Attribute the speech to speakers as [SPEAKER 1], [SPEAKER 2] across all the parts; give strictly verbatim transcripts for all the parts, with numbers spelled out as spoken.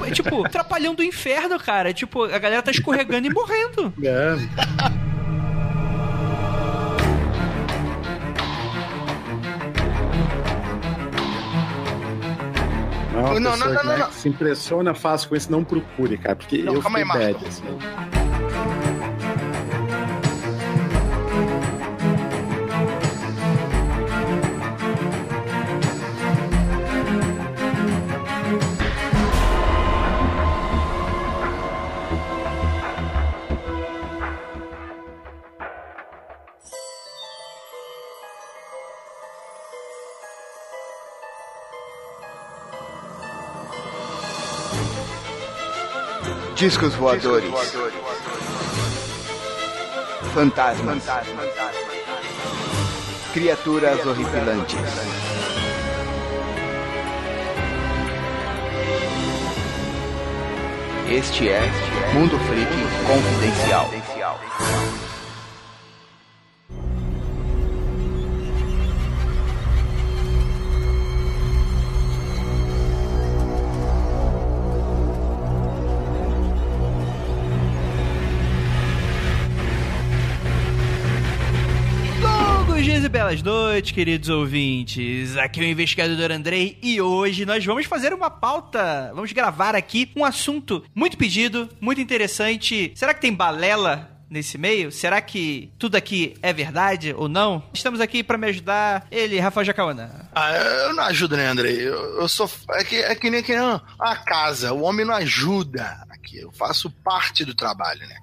[SPEAKER 1] é tipo, Trapalhão do Inferno, cara. Tipo, a galera tá escorregando e morrendo.
[SPEAKER 2] É. Não, não, não, não, não, não. Se impressiona fácil com isso, não procure, cara, porque não, eu fiquei bad, assim.
[SPEAKER 3] Discos voadores. Fantasmas. Criaturas horripilantes. Este é Mundo Freak Confidencial.
[SPEAKER 1] Belas noites, queridos ouvintes. Aqui é o investigador Andrei e hoje nós vamos fazer uma pauta. Vamos gravar aqui um assunto muito pedido, muito interessante. Será que tem balela nesse meio? Será que tudo aqui é verdade ou não? Estamos aqui pra me ajudar. Ele, Rafael Jacaúna.
[SPEAKER 4] Ah, eu não ajudo, né, Andrei? Eu, eu sou... É que, é que nem que não, a casa. O homem não ajuda. Eu faço parte do trabalho, né?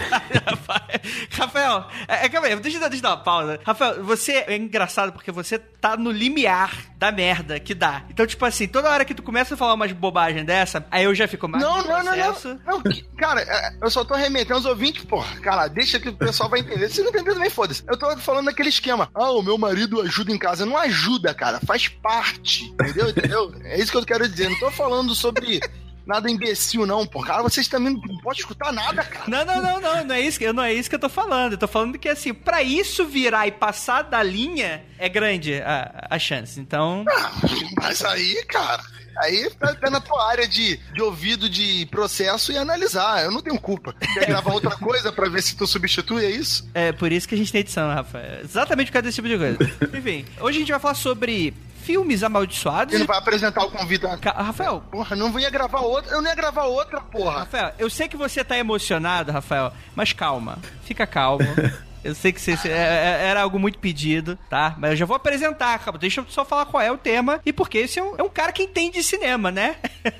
[SPEAKER 1] Rafael, é, calma aí, deixa, deixa eu dar uma pausa. Rafael, você é engraçado porque você tá no limiar da merda que dá. Então, tipo assim, toda hora que tu começa a falar umas bobagens dessa, aí eu já fico mais
[SPEAKER 4] não, não, não, não, não. Cara, eu só tô remetendo aos ouvintes, porra. Cara, deixa que o pessoal vai entender. Se não entender também, foda-se. Eu tô falando daquele esquema. Ah, o meu marido ajuda em casa. Não ajuda, cara. Faz parte. Entendeu? Entendeu? É isso que eu quero dizer. Não tô falando sobre... nada imbecil, não, pô. Cara, vocês também não podem escutar nada, cara.
[SPEAKER 1] Não, não, não, não. Não é isso, não é isso que eu tô falando. Eu tô falando que, assim, pra isso virar e passar da linha, é grande a, a chance. Então...
[SPEAKER 4] Ah, mas aí, cara... Aí tá, tá na tua área de, de ouvido de processo e analisar. Eu não tenho culpa. Quer gravar outra coisa pra ver se tu substitui, é isso?
[SPEAKER 1] É, por isso que a gente tem edição, Rafa. Exatamente por causa desse tipo de coisa. Enfim, hoje a gente vai falar sobre... filmes amaldiçoados.
[SPEAKER 4] Ele vai apresentar o convidado.
[SPEAKER 1] Ca- Rafael.
[SPEAKER 4] Porra, não ia gravar outra. Eu não ia gravar outra, porra.
[SPEAKER 1] Rafael, eu sei que você tá emocionado, Rafael, mas calma. Fica calmo. Eu sei que você, você, é, era algo muito pedido, tá? Mas eu já vou apresentar, cara. Deixa eu só falar qual é o tema e porque esse é um, é um cara que entende de cinema, né?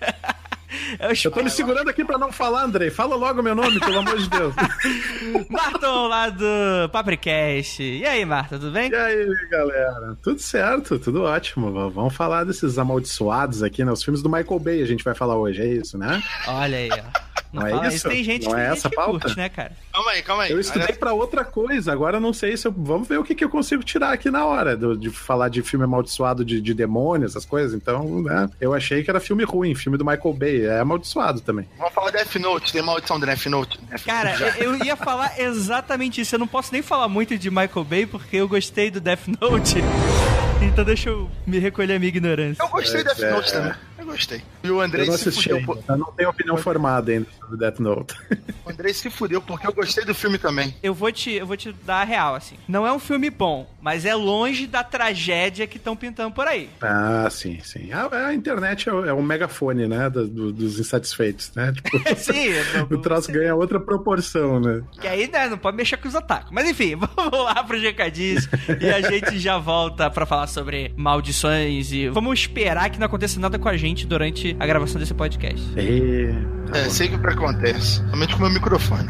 [SPEAKER 2] Eu, eu tô me segurando aqui pra não falar, Andrei. Fala logo meu nome, pelo amor de Deus.
[SPEAKER 1] Marton, lá do Papricast. E aí, Marta, tudo bem?
[SPEAKER 2] E aí, galera? Tudo certo, tudo ótimo. Vamos falar desses amaldiçoados aqui, né? Os filmes do Michael Bay a gente vai falar hoje, é isso, né?
[SPEAKER 1] Olha aí, ó.
[SPEAKER 2] Não, não é isso?
[SPEAKER 1] Tem gente,
[SPEAKER 2] não
[SPEAKER 1] tem
[SPEAKER 2] é
[SPEAKER 1] gente
[SPEAKER 2] essa
[SPEAKER 1] que
[SPEAKER 2] pauta?
[SPEAKER 1] curte, né, cara?
[SPEAKER 4] Calma aí, calma aí.
[SPEAKER 2] Eu estudei pra outra coisa, agora eu não sei se eu... Vamos ver o que, que eu consigo tirar aqui na hora do, de falar de filme amaldiçoado de, de demônios, essas coisas. Então, né? Eu achei que era filme ruim, filme do Michael Bay. É amaldiçoado também.
[SPEAKER 4] Vamos falar Death Note, tem maldição do Death Note. Death
[SPEAKER 1] Cara,
[SPEAKER 4] Note
[SPEAKER 1] eu ia falar exatamente isso. Eu não posso nem falar muito de Michael Bay porque eu gostei do Death Note. Então deixa eu me recolher a minha ignorância.
[SPEAKER 4] Eu gostei do Death
[SPEAKER 2] é,
[SPEAKER 4] Note
[SPEAKER 2] é.
[SPEAKER 4] também. Eu gostei. E o Andrei
[SPEAKER 2] eu não
[SPEAKER 4] se
[SPEAKER 2] assisti
[SPEAKER 4] fudeu.
[SPEAKER 2] ainda,
[SPEAKER 4] Por...
[SPEAKER 2] eu não tenho opinião formada ainda sobre Death Note.
[SPEAKER 4] O Andrei se fudeu porque eu gostei do filme também.
[SPEAKER 1] Eu vou te, eu vou te dar a real, assim. Não é um filme bom, mas é longe da tragédia que estão pintando por aí.
[SPEAKER 2] Ah, sim, sim. A, a internet é, é um megafone, né? Do, do, dos insatisfeitos, né? Tipo,
[SPEAKER 1] sim.
[SPEAKER 2] o troço ganha outra proporção, né?
[SPEAKER 1] Que aí, né, não pode mexer com os ataques. Mas enfim, vamos lá pros recadinhos e a gente já volta pra falar sobre maldições e vamos esperar que não aconteça nada com a gente durante a gravação desse podcast.
[SPEAKER 2] E...
[SPEAKER 4] É, sei que o que acontece. Somente com o meu microfone.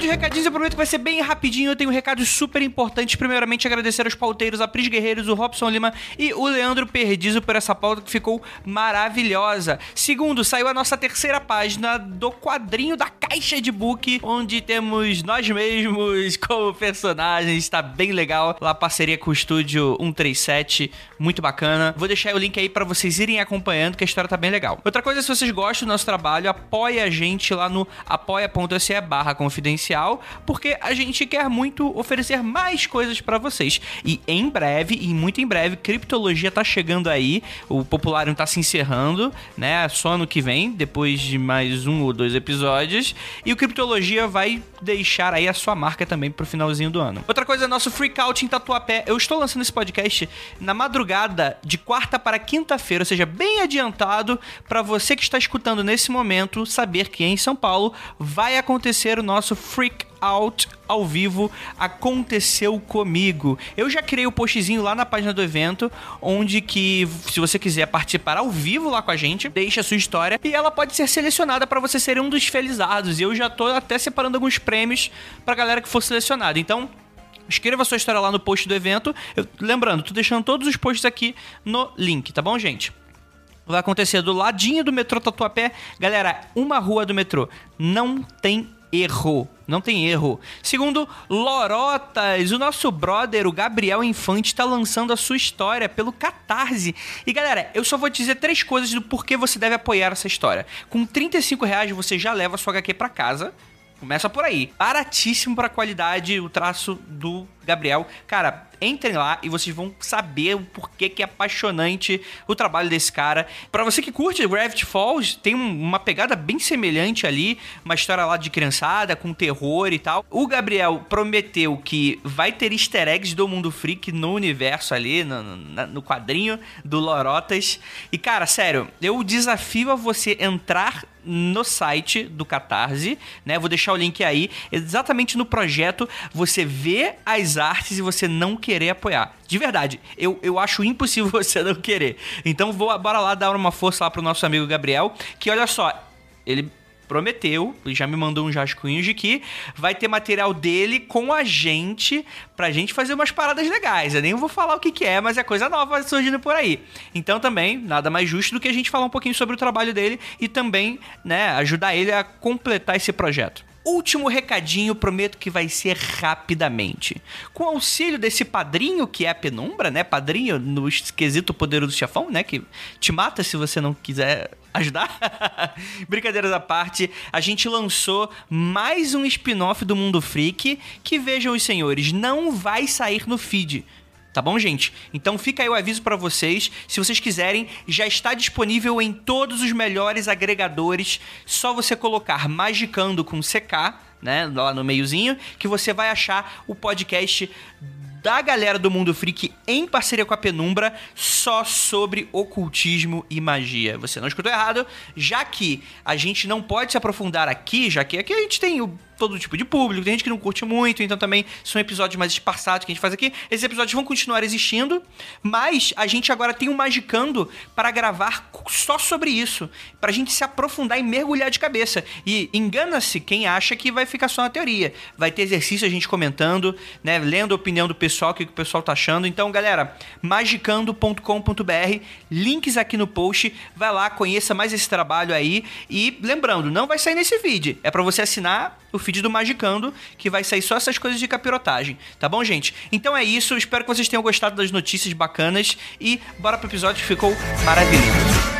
[SPEAKER 1] recadinhos, eu prometo que vai ser bem rapidinho. Eu tenho recados super importantes. Primeiramente, agradecer aos pauteiros, a Pris Guerreiros, o Robson Lima e o Leandro Perdizo por essa pauta que ficou maravilhosa. Segundo, saiu a nossa terceira página do quadrinho da Caixa de Book, onde temos nós mesmos como personagens. Tá bem legal. Lá, parceria com o Estúdio cento e trinta e sete. Muito bacana. Vou deixar o link aí pra vocês irem acompanhando, que a história tá bem legal. Outra coisa, se vocês gostam do nosso trabalho, apoia a gente lá no apoia.se barra confidencial, porque a gente quer muito oferecer mais coisas pra vocês. E em breve, e muito em breve, Criptologia tá chegando aí. O Popularium tá se encerrando, né? Só ano que vem, depois de mais um ou dois episódios. E o Criptologia vai deixar aí a sua marca também pro finalzinho do ano. Outra coisa, nosso Freakout em Tatuapé. Eu estou lançando esse podcast na madrugada de quarta para quinta-feira, ou seja, bem adiantado para você que está escutando nesse momento saber que em São Paulo vai acontecer o nosso Freak Out ao vivo. Aconteceu comigo. Eu já criei o postzinho lá na página do evento, onde que, se você quiser participar ao vivo lá com a gente, deixa a sua história e ela pode ser selecionada para você ser um dos felizados. E eu já tô até separando alguns prêmios pra galera que for selecionada. Então, escreva a sua história lá no post do evento. Eu, lembrando, tô deixando todos os posts aqui no link, tá bom, gente? Vai acontecer do ladinho do metrô Tatuapé. Galera, uma rua do metrô. Não tem erro. Não tem erro. Segundo, Lorotas, o nosso brother, o Gabriel Infante, tá lançando a sua história pelo Catarse. E galera, eu só vou te dizer três coisas do porquê você deve apoiar essa história. Com trinta e cinco reais você já leva a sua agá quê pra casa. Começa por aí. Baratíssimo pra qualidade, o traço do Gabriel. Cara, entrem lá e vocês vão saber o porquê que é apaixonante o trabalho desse cara. Pra você que curte Gravity Falls, tem uma pegada bem semelhante ali, uma história lá de criançada, com terror e tal. O Gabriel prometeu que vai ter easter eggs do Mundo Freak no universo ali, no, no, no quadrinho do Lorotas. E cara, sério, eu desafio a você entrar no site do Catarse, né? Vou deixar o link aí. Exatamente no projeto, você vê as artes e você não querer apoiar. De verdade, eu, eu acho impossível você não querer. Então, vou, bora lá dar uma força lá pro nosso amigo Gabriel, que olha só, ele prometeu, ele já me mandou uns rascunhos de que vai ter material dele com a gente, pra gente fazer umas paradas legais. Eu nem vou falar o que que é, mas é coisa nova surgindo por aí. Então também, nada mais justo do que a gente falar um pouquinho sobre o trabalho dele e também, né, ajudar ele a completar esse projeto. Último recadinho, prometo que vai ser rapidamente. Com o auxílio desse padrinho, que é a Penumbra, né? Padrinho no quesito Poderoso Chefão, né? Que te mata se você não quiser ajudar. Brincadeiras à parte, a gente lançou mais um spin-off do Mundo Freak, que, vejam os senhores, não vai sair no feed. Tá bom, gente? Então fica aí o aviso pra vocês. Se vocês quiserem, já está disponível em todos os melhores agregadores. Só você colocar Magicando com C K, né? Lá no meiozinho, que você vai achar o podcast da galera do Mundo Freak em parceria com a Penumbra, só sobre ocultismo e magia. Você não escutou errado, já que a gente não pode se aprofundar aqui, já que aqui a gente tem o todo tipo de público, tem gente que não curte muito, então também são episódios mais esparçados que a gente faz aqui. Esses episódios vão continuar existindo, mas a gente agora tem um Magicando para gravar só sobre isso, pra gente se aprofundar e mergulhar de cabeça. E engana-se quem acha que vai ficar só na teoria. Vai ter exercício a gente comentando, né, lendo a opinião do pessoal, o que o pessoal tá achando. Então, galera, magicando ponto com ponto b r, links aqui no post, vai lá, conheça mais esse trabalho aí. E lembrando, não vai sair nesse vídeo, é pra você assinar o feed do Magicando, que vai sair só essas coisas de capirotagem, tá bom, gente? Então é isso, espero que vocês tenham gostado das notícias bacanas e bora pro episódio que ficou maravilhoso.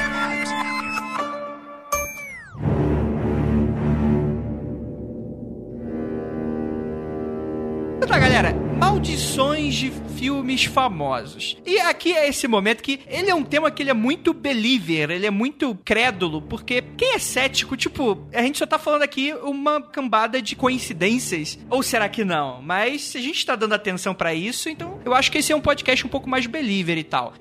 [SPEAKER 1] Tá, galera, maldições de filmes famosos. E aqui é esse momento que ele é um tema que ele é muito believer, ele é muito crédulo, porque quem é cético, tipo, a gente só tá falando aqui uma cambada de coincidências, ou será que não? Mas se a gente tá dando atenção pra isso, então eu acho que esse é um podcast um pouco mais believer e tal. Mas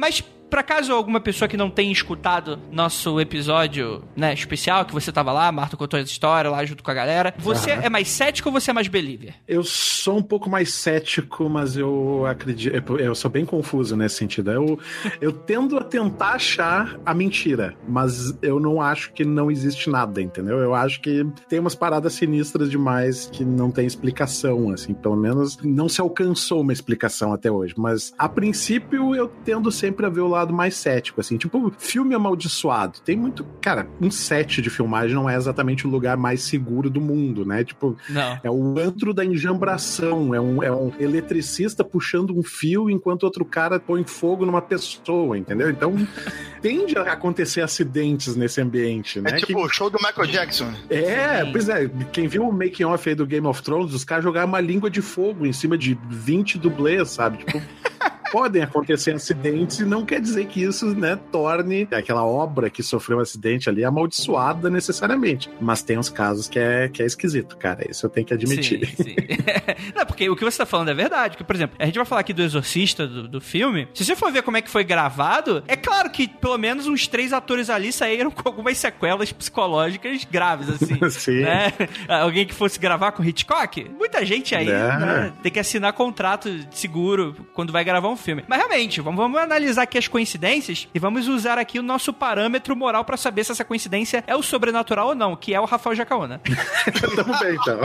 [SPEAKER 1] Por acaso, alguma pessoa que não tenha escutado nosso episódio, né, especial, que você tava lá, Marta contou essa história lá junto com a galera, você uhum. é mais cético ou você é mais believer?
[SPEAKER 2] Eu sou um pouco mais cético, mas eu acredito... Eu sou bem confuso nesse sentido. Eu, eu tendo a tentar achar a mentira, mas eu não acho que não existe nada, entendeu? Eu acho que tem umas paradas sinistras demais que não tem explicação, assim. Pelo menos não se alcançou uma explicação até hoje. Mas, a princípio, eu tendo sempre a ver o lado mais cético, assim. Tipo, filme amaldiçoado. Tem muito... Cara, um set de filmagem não é exatamente o lugar mais seguro do mundo, né? Tipo,
[SPEAKER 1] não.
[SPEAKER 2] É o antro da enjambração. É um, é um eletricista puxando um fio enquanto outro cara põe fogo numa pessoa, entendeu? Então, tende a acontecer acidentes nesse ambiente, né?
[SPEAKER 4] É tipo o
[SPEAKER 2] que...
[SPEAKER 4] show do Michael Jackson.
[SPEAKER 2] É, Sim. pois é. Quem viu o making off aí do Game of Thrones, os caras jogaram uma língua de fogo em cima de vinte dublês, sabe? Tipo... Podem acontecer acidentes e não quer dizer que isso, né, torne aquela obra que sofreu um acidente ali amaldiçoada necessariamente. Mas tem uns casos que é, que é esquisito, cara. Isso eu tenho que admitir.
[SPEAKER 1] Sim, sim. Não, porque o que você tá falando é verdade. Porque, por exemplo, a gente vai falar aqui do Exorcista, do, do filme. Se você for ver como é que foi gravado, é claro que pelo menos uns três atores ali saíram com algumas sequelas psicológicas graves, assim.
[SPEAKER 2] Sim.
[SPEAKER 1] Né? Alguém que fosse gravar com Hitchcock, muita gente aí, é. né, tem que assinar contrato de seguro quando vai gravar um filme. Mas realmente, vamos, vamos analisar aqui as coincidências e vamos usar aqui o nosso parâmetro moral pra saber se essa coincidência é o sobrenatural ou não, que é o Rafael Jacaúna.
[SPEAKER 2] Tamo bem, então.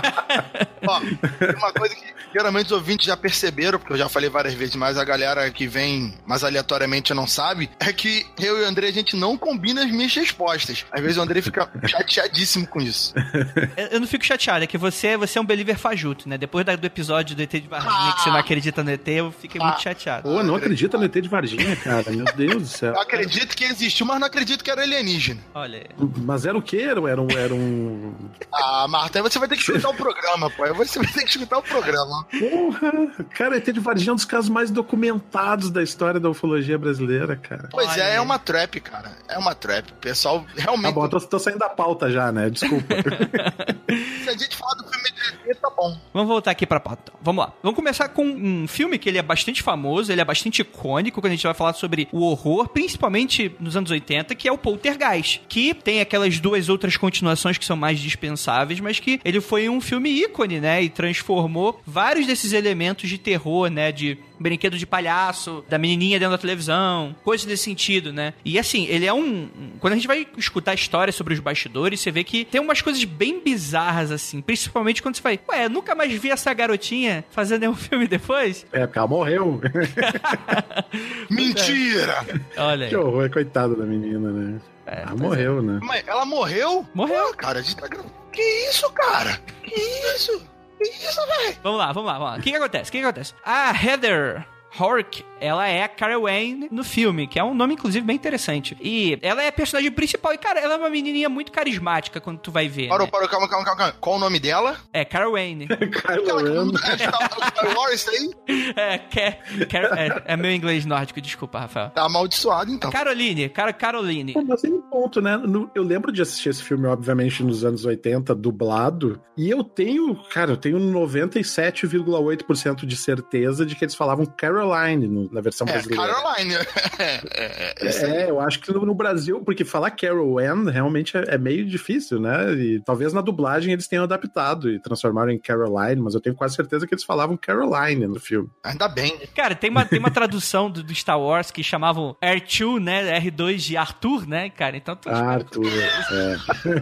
[SPEAKER 4] Ó, tem uma coisa que geralmente os ouvintes já perceberam, porque eu já falei várias vezes, mas a galera que vem mais aleatoriamente não sabe, é que eu e o André, a gente não combina as minhas respostas. Às vezes o André fica chateadíssimo com isso.
[SPEAKER 1] Eu, eu não fico chateado, é que você, você é um believer fajuto, né? Depois da, do episódio do E T de Varginha, ah. que você não acredita no E T, eu fiquei ah. muito chateado.
[SPEAKER 2] Pô, não acredita no E T de Varginha, cara. Meu Deus do céu.
[SPEAKER 4] Eu acredito que existiu, mas não acredito que era alienígena.
[SPEAKER 1] Olha aí.
[SPEAKER 2] Mas era o quê? Era um... Era um...
[SPEAKER 4] Ah, Marta, aí você vai ter que escutar o programa, pô. Aí você vai ter que escutar o programa.
[SPEAKER 2] Porra! Cara, E T de Varginha é um dos casos mais documentados da história da ufologia brasileira, cara.
[SPEAKER 4] Pois
[SPEAKER 1] Olha
[SPEAKER 4] é,
[SPEAKER 1] aí.
[SPEAKER 4] é uma trap, cara. É uma trap. O pessoal realmente...
[SPEAKER 2] Tá bom, tô, tô saindo da pauta já, né? Desculpa.
[SPEAKER 4] Se a gente falar do filme de E T, tá bom.
[SPEAKER 1] Vamos voltar aqui pra pauta, então. Vamos lá. Vamos começar com um filme que ele é bastante famoso, ele é bastante icônico quando a gente vai falar sobre o horror, principalmente nos anos oitenta, que é o Poltergeist, que tem aquelas duas outras continuações que são mais dispensáveis, mas que ele foi um filme ícone, né, e transformou vários desses elementos de terror, né, de brinquedo de palhaço, da menininha dentro da televisão, coisas desse sentido, né? E assim, ele é um... Quando a gente vai escutar a história sobre os bastidores, você vê que tem umas coisas bem bizarras, assim, principalmente quando você vai, ué, nunca mais vi essa garotinha fazendo nenhum filme depois?
[SPEAKER 2] É, porque ela morreu.
[SPEAKER 4] Mentira!
[SPEAKER 1] Olha aí.
[SPEAKER 2] Que horror, coitada da menina, né? É, ela morreu, é. né?
[SPEAKER 4] Mas ela morreu?
[SPEAKER 1] Morreu.
[SPEAKER 4] Pô, cara, a gente tá gravando. Que isso, cara? Que isso? Que isso, velho?
[SPEAKER 1] Vamos lá, vamos lá, vamos lá. O que que acontece? O que que acontece? A Heather Horick, ela é a Carol Wayne no filme, que é um nome, inclusive, bem interessante. E ela é a personagem principal. E, cara, ela é uma menininha muito carismática quando tu vai ver.
[SPEAKER 4] Parou,
[SPEAKER 1] né?
[SPEAKER 4] parou, calma, calma, calma. Qual o nome dela?
[SPEAKER 1] É Carol Wayne.
[SPEAKER 2] Carol Wayne.
[SPEAKER 1] É, Car Car é, é meu inglês nórdico, desculpa, Rafael.
[SPEAKER 4] Tá amaldiçoado, então.
[SPEAKER 1] Caroline, cara, Caroline.
[SPEAKER 2] Pô, mas tem um ponto, né? No, eu lembro de assistir esse filme, obviamente, nos anos oitenta, dublado, e eu tenho, cara, eu tenho noventa e sete vírgula oito por cento de certeza de que eles falavam Caroline no, na versão
[SPEAKER 4] é,
[SPEAKER 2] brasileira.
[SPEAKER 4] Caroline. é, é,
[SPEAKER 2] é, eu acho que no, no Brasil, porque falar Carol Ann realmente é, é meio difícil, né? E talvez na dublagem eles tenham adaptado e transformaram em Caroline, mas eu tenho quase certeza que eles falavam Caroline no filme.
[SPEAKER 4] Ainda bem.
[SPEAKER 1] Cara, tem uma, tem uma tradução do, do Star Wars que chamavam R dois, né? R dois de Arthur, né, cara? Então... Tu...
[SPEAKER 2] Arthur, é.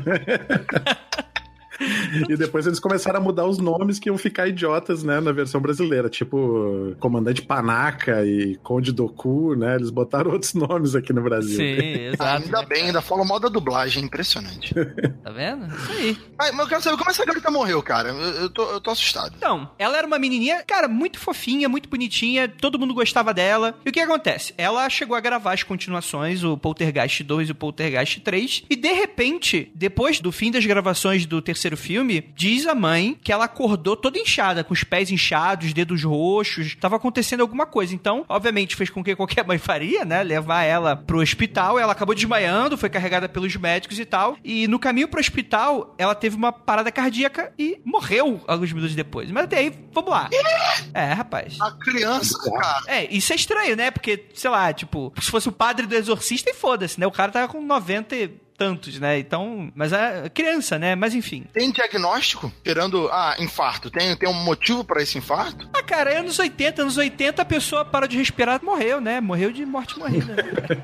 [SPEAKER 2] E depois eles começaram a mudar os nomes que iam ficar idiotas, né, na versão brasileira, tipo Comandante Panaca e Conde Doku, né, eles botaram outros nomes aqui no Brasil.
[SPEAKER 1] Sim, exato.
[SPEAKER 4] Ainda
[SPEAKER 1] né,
[SPEAKER 4] bem, ainda falam mal da dublagem, impressionante.
[SPEAKER 1] Tá vendo? Isso aí.
[SPEAKER 4] Mas, mas eu quero saber como essa garota morreu, cara, eu, eu, tô, eu tô assustado.
[SPEAKER 1] Então, ela era uma menininha, cara, muito fofinha, muito bonitinha, todo mundo gostava dela. E o que acontece? Ela chegou a gravar as continuações, o Poltergeist dois e o Poltergeist três, e de repente, depois do fim das gravações do terceiro terceiro filme, diz a mãe que ela acordou toda inchada, com os pés inchados, dedos roxos, tava acontecendo alguma coisa. Então, obviamente, fez com que qualquer mãe faria, né? Levar ela pro hospital. Ela acabou desmaiando, foi carregada pelos médicos e tal. E no caminho pro hospital, ela teve uma parada cardíaca e morreu alguns minutos depois. Mas até aí, vamos lá. É, rapaz.
[SPEAKER 4] A criança, cara.
[SPEAKER 1] É, isso é estranho, né? Porque, sei lá, tipo, se fosse o padre do exorcista, e foda-se, né? O cara tava com noventa e tantos, né? Então, mas é criança, né? Mas enfim.
[SPEAKER 4] Tem diagnóstico? Esperando, ah, infarto. Tem, tem um motivo pra esse infarto?
[SPEAKER 1] Ah, cara, é anos oitenta. Anos oitenta a pessoa parou de respirar, morreu, né? Morreu de morte morrida.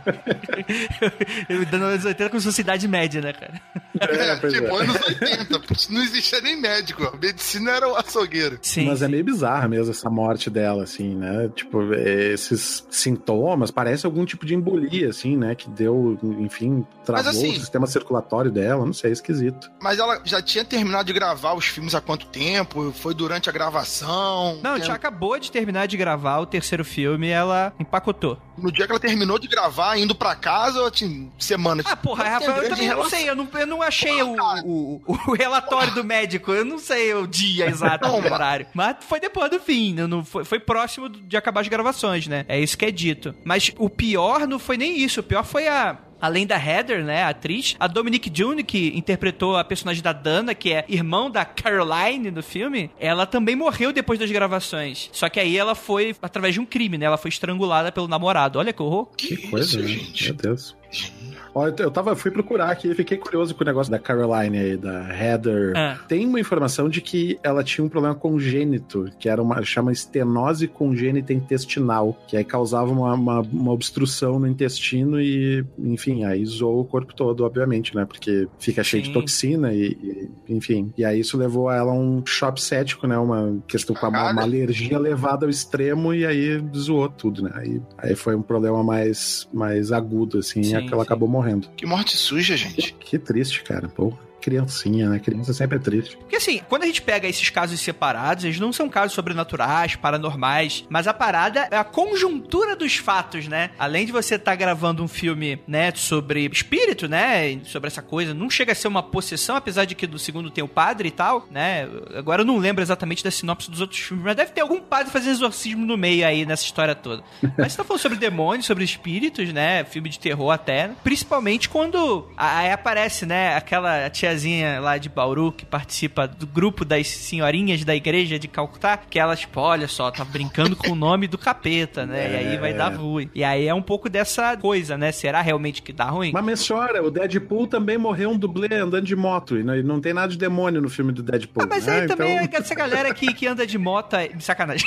[SPEAKER 1] Eu dando anos oitenta como sociedade média, né, cara?
[SPEAKER 4] É, tipo, é. anos oitenta. Não existia nem médico. A medicina era o açougueiro.
[SPEAKER 2] Sim, Mas sim. é meio bizarra mesmo essa morte dela, assim, né? Tipo, esses sintomas, parece algum tipo de embolia, assim, né? Que deu, enfim, travou Mas, assim, o sistema circulatório dela, não sei, é esquisito.
[SPEAKER 4] Mas ela já tinha terminado de gravar os filmes há quanto tempo? Foi durante a gravação?
[SPEAKER 1] Não,
[SPEAKER 4] tem...
[SPEAKER 1] já acabou de terminar de gravar o terceiro filme e ela empacotou.
[SPEAKER 4] No dia que ela terminou de gravar, indo pra casa, ou tinha semanas?
[SPEAKER 1] Ah, porra, Rafael, eu também relação... não sei, eu não, eu não achei porra, o, o, o relatório porra. do médico, eu não sei o dia exato, o horário. Mas foi depois do fim, não foi, foi próximo de acabar as gravações, né? É isso que é dito. Mas o pior não foi nem isso, o pior foi a... Além da Heather, né, a atriz, a Dominique June, que interpretou a personagem da Dana, que é irmão da Caroline no filme, ela também morreu depois das gravações. Só que aí ela foi através de um crime, né? Ela foi estrangulada pelo namorado. Olha que horror.
[SPEAKER 2] Que, que coisa, isso, né? Gente? Meu Deus. Olha, eu tava, fui procurar aqui e fiquei curioso com o negócio da Caroline aí, da Heather. Ah. Tem uma informação de que ela tinha um problema congênito, que era uma, chama estenose congênita intestinal, que aí causava uma, uma, uma obstrução no intestino e, enfim, aí zoou o corpo todo, obviamente, né? Porque fica cheio Sim. de toxina e, e, enfim. E aí isso levou a ela a um choque cético, né? Uma questão com uma, uma alergia levada ao extremo e aí zoou tudo, né? Aí, aí foi um problema mais, mais agudo, assim, sim, e ela sim. acabou morrendo.
[SPEAKER 4] Que morte suja, gente.
[SPEAKER 2] Que triste, cara. Pô, criancinha, né? Criança sempre é triste.
[SPEAKER 1] Porque assim, quando a gente pega esses casos separados, eles não são casos sobrenaturais, paranormais, mas a parada é a conjuntura dos fatos, né? Além de você estar tá gravando um filme, né, sobre espírito, né, sobre essa coisa, não chega a ser uma possessão, apesar de que do segundo tem o padre e tal, né? Agora eu não lembro exatamente da sinopse dos outros filmes, mas deve ter algum padre fazendo exorcismo no meio aí nessa história toda. Mas você tá falando sobre demônios, sobre espíritos, né? Filme de terror até, principalmente quando aí aparece, né, aquela tia tiazinha lá de Bauru, que participa do grupo das senhorinhas da igreja de Calcutá, que elas, tipo, olha só, tá brincando com o nome do capeta, né? É. E aí vai dar ruim. E aí é um pouco dessa coisa, né? Será realmente que dá ruim?
[SPEAKER 2] Mas me chora, o Deadpool também morreu um dublê andando de moto, e não, e não tem nada de demônio no filme do Deadpool.
[SPEAKER 1] Ah, mas
[SPEAKER 2] né?
[SPEAKER 1] aí também
[SPEAKER 2] então...
[SPEAKER 1] essa galera que, que anda de moto é sacanagem.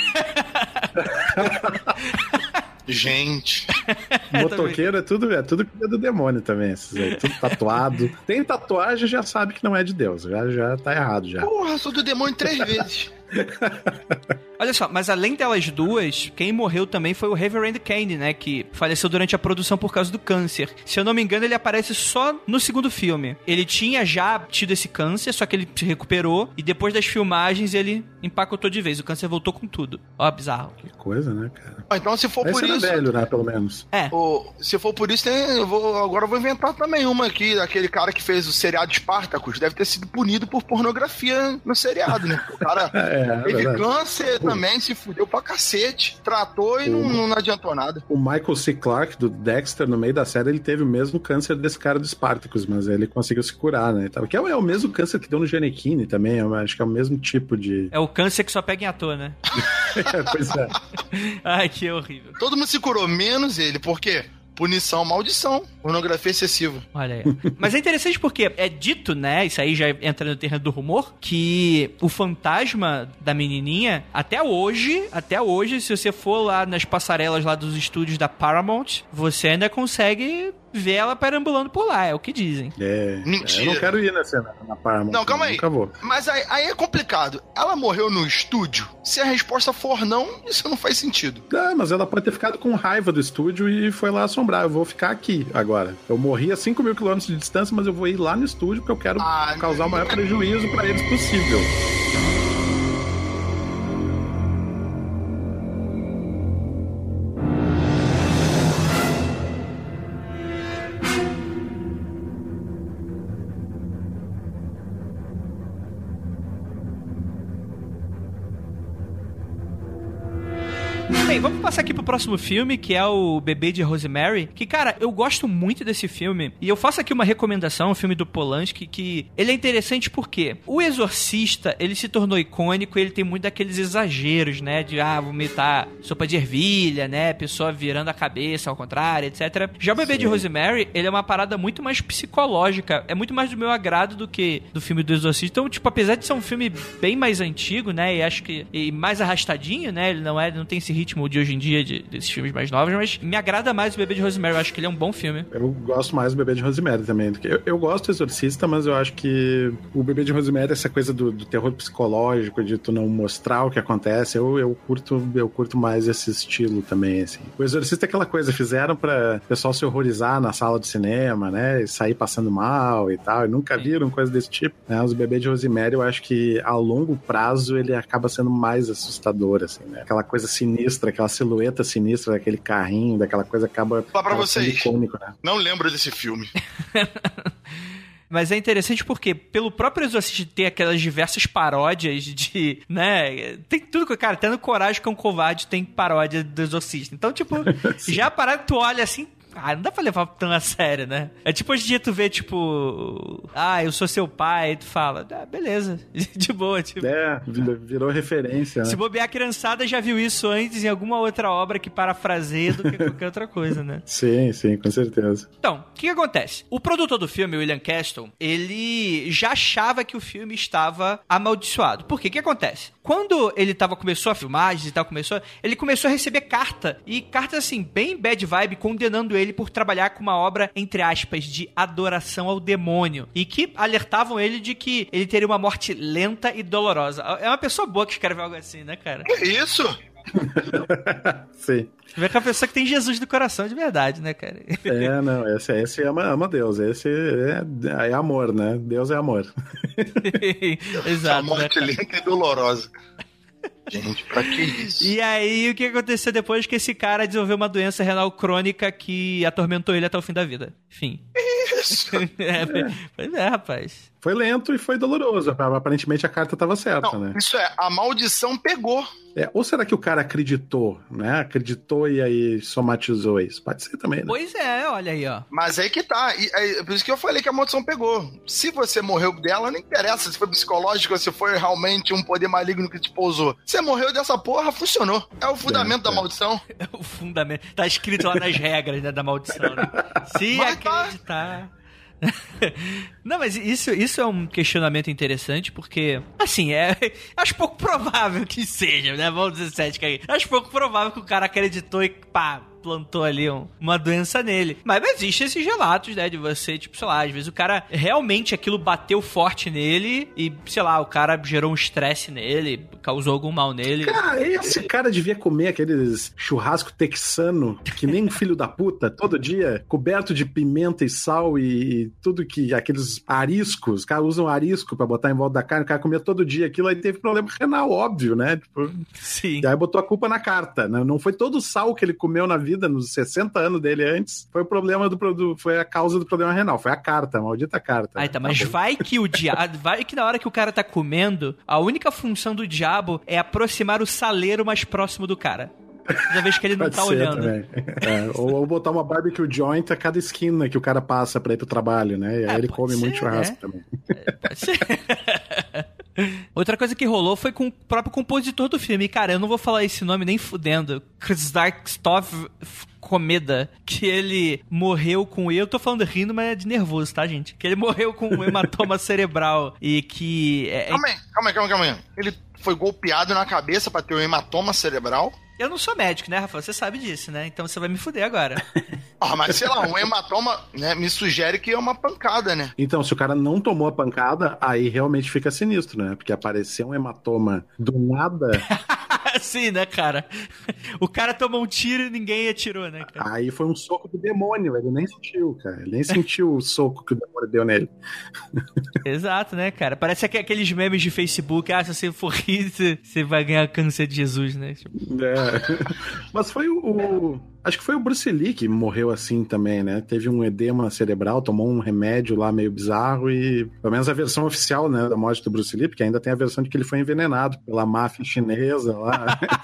[SPEAKER 4] Gente.
[SPEAKER 2] Motoqueiro é tudo, é tudo que é do demônio também, esses aí, tudo tatuado. Tem tatuagem, já sabe que não é de Deus, já, já tá errado já.
[SPEAKER 4] Porra, sou do demônio três vezes.
[SPEAKER 1] Olha só, mas além delas duas, quem morreu também foi o Reverend Kane, né, que faleceu durante a produção por causa do câncer. Se eu não me engano, ele aparece só no segundo filme. Ele tinha já tido esse câncer, só que ele se recuperou e depois das filmagens ele empacotou de vez. O câncer voltou com tudo. Ó, bizarro.
[SPEAKER 2] Que coisa, né, cara?
[SPEAKER 4] Então, se for
[SPEAKER 2] Esse
[SPEAKER 4] por
[SPEAKER 2] era
[SPEAKER 4] isso...
[SPEAKER 2] velho, né, pelo menos.
[SPEAKER 1] É.
[SPEAKER 4] O, se for por isso, tem, eu vou, agora eu vou inventar também uma aqui, aquele cara que fez o seriado Spartacus, deve ter sido punido por pornografia no seriado, né? O cara é, teve é câncer Pô. também, se fudeu pra cacete, tratou e o, não, não adiantou nada.
[SPEAKER 2] O Michael C. Clarke, do Dexter, no meio da série, ele teve o mesmo câncer desse cara do Spartacus, mas ele conseguiu se curar, né? Que é o mesmo câncer que deu no Giannichini também, eu acho que é o mesmo tipo de...
[SPEAKER 1] É o câncer que só pega em ator, né?
[SPEAKER 2] É, pois é.
[SPEAKER 1] Ai, que horrível.
[SPEAKER 4] Todo mundo se curou, menos ele, por quê? Punição, maldição, pornografia excessiva.
[SPEAKER 1] Olha aí. Mas é interessante porque é dito, né, isso aí já entra no terreno do rumor, que o fantasma da menininha, até hoje, até hoje, se você for lá nas passarelas lá dos estúdios da Paramount, você ainda consegue ver ela perambulando por lá, é o que dizem.
[SPEAKER 2] É,
[SPEAKER 4] mentira.
[SPEAKER 2] Eu não quero ir nessa na Paramount.
[SPEAKER 4] Não, calma aí.
[SPEAKER 2] Nunca vou.
[SPEAKER 4] Mas aí, aí é complicado. Ela morreu no estúdio? Se a resposta for não, isso não faz sentido.
[SPEAKER 2] Ah, mas ela pode ter ficado com raiva do estúdio e foi lá assombrar. Eu vou ficar aqui agora. Eu morri a cinco mil quilômetros de distância, mas eu vou ir lá no estúdio porque eu quero ah, causar o maior prejuízo pra eles possível.
[SPEAKER 1] Bem, vamos passar aqui pro próximo filme, que é o Bebê de Rosemary, que, cara, eu gosto muito desse filme, e eu faço aqui uma recomendação, um filme do Polanski, que ele é interessante porque o Exorcista, ele se tornou icônico e ele tem muito daqueles exageros, né, de, ah, vomitar sopa de ervilha, né, pessoa virando a cabeça ao contrário, etcétera. Já o Bebê Sim. de Rosemary, ele é uma parada muito mais psicológica, é muito mais do meu agrado do que do filme do Exorcista. Então, tipo, apesar de ser um filme bem mais antigo, né, e acho que e mais arrastadinho, né, ele não é, não tem esse ritmo de hoje em dia de, desses filmes mais novos, mas me agrada mais o Bebê de Rosemary, eu acho que ele é um bom filme.
[SPEAKER 2] Eu gosto mais do Bebê de Rosemary também. Eu, eu gosto do Exorcista, mas eu acho que o Bebê de Rosemary, essa coisa do, do terror psicológico, de tu não mostrar o que acontece, eu, eu, curto, eu curto mais esse estilo também, assim. O Exorcista é aquela coisa, fizeram pra o pessoal se horrorizar na sala de cinema, né, e sair passando mal e tal, e nunca Sim. viram coisa desse tipo, né, os Bebê de Rosemary, eu acho que a longo prazo ele acaba sendo mais assustador, assim, né, aquela coisa sinistra, aquela silhueta sinistra daquele carrinho, daquela coisa acaba...
[SPEAKER 4] Falar pra vocês,
[SPEAKER 2] icônico, né?
[SPEAKER 4] Não lembro desse filme.
[SPEAKER 1] Mas é interessante porque, pelo próprio Exorcista ter aquelas diversas paródias de, né, tem tudo, cara, tendo Coragem que é um Covarde tem paródia do Exorcista. Então, tipo, já a parada tu olha assim, ah, não dá pra levar tão a sério, né? É tipo hoje em dia tu vê, tipo, ah, eu sou seu pai, e tu fala, ah, beleza, de boa, tipo.
[SPEAKER 2] É, virou referência, né?
[SPEAKER 1] Se bobear, a criançada já viu isso antes em alguma outra obra que parafraseia do que qualquer outra coisa, né?
[SPEAKER 2] Sim, sim, com certeza.
[SPEAKER 1] Então, o que, que acontece? O produtor do filme, William Castle, ele já achava que o filme estava amaldiçoado. Por quê? O que acontece? Quando ele tava, começou a filmagens e tal, começou, ele começou a receber carta, e cartas assim, bem bad vibe, condenando ele por trabalhar com uma obra, entre aspas, de adoração ao demônio, e que alertavam ele de que ele teria uma morte lenta e dolorosa. É uma pessoa boa que escreve algo assim, né, cara?
[SPEAKER 4] Que isso?
[SPEAKER 2] Sim.
[SPEAKER 1] Vê que é uma pessoa que tem Jesus no coração de verdade, né, cara?
[SPEAKER 2] É, não, esse, esse ama, ama Deus, esse é, é amor, né? Deus é amor.
[SPEAKER 4] Exato. A morte né, lenta e dolorosa. Gente, pra que isso?
[SPEAKER 1] E aí, o que aconteceu depois? Que esse cara desenvolveu uma doença renal crônica que atormentou ele até o fim da vida. Enfim.
[SPEAKER 4] Isso!
[SPEAKER 1] é, pois é, rapaz.
[SPEAKER 2] Foi lento e foi doloroso. Aparentemente a carta estava certa,
[SPEAKER 4] Não,
[SPEAKER 2] né?
[SPEAKER 4] Isso é, a maldição pegou.
[SPEAKER 2] É, ou será que o cara acreditou, né? Acreditou e aí somatizou isso? Pode ser também, né?
[SPEAKER 1] Pois é, olha aí, ó.
[SPEAKER 4] Mas aí que tá. E, é, por isso que eu falei que a maldição pegou. Se você morreu dela, não interessa se foi psicológico ou se foi realmente um poder maligno que te pousou. Você morreu dessa porra, funcionou. É o fundamento é, da é. maldição.
[SPEAKER 1] É o fundamento. Tá escrito lá nas regras, né, da maldição, né? Se mas acreditar... Tá... Não, mas isso, isso é um questionamento interessante, porque, assim, é, acho pouco provável que seja, né? Vamos dizer cética aí. Acho pouco provável que o cara acreditou e pá, plantou ali um, uma doença nele. Mas existem esses relatos, né, de você, tipo, sei lá, às vezes o cara realmente aquilo bateu forte nele e, sei lá, o cara gerou um estresse nele, causou algum mal nele.
[SPEAKER 2] Cara, esse cara devia comer aqueles churrasco texano, que nem um filho da puta, todo dia, coberto de pimenta e sal e, e tudo que, aqueles ariscos, os caras usam arisco pra botar em volta da carne, o cara comia todo dia aquilo, aí teve problema renal, óbvio, né? Tipo,
[SPEAKER 1] sim.
[SPEAKER 2] E aí botou a culpa na carta, né? Não foi todo o sal que ele comeu na vida, nos sessenta anos dele antes, foi o problema do produto, foi a causa do problema renal, foi a carta, a maldita carta.
[SPEAKER 1] Aí tá, mas tá vai que o diabo, vai que na hora que o cara tá comendo, a única função do diabo é aproximar o saleiro mais próximo do cara. Toda vez que ele não
[SPEAKER 2] Pode
[SPEAKER 1] tá olhando.
[SPEAKER 2] É, ou, ou botar uma barbecue joint a cada esquina que o cara passa pra ir pro trabalho, né? E aí é, ele come ser, muito churrasco, né? Também.
[SPEAKER 1] É, pode ser. Outra coisa que rolou foi com o próprio compositor do filme. E, cara, eu não vou falar esse nome nem fudendo. Krzysztof Komeda, que ele morreu com... Eu tô falando rindo, mas é de nervoso, tá, gente? Que ele morreu com um hematoma cerebral e que... É,
[SPEAKER 4] calma aí, calma aí, calma aí, calma aí. Ele foi golpeado na cabeça pra ter um hematoma cerebral?
[SPEAKER 1] Eu não sou médico, né, Rafa? Você sabe disso, né? Então você vai me fuder agora.
[SPEAKER 4] Ah, mas sei lá, um hematoma, né, me sugere que é uma pancada, né?
[SPEAKER 2] Então, se o cara não tomou a pancada, aí realmente fica sinistro, né? Porque aparecer um hematoma do nada...
[SPEAKER 1] Sim, né, cara? O cara tomou um tiro e ninguém atirou, né, cara?
[SPEAKER 2] Aí foi um soco do demônio, ele nem sentiu, cara. Ele nem sentiu o soco que o demônio deu nele.
[SPEAKER 1] Exato, né, cara? Parece aqueles memes de Facebook, ah, se você for rir, você vai ganhar câncer de Jesus, né? Tipo...
[SPEAKER 2] É. Mas foi o, o... Acho que foi o Bruce Lee que morreu assim também, né? Teve um edema cerebral, tomou um remédio lá meio bizarro e... Pelo menos a versão oficial, né, da morte do Bruce Lee, porque ainda tem a versão de que ele foi envenenado pela máfia chinesa lá.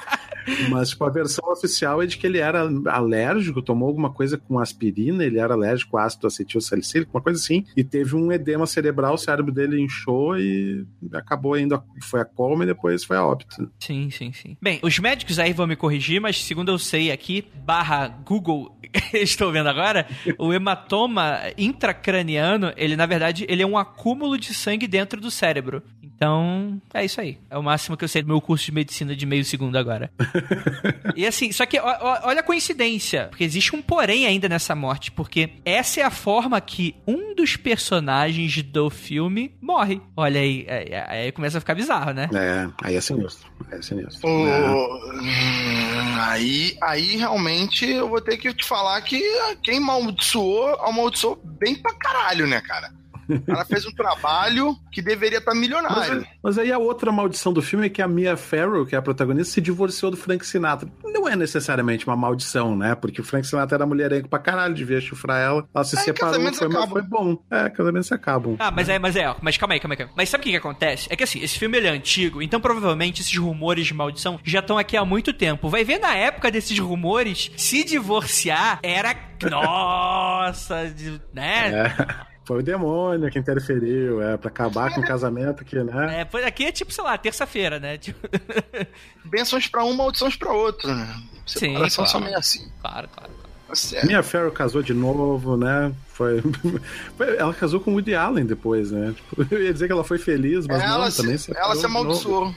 [SPEAKER 2] Mas, tipo, a versão oficial é de que ele era alérgico, tomou alguma coisa com aspirina, ele era alérgico a ácido acetilsalicílico, uma coisa assim, e teve um edema cerebral, o cérebro dele inchou e acabou indo, foi a coma e depois foi a óbito.
[SPEAKER 1] Sim, sim, sim. Bem, os médicos aí vão me corrigir, mas segundo eu sei aqui, barra Google, estou vendo agora, o hematoma intracraniano, ele na verdade, ele é um acúmulo de sangue dentro do cérebro. Então, é isso aí. É o máximo que eu sei do meu curso de medicina de meio segundo agora. E assim, só que ó, ó, olha a coincidência, porque existe um porém ainda nessa morte, porque essa é a forma que um dos personagens do filme morre. Olha aí, aí, aí começa a ficar bizarro, né?
[SPEAKER 2] É, aí é sinistro. Aí é sinistro.
[SPEAKER 4] O...
[SPEAKER 2] É.
[SPEAKER 4] Aí, aí realmente eu vou ter que te falar que quem amaldiçoou, amaldiçoou bem pra caralho, né, cara? Ela fez um trabalho que deveria estar milionário.
[SPEAKER 2] Mas, mas aí a outra maldição do filme é que a Mia Farrow, que é a protagonista, se divorciou do Frank Sinatra. Não é necessariamente uma maldição, né? Porque o Frank Sinatra era mulherengo pra caralho, devia chufrar ela. Ela se
[SPEAKER 4] é,
[SPEAKER 2] separou, foi, mas foi bom. É, casamentos se acabam.
[SPEAKER 1] Ah, mas é, mas é, ó, mas calma aí, calma aí, calma aí. Mas sabe o que que acontece? É que assim, esse filme ele é antigo, então provavelmente esses rumores de maldição já estão aqui há muito tempo. Vai ver na época desses rumores, se divorciar era... Nossa, né?
[SPEAKER 2] É. Foi o demônio que interferiu, é, pra acabar com o casamento aqui, né?
[SPEAKER 1] É, aqui é tipo, sei lá, terça-feira, né? Tipo...
[SPEAKER 4] Bênçãos pra um, maldições pra outro, né?
[SPEAKER 1] Sim,
[SPEAKER 4] claro. São meio assim.
[SPEAKER 1] Claro, claro, claro.
[SPEAKER 4] Tá
[SPEAKER 2] Mia Farrow casou de novo, né? Foi... ela casou com o Woody Allen depois, né? Tipo, eu ia dizer que ela foi feliz, mas
[SPEAKER 4] ela
[SPEAKER 2] não,
[SPEAKER 4] se,
[SPEAKER 2] também se
[SPEAKER 4] ela se amaldiçoou.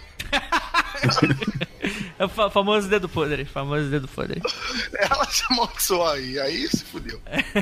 [SPEAKER 1] É o famoso dedo podre, famoso dedo podre.
[SPEAKER 4] Ela se amaldiçoou aí, aí se fudeu.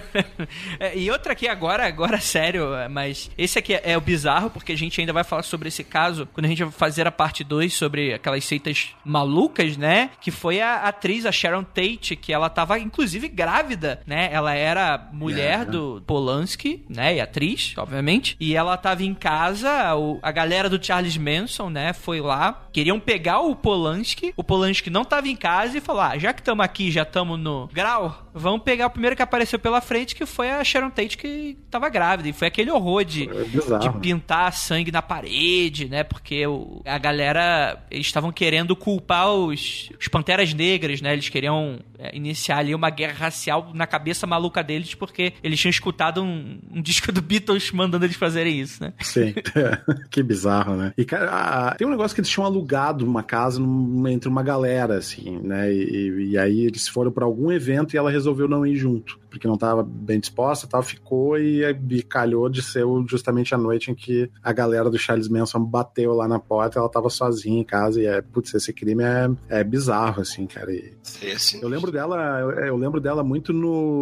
[SPEAKER 1] É, e outra aqui agora, agora sério, mas esse aqui é, é o bizarro, porque a gente ainda vai falar sobre esse caso quando a gente vai fazer a parte dois sobre aquelas seitas malucas, né? Que foi a atriz, a Sharon Tate, que ela tava inclusive grávida, né? Ela era mulher é. do Polanski, né? E atriz, obviamente. E ela tava em casa, o, a galera do Charles Manson, né? Foi lá, queriam pegar o Polanski, o Polanski não tava em casa e falou, ah, já que estamos aqui, já estamos no grau, vamos pegar o primeiro que apareceu pela frente, que foi a Sharon Tate, que tava grávida, e foi aquele horror de,
[SPEAKER 2] é
[SPEAKER 1] de pintar sangue na parede, né, porque o, a galera, eles estavam querendo culpar os, os Panteras Negras, né, eles queriam é, iniciar ali uma guerra racial na cabeça maluca deles, porque eles tinham escutado um, um disco do Beatles mandando eles fazerem isso, né.
[SPEAKER 2] Sim, que bizarro, né. E, cara, a, tem um negócio que eles tinham alugado uma casa num, entre uma galera, assim, né, e, e aí eles foram pra algum evento e ela resolveu não ir junto, porque não estava bem disposta, tal, ficou e, e calhou de ser justamente a noite em que a galera do Charles Manson bateu lá na porta, ela estava sozinha em casa e é, putz, esse crime é, é bizarro, assim, cara. E eu lembro dela, eu, eu lembro dela muito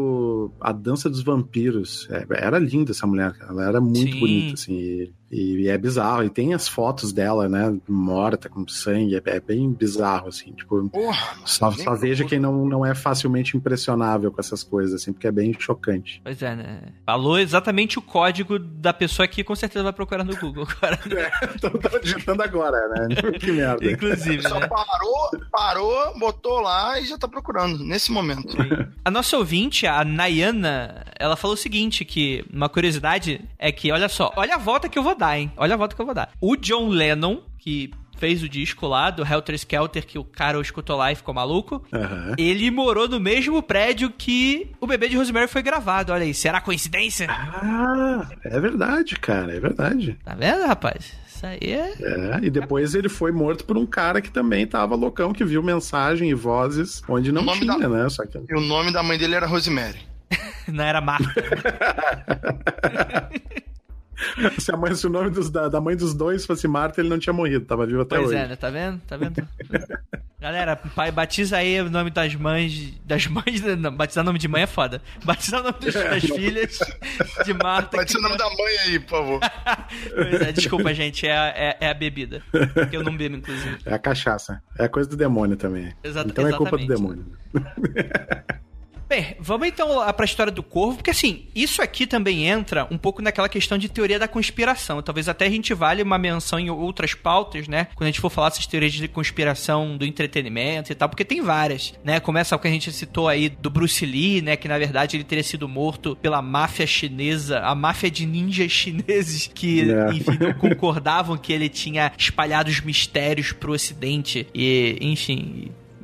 [SPEAKER 2] no A Dança dos Vampiros. É, era linda essa mulher, ela era muito Sim. bonita, assim, e, e é bizarro, e tem as fotos dela, né, morta, com sangue, é, é bem bizarro, assim, tipo, Porra, só, só veja quem não, não é facilmente impressionável com essas coisas, assim, porque é bem chocante.
[SPEAKER 1] Pois é, né? Falou exatamente o código da pessoa que com certeza vai procurar no Google agora.
[SPEAKER 2] É, tô, tô digitando agora, né? Que merda.
[SPEAKER 1] Inclusive,
[SPEAKER 4] Só
[SPEAKER 1] né?
[SPEAKER 4] parou, parou, botou lá e já tá procurando, nesse momento.
[SPEAKER 1] A nossa ouvinte, a Nayana, ela falou o seguinte, que uma curiosidade é que, olha só, olha a volta que eu vou dar, hein? Olha a volta que eu vou dar. O John Lennon, que fez o disco lá do Helter Skelter, que o cara escutou lá e ficou maluco.
[SPEAKER 2] Uhum.
[SPEAKER 1] Ele morou no mesmo prédio que o Bebê de Rosemary foi gravado. Olha aí, será coincidência?
[SPEAKER 2] Ah, é verdade, cara, é verdade.
[SPEAKER 1] Tá vendo, rapaz? Isso aí é...
[SPEAKER 2] É, e depois ele foi morto por um cara que também tava loucão, que viu mensagem e vozes onde não tinha, da... né? Só que...
[SPEAKER 4] E o nome da mãe dele era Rosemary.
[SPEAKER 1] Não era Marta.
[SPEAKER 2] Se, a mãe, se o nome dos, da, da mãe dos dois fosse Marta, ele não tinha morrido, tava vivo até
[SPEAKER 1] pois
[SPEAKER 2] hoje.
[SPEAKER 1] Pois é, né? Tá vendo? Tá vendo? Galera, pai, batiza aí o nome das mães. Das mães. Não, batizar o nome de mãe é foda. Batizar o nome dos, das filhas de Marta.
[SPEAKER 4] Batiza o nome da mãe aí, por favor.
[SPEAKER 1] Pois é, desculpa, gente. É a, é, é a bebida. Que eu não bebo, inclusive.
[SPEAKER 2] É a cachaça. É a coisa do demônio também.
[SPEAKER 1] Exato,
[SPEAKER 2] então
[SPEAKER 1] exatamente.
[SPEAKER 2] é culpa do demônio.
[SPEAKER 1] Bem, vamos então lá pra história do Corvo, porque assim, isso aqui também entra um pouco naquela questão de teoria da conspiração. Talvez até a gente valha uma menção em outras pautas, né? Quando a gente for falar essas teorias de conspiração do entretenimento e tal, porque tem várias, né? Começa o que a gente citou aí do Bruce Lee, né? Que na verdade ele teria sido morto pela máfia chinesa, a máfia de ninjas chineses que, é. enfim, não concordavam que ele tinha espalhado os mistérios pro ocidente e, enfim...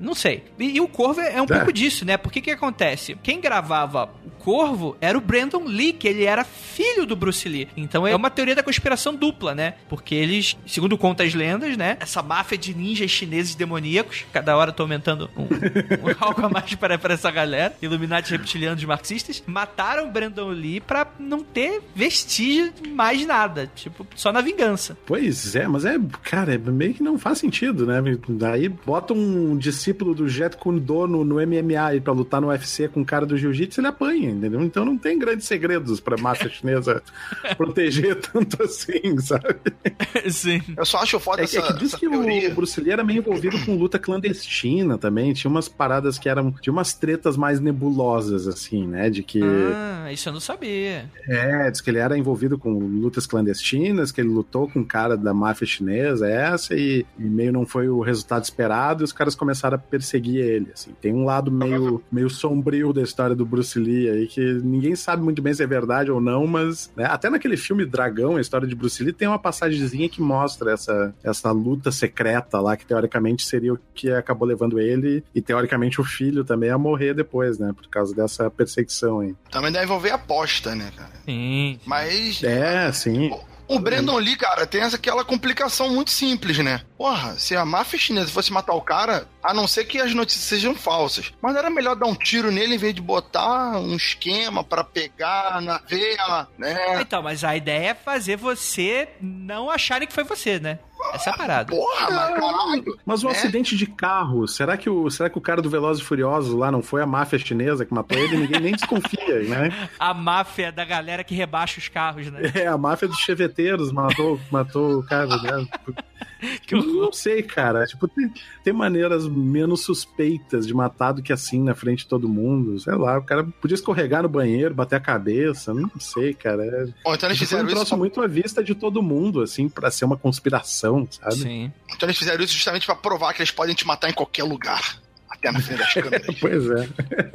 [SPEAKER 1] Não sei. E, e o Corvo é um é. pouco disso, né? Porque que acontece? Quem gravava o Corvo era o Brandon Lee, que ele era filho do Bruce Lee. Então é uma teoria da conspiração dupla, né? Porque eles, segundo contam as lendas, né? Essa máfia de ninjas chineses demoníacos, cada hora eu tô aumentando um, um algo a mais para, para essa galera, Illuminati reptilianos marxistas, mataram o Brandon Lee pra não ter vestígio de mais nada. Tipo, só na vingança.
[SPEAKER 2] Pois é, mas é, cara, é meio que não faz sentido, né? Daí bota um discípulo do Jeet Kune Do no, no M M A aí pra lutar no U F C com o cara do Jiu-Jitsu, ele apanha, entendeu? Então não tem grandes segredos pra máfia chinesa proteger tanto assim, sabe?
[SPEAKER 1] Sim.
[SPEAKER 4] Eu só acho foda
[SPEAKER 2] é,
[SPEAKER 4] essa,
[SPEAKER 2] é que diz
[SPEAKER 4] essa
[SPEAKER 2] que
[SPEAKER 4] teoria.
[SPEAKER 2] O Bruce Lee era meio envolvido com luta clandestina também, tinha umas paradas que eram, tinha umas tretas mais nebulosas, assim, né? De que...
[SPEAKER 1] Ah, isso eu não sabia.
[SPEAKER 2] É, diz que ele era envolvido com lutas clandestinas, que ele lutou com um cara da máfia chinesa, essa, e, e meio não foi o resultado esperado, e os caras começaram a perseguir ele, assim. Tem um lado meio, meio sombrio da história do Bruce Lee aí, que ninguém sabe muito bem se é verdade ou não, mas, né, até naquele filme Dragão, a história de Bruce Lee, tem uma passagemzinha que mostra essa, essa luta secreta lá, que teoricamente seria o que acabou levando ele, e teoricamente o filho também a morrer depois, né, por causa dessa perseguição aí.
[SPEAKER 4] Também deve envolver aposta, né, cara?
[SPEAKER 1] Sim.
[SPEAKER 4] Mas...
[SPEAKER 2] É, sim.
[SPEAKER 4] O Brandon Lee, cara, tem essa, aquela complicação muito simples, né? Porra, se a máfia chinesa fosse matar o cara, a não ser que as notícias sejam falsas, mas era melhor dar um tiro nele em vez de botar um esquema pra pegar na veia, né?
[SPEAKER 1] Então, mas a ideia é fazer você não acharem que foi você, né? Essa é a parada.
[SPEAKER 4] Porra, mas caralho.
[SPEAKER 2] Mas o
[SPEAKER 4] né?
[SPEAKER 2] acidente de carro, será que o, será que o cara do Velozes e Furiosos lá não foi a máfia chinesa que matou ele? Ninguém nem desconfia, né?
[SPEAKER 1] A máfia da galera que rebaixa os carros, né?
[SPEAKER 2] É, a máfia dos cheveteiros matou, matou o cara, né? Que eu não sei, cara. Tipo, tem, tem maneiras menos suspeitas de matar do que assim na frente de todo mundo. Sei lá, o cara podia escorregar no banheiro, bater a cabeça. Não sei, cara. É,
[SPEAKER 4] Bom, então eles
[SPEAKER 2] foi
[SPEAKER 4] fizeram
[SPEAKER 2] um troço
[SPEAKER 4] isso
[SPEAKER 2] muito à vista de todo mundo, assim, pra ser uma conspiração, sabe?
[SPEAKER 1] Sim.
[SPEAKER 4] Então eles fizeram isso justamente pra provar que eles podem te matar em qualquer lugar. Até na frente das câmeras.
[SPEAKER 2] Pois é.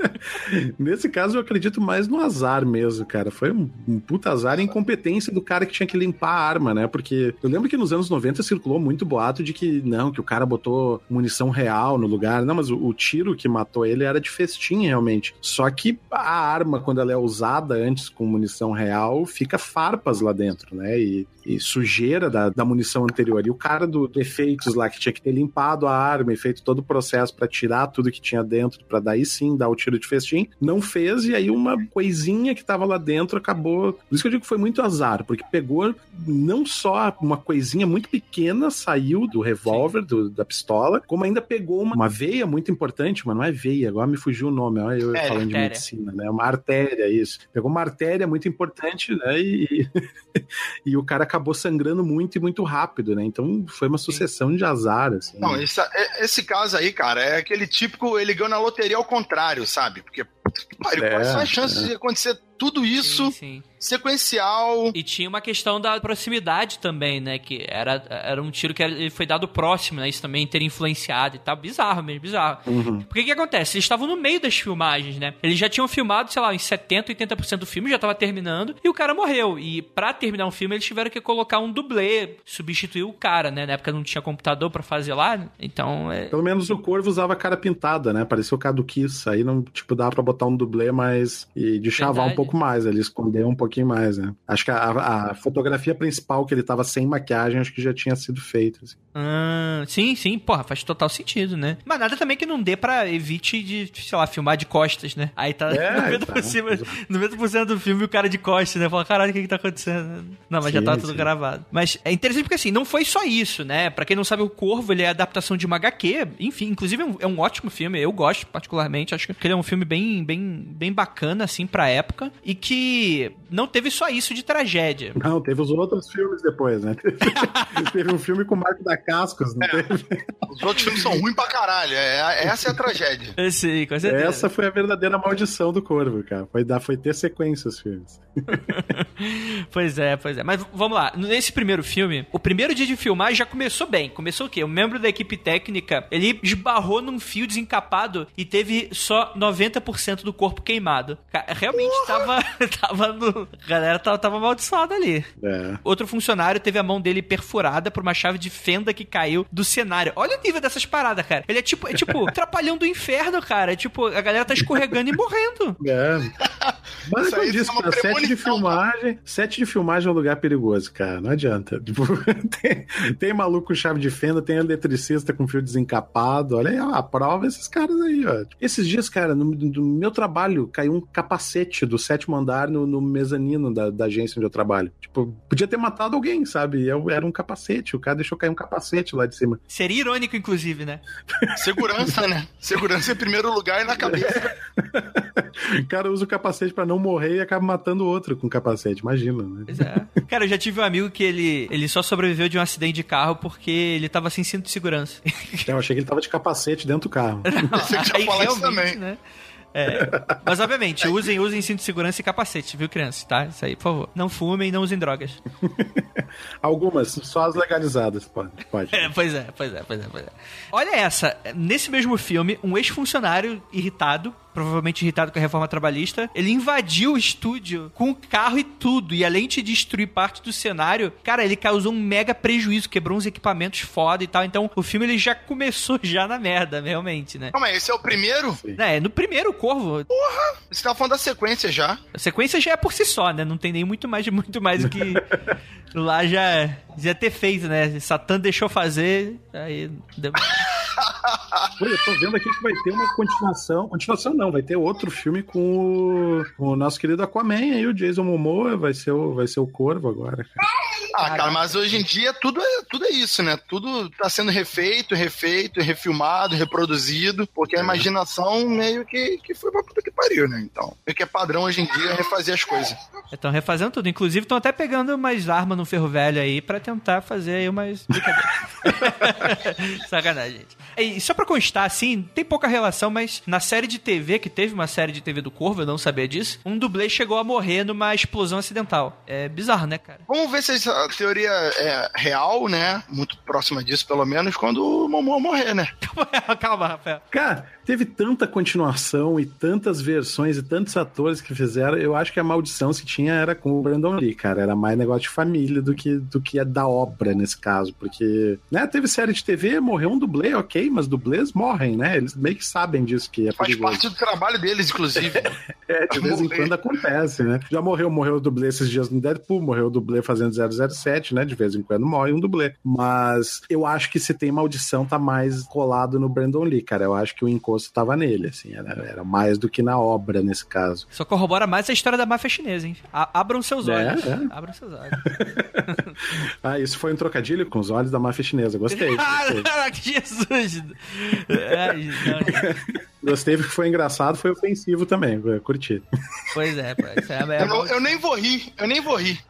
[SPEAKER 2] Nesse caso, eu acredito mais no azar mesmo, cara. Foi um, um puta azar e incompetência do cara que tinha que limpar a arma, né? Porque eu lembro que nos anos noventa circulou muito boato de que, não, que o cara botou munição real no lugar. Não, mas o, o tiro que matou ele era de festim, realmente. Só que a arma, quando ela é usada antes com munição real, fica farpas lá dentro, né? E, e sujeira da, da munição anterior. E o cara do, do efeitos lá, que tinha que ter limpado a arma e feito todo o processo pra tirar tudo que tinha dentro, pra daí sim dar o tiro de festim, não fez, e aí uma coisinha que tava lá dentro acabou... Por isso que eu digo que foi muito azar, porque pegou não só uma coisinha muito pequena, saiu do revólver, do, da pistola, como ainda pegou uma, uma veia muito importante, mas não é veia, agora me fugiu o nome, olha eu é, falando artéria. De medicina, né? Uma artéria, isso. Pegou uma artéria muito importante, né? E, e o cara acabou sangrando muito e muito rápido, né? Então foi uma sucessão de azar, assim.
[SPEAKER 4] Não, esse, esse caso aí, cara, é aquele típico, ele ganhou na loteria ao contrário, sabe? Porque, pariu,
[SPEAKER 2] é,
[SPEAKER 4] quais são as chances é. de acontecer tudo isso
[SPEAKER 1] sim, sim.
[SPEAKER 4] sequencial?
[SPEAKER 1] E tinha uma questão da proximidade também, né? Que era, era um tiro que ele foi dado próximo, né? Isso também ter influenciado e tal. Bizarro mesmo, bizarro.
[SPEAKER 2] Uhum.
[SPEAKER 1] Porque o que acontece? Eles estavam no meio das filmagens, né? Eles já tinham filmado, sei lá, em setenta, oitenta por cento do filme, já tava terminando, e o cara morreu. E pra terminar um filme, eles tiveram que colocar um dublê, substituir o cara, né? Na época não tinha computador pra fazer lá, né? Então... É...
[SPEAKER 2] Pelo menos o Corvo usava a cara pintada, né? Parecia o Caduquiça. Aí não, tipo, dava pra botar um dublê, mas... E de chavar um pouco mais, ele escondeu um pouquinho mais, né? Acho que a, a fotografia principal, que ele tava sem maquiagem, acho que já tinha sido feita. Assim.
[SPEAKER 1] Ah, sim, sim, porra, faz total sentido, né? Mas nada também que não dê pra evite de, sei lá, filmar de costas, né? Aí tá
[SPEAKER 2] é,
[SPEAKER 1] noventa por cento, tá. noventa por cento do filme o cara de costas, né? Fala, caralho, o que que tá acontecendo? Não, mas sim, já tá tudo sim. gravado. Mas é interessante porque, assim, não foi só isso, né? Pra quem não sabe, o Corvo, ele é a adaptação de uma agá quê, enfim, inclusive é um, é um ótimo filme, eu gosto particularmente, acho que ele é um filme bem, bem, bem bacana, assim, pra época, e que não teve só isso de tragédia.
[SPEAKER 2] Não, teve os outros filmes depois, né? Teve um filme com o Marco da Cascos, não
[SPEAKER 4] é.
[SPEAKER 2] teve?
[SPEAKER 4] Os outros filmes são ruins pra caralho, é, essa é a tragédia.
[SPEAKER 1] Sim, com certeza.
[SPEAKER 2] Essa foi a verdadeira maldição do Corvo, cara. Foi, dar, foi ter sequência os filmes.
[SPEAKER 1] Pois é, pois é. Mas vamos lá. Nesse primeiro filme, o primeiro dia de filmar já começou bem. Começou o quê? O membro da equipe técnica, ele esbarrou num fio desencapado e teve só noventa por cento do corpo queimado. Realmente tava, tava no... A galera tava, tava amaldiçoada ali. É. Outro funcionário teve a mão dele perfurada por uma chave de fenda que caiu do cenário. Olha o nível dessas paradas, cara. Ele é tipo, é tipo Trapalhão do Inferno, cara. É tipo, a galera tá escorregando e morrendo.
[SPEAKER 2] É. Mas eu disse, cara, sete de filmagem, sete de filmagem é um lugar perigoso, cara. Não adianta. Tipo, tem, tem maluco com chave de fenda, tem eletricista com fio desencapado. Olha aí, a prova esses caras aí, ó. Esses dias, cara, no, no meu trabalho, caiu um capacete do sétimo andar no, no mezanino da, da agência onde eu trabalho. Tipo, podia ter matado alguém, sabe? Eu, era um capacete, o cara deixou cair um capacete lá de cima.
[SPEAKER 1] Seria irônico, inclusive, né?
[SPEAKER 4] Segurança, né? Segurança em primeiro lugar e na cabeça.
[SPEAKER 2] O cara usa o capacete pra não morrer e acaba matando o outro com o capacete, imagina, né?
[SPEAKER 1] Pois é. Cara, eu já tive um amigo que ele, ele só sobreviveu de um acidente de carro porque ele tava sem cinto de segurança.
[SPEAKER 2] Eu achei que ele tava de capacete dentro do carro.
[SPEAKER 1] Não, você já falou isso também. Né? É. Mas, obviamente, usem, usem cinto de segurança e capacete, viu, criança? Tá? Isso aí, por favor. Não fumem, não usem drogas.
[SPEAKER 2] Algumas, só as legalizadas, pode. pode.
[SPEAKER 1] É, pois é, pois é, pois é, pois é. Olha essa, nesse mesmo filme, um ex-funcionário irritado, provavelmente irritado com a reforma trabalhista, ele invadiu o estúdio com o carro e tudo, e além de destruir parte do cenário, cara, ele causou um mega prejuízo, quebrou uns equipamentos foda e tal, então o filme ele já começou já na merda, realmente, né?
[SPEAKER 4] Calma aí, esse é o primeiro?
[SPEAKER 1] É, no primeiro Corvo.
[SPEAKER 4] Porra! Você tava falando da sequência já.
[SPEAKER 1] A sequência já é por si só, né? Não tem nem muito mais, muito mais o que lá já, já ter feito, né? Satã deixou fazer, aí...
[SPEAKER 2] Eu tô vendo aqui que vai ter uma continuação. Continuação não, vai ter outro filme com o, o nosso querido Aquaman aí, o Jason Momoa, vai ser o, vai ser o Corvo agora, cara.
[SPEAKER 4] Ah, cara, mas hoje em dia tudo é, tudo é isso, né? Tudo tá sendo refeito, refeito, refilmado, reproduzido, porque a imaginação meio que, que foi pra puta que pariu, né? Então, o que é padrão hoje em dia é refazer as coisas.
[SPEAKER 1] Estão refazendo tudo, inclusive estão até pegando umas armas no ferro velho aí pra tentar fazer aí umas brincadeiras. Sacanagem, gente. E só pra constar, assim, tem pouca relação, mas na série de T V, que teve uma série de T V do Corvo, eu não sabia disso, um dublê chegou a morrer numa explosão acidental. É bizarro, né, cara?
[SPEAKER 4] Vamos ver se essa teoria é real, né? Muito próxima disso, pelo menos, quando o Momoa morrer, né?
[SPEAKER 1] Calma, Rafael.
[SPEAKER 2] Cara, teve tanta continuação e tantas versões e tantos atores que fizeram, eu acho que a maldição se tinha era com o Brandon Lee, cara. Era mais negócio de família do que, do que é da obra nesse caso, porque, né, teve série de T V, morreu um dublê, ok, mas dublês morrem, né? Eles meio que sabem disso que é
[SPEAKER 4] Faz perigoso. Parte do trabalho deles, inclusive.
[SPEAKER 2] É, de vez em quando acontece, né? Já morreu, morreu o dublê esses dias no Deadpool, morreu o dublê fazendo zero zero sete, né? De vez em quando morre um dublê. Mas eu acho que se tem maldição, tá mais colado no Brandon Lee, cara. Eu acho que o encosto tava nele, assim. Era, era mais do que na obra, nesse caso.
[SPEAKER 1] Só corrobora mais a história da máfia chinesa, hein? A- abram seus olhos.
[SPEAKER 2] É, é.
[SPEAKER 1] Abram seus olhos.
[SPEAKER 2] Ah, isso foi um trocadilho com os olhos da máfia chinesa. Gostei. gostei.
[SPEAKER 1] Ah, Jesus! Ai, não,
[SPEAKER 2] Gostei porque foi engraçado, foi ofensivo também. Eu curti.
[SPEAKER 1] Pois é, pô. Isso é, é
[SPEAKER 4] eu, não, eu nem vou rir, eu nem vou rir.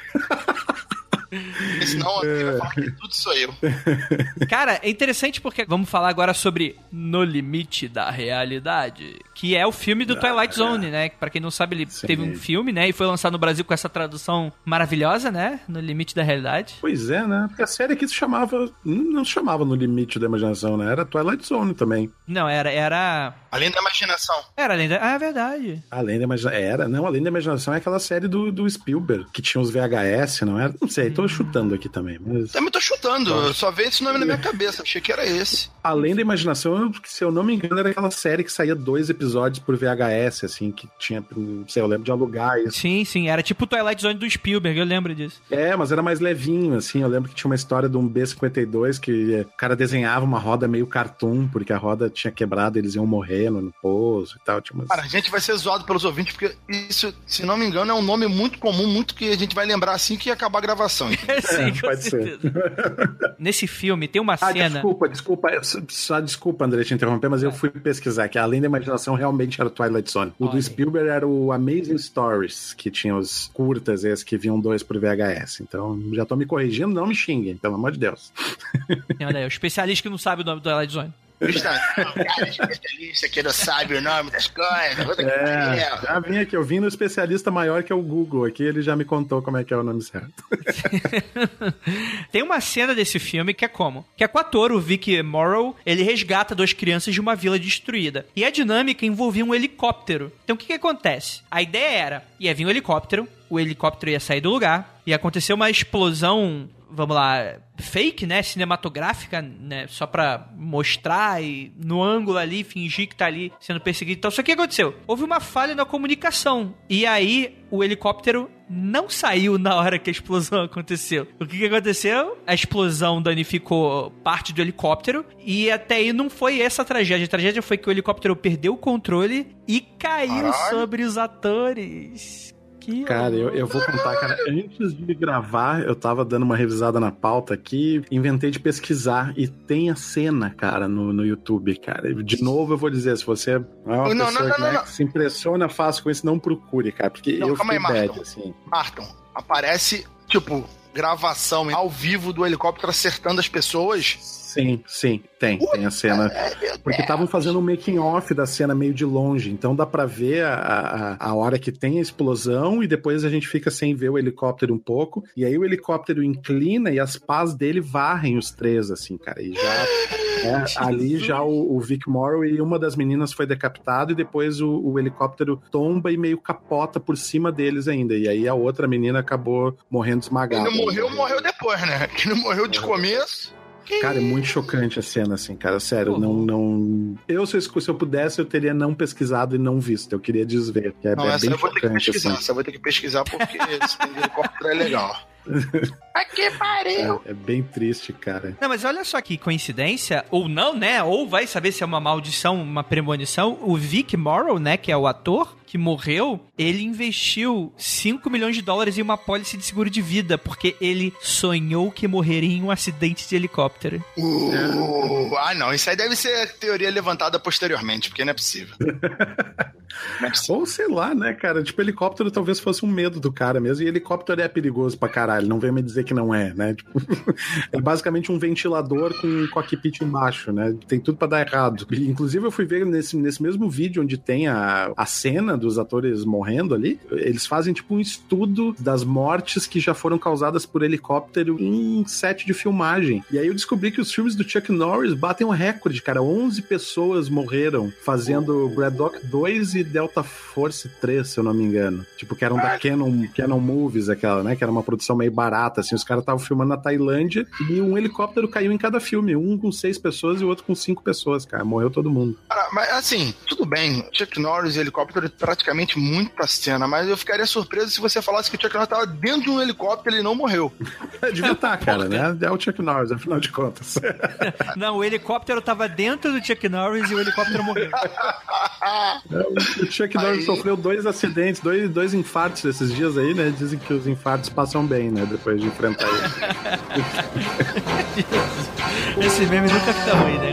[SPEAKER 4] Senão alguém vai falar que tudo sou eu.
[SPEAKER 1] Cara, é interessante porque vamos falar agora sobre No Limite da Realidade, que é o filme do ah, Twilight Zone, é. né? Pra quem não sabe, ele Sim. teve um filme, né? E foi lançado no Brasil com essa tradução maravilhosa, né? No Limite da Realidade.
[SPEAKER 2] Pois é, né? Porque a série aqui se chamava... Não se chamava No Limite da Imaginação, né? Era Twilight Zone também.
[SPEAKER 1] Não, era... era...
[SPEAKER 4] Além da Imaginação.
[SPEAKER 1] Era Além da... Ah, é verdade.
[SPEAKER 2] Além da Imaginação. Era, não. Além da Imaginação é aquela série do, do Spielberg, que tinha os V H S, não era? Não sei, tô hum. chutando aqui também. Mas...
[SPEAKER 4] Também tô chutando, eu só vejo esse nome na minha cabeça, achei que era esse.
[SPEAKER 2] Além da Imaginação, se eu não me engano, era aquela série que saía dois episódios por V H S, assim, que tinha, não sei, eu lembro de alugar isso.
[SPEAKER 1] Sim, sim, era tipo o Twilight Zone do Spielberg, eu lembro disso.
[SPEAKER 2] É, mas era mais levinho, assim, eu lembro que tinha uma história de um B cinquenta e dois que o cara desenhava uma roda meio cartoon, porque a roda tinha quebrado, eles iam morrendo no pouso e tal. Tinha umas...
[SPEAKER 4] Cara, a gente vai ser zoado pelos ouvintes, porque isso, se não me engano, é um nome muito comum, muito que a gente vai lembrar assim que acabar a gravação.
[SPEAKER 1] É, sim, é, pode ser. Nesse filme tem uma
[SPEAKER 2] ah,
[SPEAKER 1] cena...
[SPEAKER 2] desculpa, desculpa, só desculpa, André, te interromper, mas é. eu fui pesquisar que Além da Imaginação realmente era o Twilight Zone. O Olha. do Spielberg era o Amazing Stories, que tinha os curtas, esses que vinham dois por V H S. Então, já tô me corrigindo, não me xinguem, pelo amor de Deus.
[SPEAKER 1] Olha aí, o especialista que não sabe o nome do Twilight Zone.
[SPEAKER 4] Justamente. Cara, especialista que não sabe o nome das coisas.
[SPEAKER 2] É, já vim aqui, eu vim no especialista maior que é o Google aqui, ele já me contou como é que é o nome certo.
[SPEAKER 1] Tem uma cena desse filme que é como? Que é com o ator, o Vic Morrow, ele resgata duas crianças de uma vila destruída. E a dinâmica envolvia um helicóptero. Então o que que acontece? A ideia era, ia vir um helicóptero, o helicóptero ia sair do lugar, ia acontecer uma explosão, vamos lá, fake, né, cinematográfica, né, só pra mostrar e no ângulo ali, fingir que tá ali sendo perseguido. Então, só que o que aconteceu? Houve uma falha na comunicação, e aí o helicóptero não saiu na hora que a explosão aconteceu. O que que aconteceu? A explosão danificou parte do helicóptero, e até aí não foi essa a tragédia. A tragédia foi que o helicóptero perdeu o controle e caiu
[SPEAKER 4] Caralho.
[SPEAKER 1] sobre os atores. Que
[SPEAKER 2] Cara, eu, eu vou contar, cara, antes de gravar, eu tava dando uma revisada na pauta aqui, inventei de pesquisar e tem a cena, cara, no, no YouTube, cara. De novo eu vou dizer, se você é uma
[SPEAKER 4] Não,
[SPEAKER 2] pessoa
[SPEAKER 4] não,
[SPEAKER 2] que,
[SPEAKER 4] não,
[SPEAKER 2] né,
[SPEAKER 4] não.
[SPEAKER 2] que se impressiona fácil com isso, não procure, cara, porque
[SPEAKER 4] Não,
[SPEAKER 2] eu
[SPEAKER 4] calma
[SPEAKER 2] fiquei
[SPEAKER 4] aí,
[SPEAKER 2] bad,
[SPEAKER 4] Marton.
[SPEAKER 2] assim.
[SPEAKER 4] Marton, aparece, tipo, gravação ao vivo do helicóptero acertando as pessoas.
[SPEAKER 2] Sim, sim, tem, tem a cena. Porque estavam fazendo um making off da cena meio de longe, então dá pra ver a, a, a hora que tem a explosão e depois a gente fica sem ver o helicóptero um pouco, e aí o helicóptero inclina e as pás dele varrem os três, assim, cara, e já... É, ali já o, o Vic Morrow e uma das meninas foi decapitado e depois o, o helicóptero tomba e meio capota por cima deles ainda, e aí a outra menina acabou morrendo esmagada.
[SPEAKER 4] Quem não morreu, morreu depois, né? Quem não morreu de começo...
[SPEAKER 2] Cara, é muito chocante a cena, assim, cara. Sério,
[SPEAKER 1] Uhum.
[SPEAKER 2] não, não... Eu, se eu, se eu pudesse, eu teria não pesquisado e não visto. Eu queria desver, que é,
[SPEAKER 4] Não,
[SPEAKER 2] é
[SPEAKER 4] essa
[SPEAKER 2] bem
[SPEAKER 4] eu vou ter que
[SPEAKER 2] chocante,
[SPEAKER 4] pesquisar.
[SPEAKER 2] assim.
[SPEAKER 4] Essa eu vou ter que pesquisar porque esse helicóptero é legal. Aqui pariu!
[SPEAKER 2] É, é bem triste, cara.
[SPEAKER 1] Não, mas olha só que coincidência, ou não, né? Ou vai saber se é uma maldição, uma premonição. O Vic Morrow, né, que é o ator que morreu, ele investiu cinco milhões de dólares em uma pólice de seguro de vida, porque ele sonhou que morreria em um acidente de helicóptero.
[SPEAKER 4] Uh, ah, não. Isso aí deve ser teoria levantada posteriormente, porque não é possível. Não é possível.
[SPEAKER 2] Ou sei lá, né, cara? Tipo, helicóptero talvez fosse um medo do cara mesmo. E helicóptero é perigoso pra caralho. Não vem me dizer que não é, né? Tipo, é basicamente um ventilador com um cockpit embaixo, né? Tem tudo pra dar errado. E, inclusive, eu fui ver nesse, nesse mesmo vídeo onde tem a, a cena dos atores morrendo ali. Eles fazem, tipo, um estudo das mortes que já foram causadas por helicóptero em set de filmagem. E aí eu descobri que os filmes do Chuck Norris batem um recorde, cara. onze pessoas morreram fazendo Braddock dois e Delta Force três, se eu não me engano. Tipo, que eram da Canon, Canon Movies, aquela, né? Que era uma produção meio barata, assim. Os caras estavam filmando na Tailândia e um helicóptero caiu em cada filme. Um com seis pessoas e o outro com cinco pessoas, cara. Morreu todo mundo.
[SPEAKER 4] Cara, mas assim, tudo bem. Chuck Norris e helicóptero é praticamente muita cena, mas eu ficaria surpreso se você falasse que o Chuck Norris estava dentro de um helicóptero e ele não morreu.
[SPEAKER 2] Devia estar, cara, né? É o Chuck Norris, afinal de contas.
[SPEAKER 1] Não, o helicóptero tava dentro do Chuck Norris e o helicóptero morreu.
[SPEAKER 2] O Chuck Norris
[SPEAKER 4] Aí-
[SPEAKER 2] sofreu dois acidentes, dois, dois infartos esses dias aí, né? Dizem que os infartos passam bem, né? Depois de enfrentar ele.
[SPEAKER 1] Esse meme nunca fica ruim, né?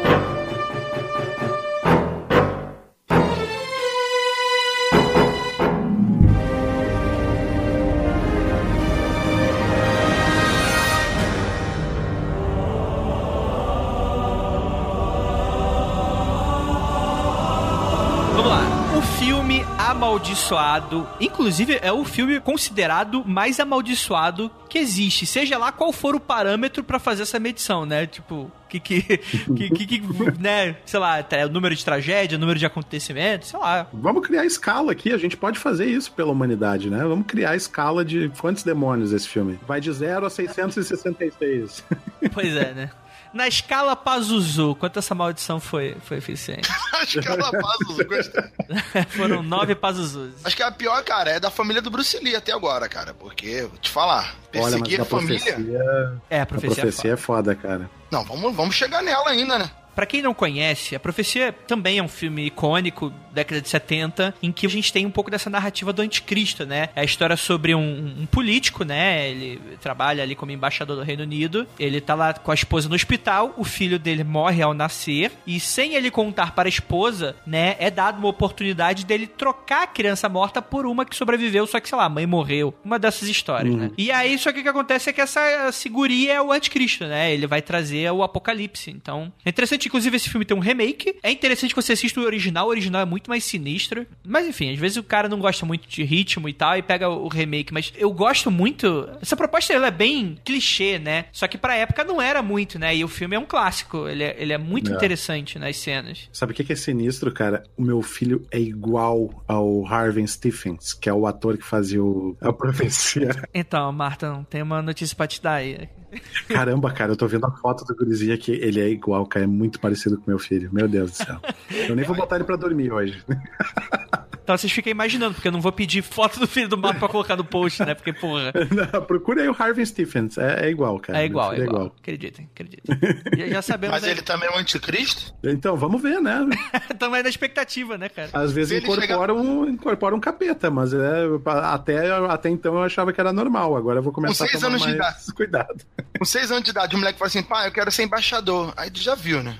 [SPEAKER 1] Vamos lá. O filme amaldiçoado, inclusive é o filme considerado mais amaldiçoado que existe, seja lá qual for o parâmetro pra fazer essa medição, né? Tipo, que que, que, que, que né, sei lá, o número de tragédia, o número de acontecimentos, sei lá.
[SPEAKER 2] Vamos criar escala aqui, a gente pode fazer isso pela humanidade, né? Vamos criar escala de quantos demônios esse filme? Vai de zero a seiscentos e sessenta e seis.
[SPEAKER 1] Pois é, né? Na escala Pazuzu, quanto essa maldição foi, foi eficiente?
[SPEAKER 4] Acho que ela faz os gostei.
[SPEAKER 1] Foram nove Pazuzus.
[SPEAKER 4] Acho que a pior, cara, é da família do Bruce Lee até agora, cara. Porque, vou te falar,
[SPEAKER 2] Olha, mas
[SPEAKER 4] perseguir
[SPEAKER 2] a
[SPEAKER 4] a família...
[SPEAKER 2] profecia,
[SPEAKER 1] É, a
[SPEAKER 2] a
[SPEAKER 1] profecia,
[SPEAKER 2] profecia é foda, cara.
[SPEAKER 4] Não, vamos, vamos chegar nela ainda, né?
[SPEAKER 1] Pra quem não conhece, A Profecia também é um filme icônico, década de setenta, em que a gente tem um pouco dessa narrativa do anticristo, né? É a história sobre um, um político, né? Ele trabalha ali como embaixador do Reino Unido, ele tá lá com a esposa no hospital, o filho dele morre ao nascer, e sem ele contar para a esposa, né, é dado uma oportunidade dele trocar a criança morta por uma que sobreviveu, só que, sei lá, a mãe morreu. Uma dessas histórias,
[SPEAKER 2] Uhum.
[SPEAKER 1] né? E aí, só que o que acontece é que essa figurinha é o anticristo, né? Ele vai trazer o apocalipse. Então, é interessante interessante, inclusive, esse filme tem um remake. É interessante que você assista o original, o original é muito mais sinistro. Mas enfim, às vezes o cara não gosta muito de ritmo e tal, e pega o remake. Mas eu gosto muito... Essa proposta, ela é bem clichê, né? Só que pra época não era muito, né? E o filme é um clássico. Ele é, ele é muito é. interessante nas cenas.
[SPEAKER 2] Sabe o que é sinistro, cara? O meu filho é igual ao Harvey Stephens, que é o ator que fazia o... a profecia.
[SPEAKER 1] Então, Marta, tem uma notícia pra te dar aí.
[SPEAKER 2] Caramba, cara, eu tô vendo a foto do gurizinho aqui. Ele é igual, cara, é muito parecido com meu filho. Meu Deus do céu. Eu nem vou botar ele pra dormir hoje.
[SPEAKER 1] Então vocês ficam imaginando, porque eu não vou pedir foto do filho do Marco pra colocar no post, né? Porque, porra...
[SPEAKER 2] Não, procura aí o Harvey Stephens. É, é igual, cara.
[SPEAKER 1] É igual, é igual. igual. Acreditem, acreditem. Já, já sabemos...
[SPEAKER 4] Mas aí. Ele também é um anticristo?
[SPEAKER 2] Então, vamos ver, né?
[SPEAKER 1] Também é na expectativa, né, cara?
[SPEAKER 2] Às vezes incorpora, chegar... um, incorpora um capeta, mas é, até, até então eu achava que era normal. Agora eu vou começar a tomar mais idade. cuidado.
[SPEAKER 4] Com seis anos de idade, o moleque fala assim, pai, eu quero ser embaixador. Aí tu já viu, né?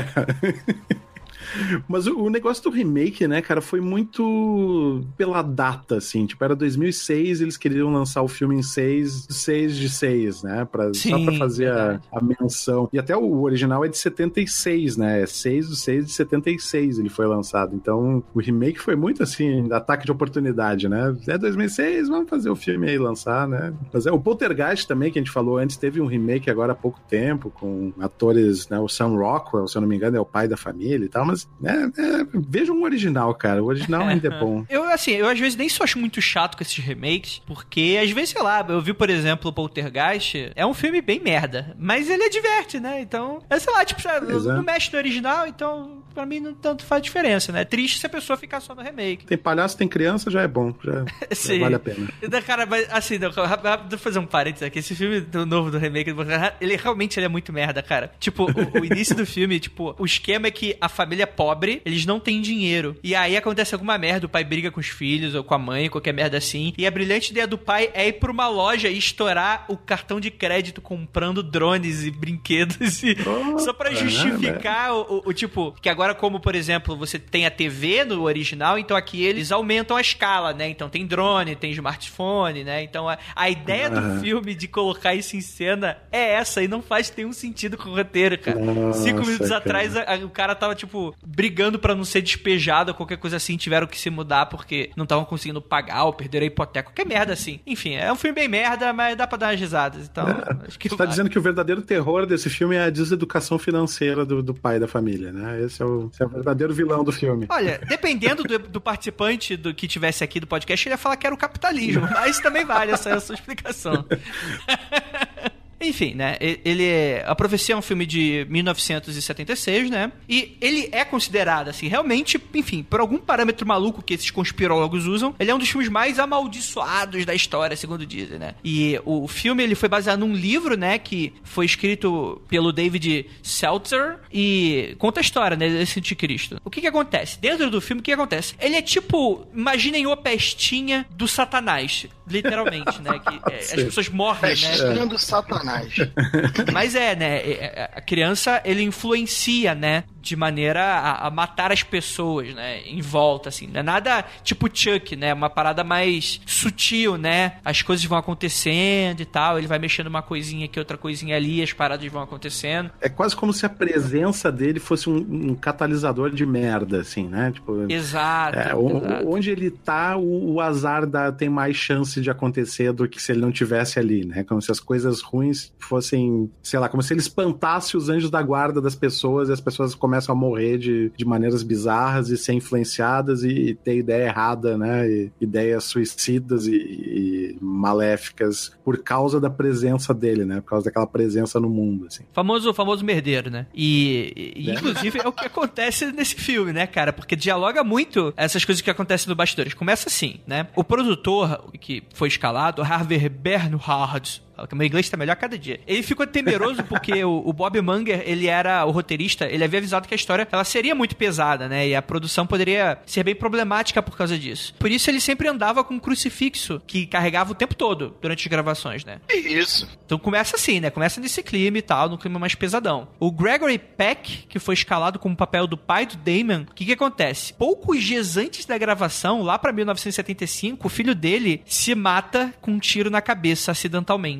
[SPEAKER 2] É... Mas o, o negócio do remake, né, cara, foi muito pela data, assim, tipo, era dois mil e seis, eles queriam lançar o filme em seis de seis, né, pra, Sim, só pra fazer a, a menção. E até o original é de setenta e seis, né, é seis de seis de setenta e seis ele foi lançado, então o remake foi muito, assim, ataque de oportunidade, né, é dois mil e seis, vamos fazer o filme aí, lançar, né. Mas é, o Poltergeist também, que a gente falou antes, teve um remake agora há pouco tempo, com atores, né, o Sam Rockwell, se eu não me engano, é o pai da família e tal, mas É, é, veja um original, cara. O original ainda é bom.
[SPEAKER 1] Eu, assim, eu às vezes nem só acho muito chato com esses remakes, porque às vezes, sei lá, eu vi, por exemplo, o Poltergeist, é um filme bem merda, mas ele adverte, né? Então, é, sei lá, tipo, não, não mexe no original, então pra mim não tanto faz diferença, né? É triste se a pessoa ficar só no remake.
[SPEAKER 2] Tem palhaço, tem criança, já é bom. Já, já vale a pena.
[SPEAKER 1] Cara, mas assim, não, rápido, vou fazer um parênteses aqui. Esse filme do novo do remake, ele realmente ele é muito merda, cara. Tipo, o, o início do filme, tipo, o esquema é que a família pobre, eles não têm dinheiro. E aí acontece alguma merda, o pai briga com os filhos ou com a mãe, qualquer merda assim. E a brilhante ideia do pai é ir pra uma loja e estourar o cartão de crédito comprando drones e brinquedos e oh, só pra justificar o, o, o tipo, que agora como, por exemplo, você tem a T V no original, então aqui eles aumentam a escala, né? Então tem drone, tem smartphone, né? Então a, a ideia uhum. do filme de colocar isso em cena é essa e não faz nenhum sentido com o roteiro, cara. Nossa, Cinco minutos cara. atrás a, a, o cara tava, tipo, brigando pra não ser despejado ou qualquer coisa assim, tiveram que se mudar porque não estavam conseguindo pagar ou perderam a hipoteca, qualquer merda assim. Enfim, é um filme bem merda, mas dá pra dar umas risadas, então é. acho que
[SPEAKER 2] Você
[SPEAKER 1] vale.
[SPEAKER 2] tá dizendo que o verdadeiro terror desse filme é a deseducação financeira do, do pai da família, né? Esse é, o, esse é o verdadeiro vilão do filme.
[SPEAKER 1] Olha, dependendo do, do participante do que tivesse aqui do podcast, ele ia falar que era o capitalismo, mas também vale essa, essa explicação. Enfim, né, ele é... A Profecia é um filme de mil novecentos e setenta e seis, né, e ele é considerado, assim, realmente, enfim, por algum parâmetro maluco que esses conspirólogos usam, ele é um dos filmes mais amaldiçoados da história, segundo dizem, né. E o filme, ele foi baseado num livro, né, que foi escrito pelo David Seltzer e conta a história, né, desse anticristo. O que que acontece? Dentro do filme, o que que acontece? Ele é tipo, imaginem o Pestinha do Satanás, literalmente, né, que é, as pessoas morrem, né.
[SPEAKER 4] Pestinha do Satanás.
[SPEAKER 1] Mas é, né? A criança, ele influencia, né? De maneira a, a matar as pessoas, né? Em volta, assim. Não é nada tipo Chuck, né? Uma parada mais sutil, né? As coisas vão acontecendo e tal. Ele vai mexendo uma coisinha aqui, outra coisinha ali, as paradas vão acontecendo.
[SPEAKER 2] É quase como se a presença dele fosse um, um catalisador de merda, assim, né? Tipo,
[SPEAKER 1] exato,
[SPEAKER 2] é,
[SPEAKER 1] exato.
[SPEAKER 2] O, onde ele tá, o, o azar dá, tem mais chance de acontecer do que se ele não tivesse ali, né? Como se as coisas ruins fossem, sei lá, como se ele espantasse os anjos da guarda das pessoas e as pessoas começam a morrer de, de maneiras bizarras e ser influenciadas e, e ter ideia errada, né? E, ideias suicidas e, e maléficas por causa da presença dele, né? Por causa daquela presença no mundo, assim.
[SPEAKER 1] Famoso, famoso merdeiro, né? E, e é. inclusive, é o que acontece nesse filme, né, cara? Porque dialoga muito essas coisas que acontecem no bastidores. Começa assim, né? O produtor que foi escalado, Harvey Bernhard, o meu inglês tá melhor a cada dia. Ele ficou temeroso porque o, o Bob Munger, ele era o roteirista, ele havia avisado que a história ela seria muito pesada, né? E a produção poderia ser bem problemática por causa disso. Por isso ele sempre andava com um crucifixo que carregava o tempo todo durante as gravações, né?
[SPEAKER 4] Que isso?
[SPEAKER 1] Então começa assim, né? Começa nesse clima e tal, num clima mais pesadão. O Gregory Peck, que foi escalado como papel do pai do Damon, o que que acontece? Poucos dias antes da gravação, lá pra mil novecentos e setenta e cinco, o filho dele se mata com um tiro na cabeça acidentalmente.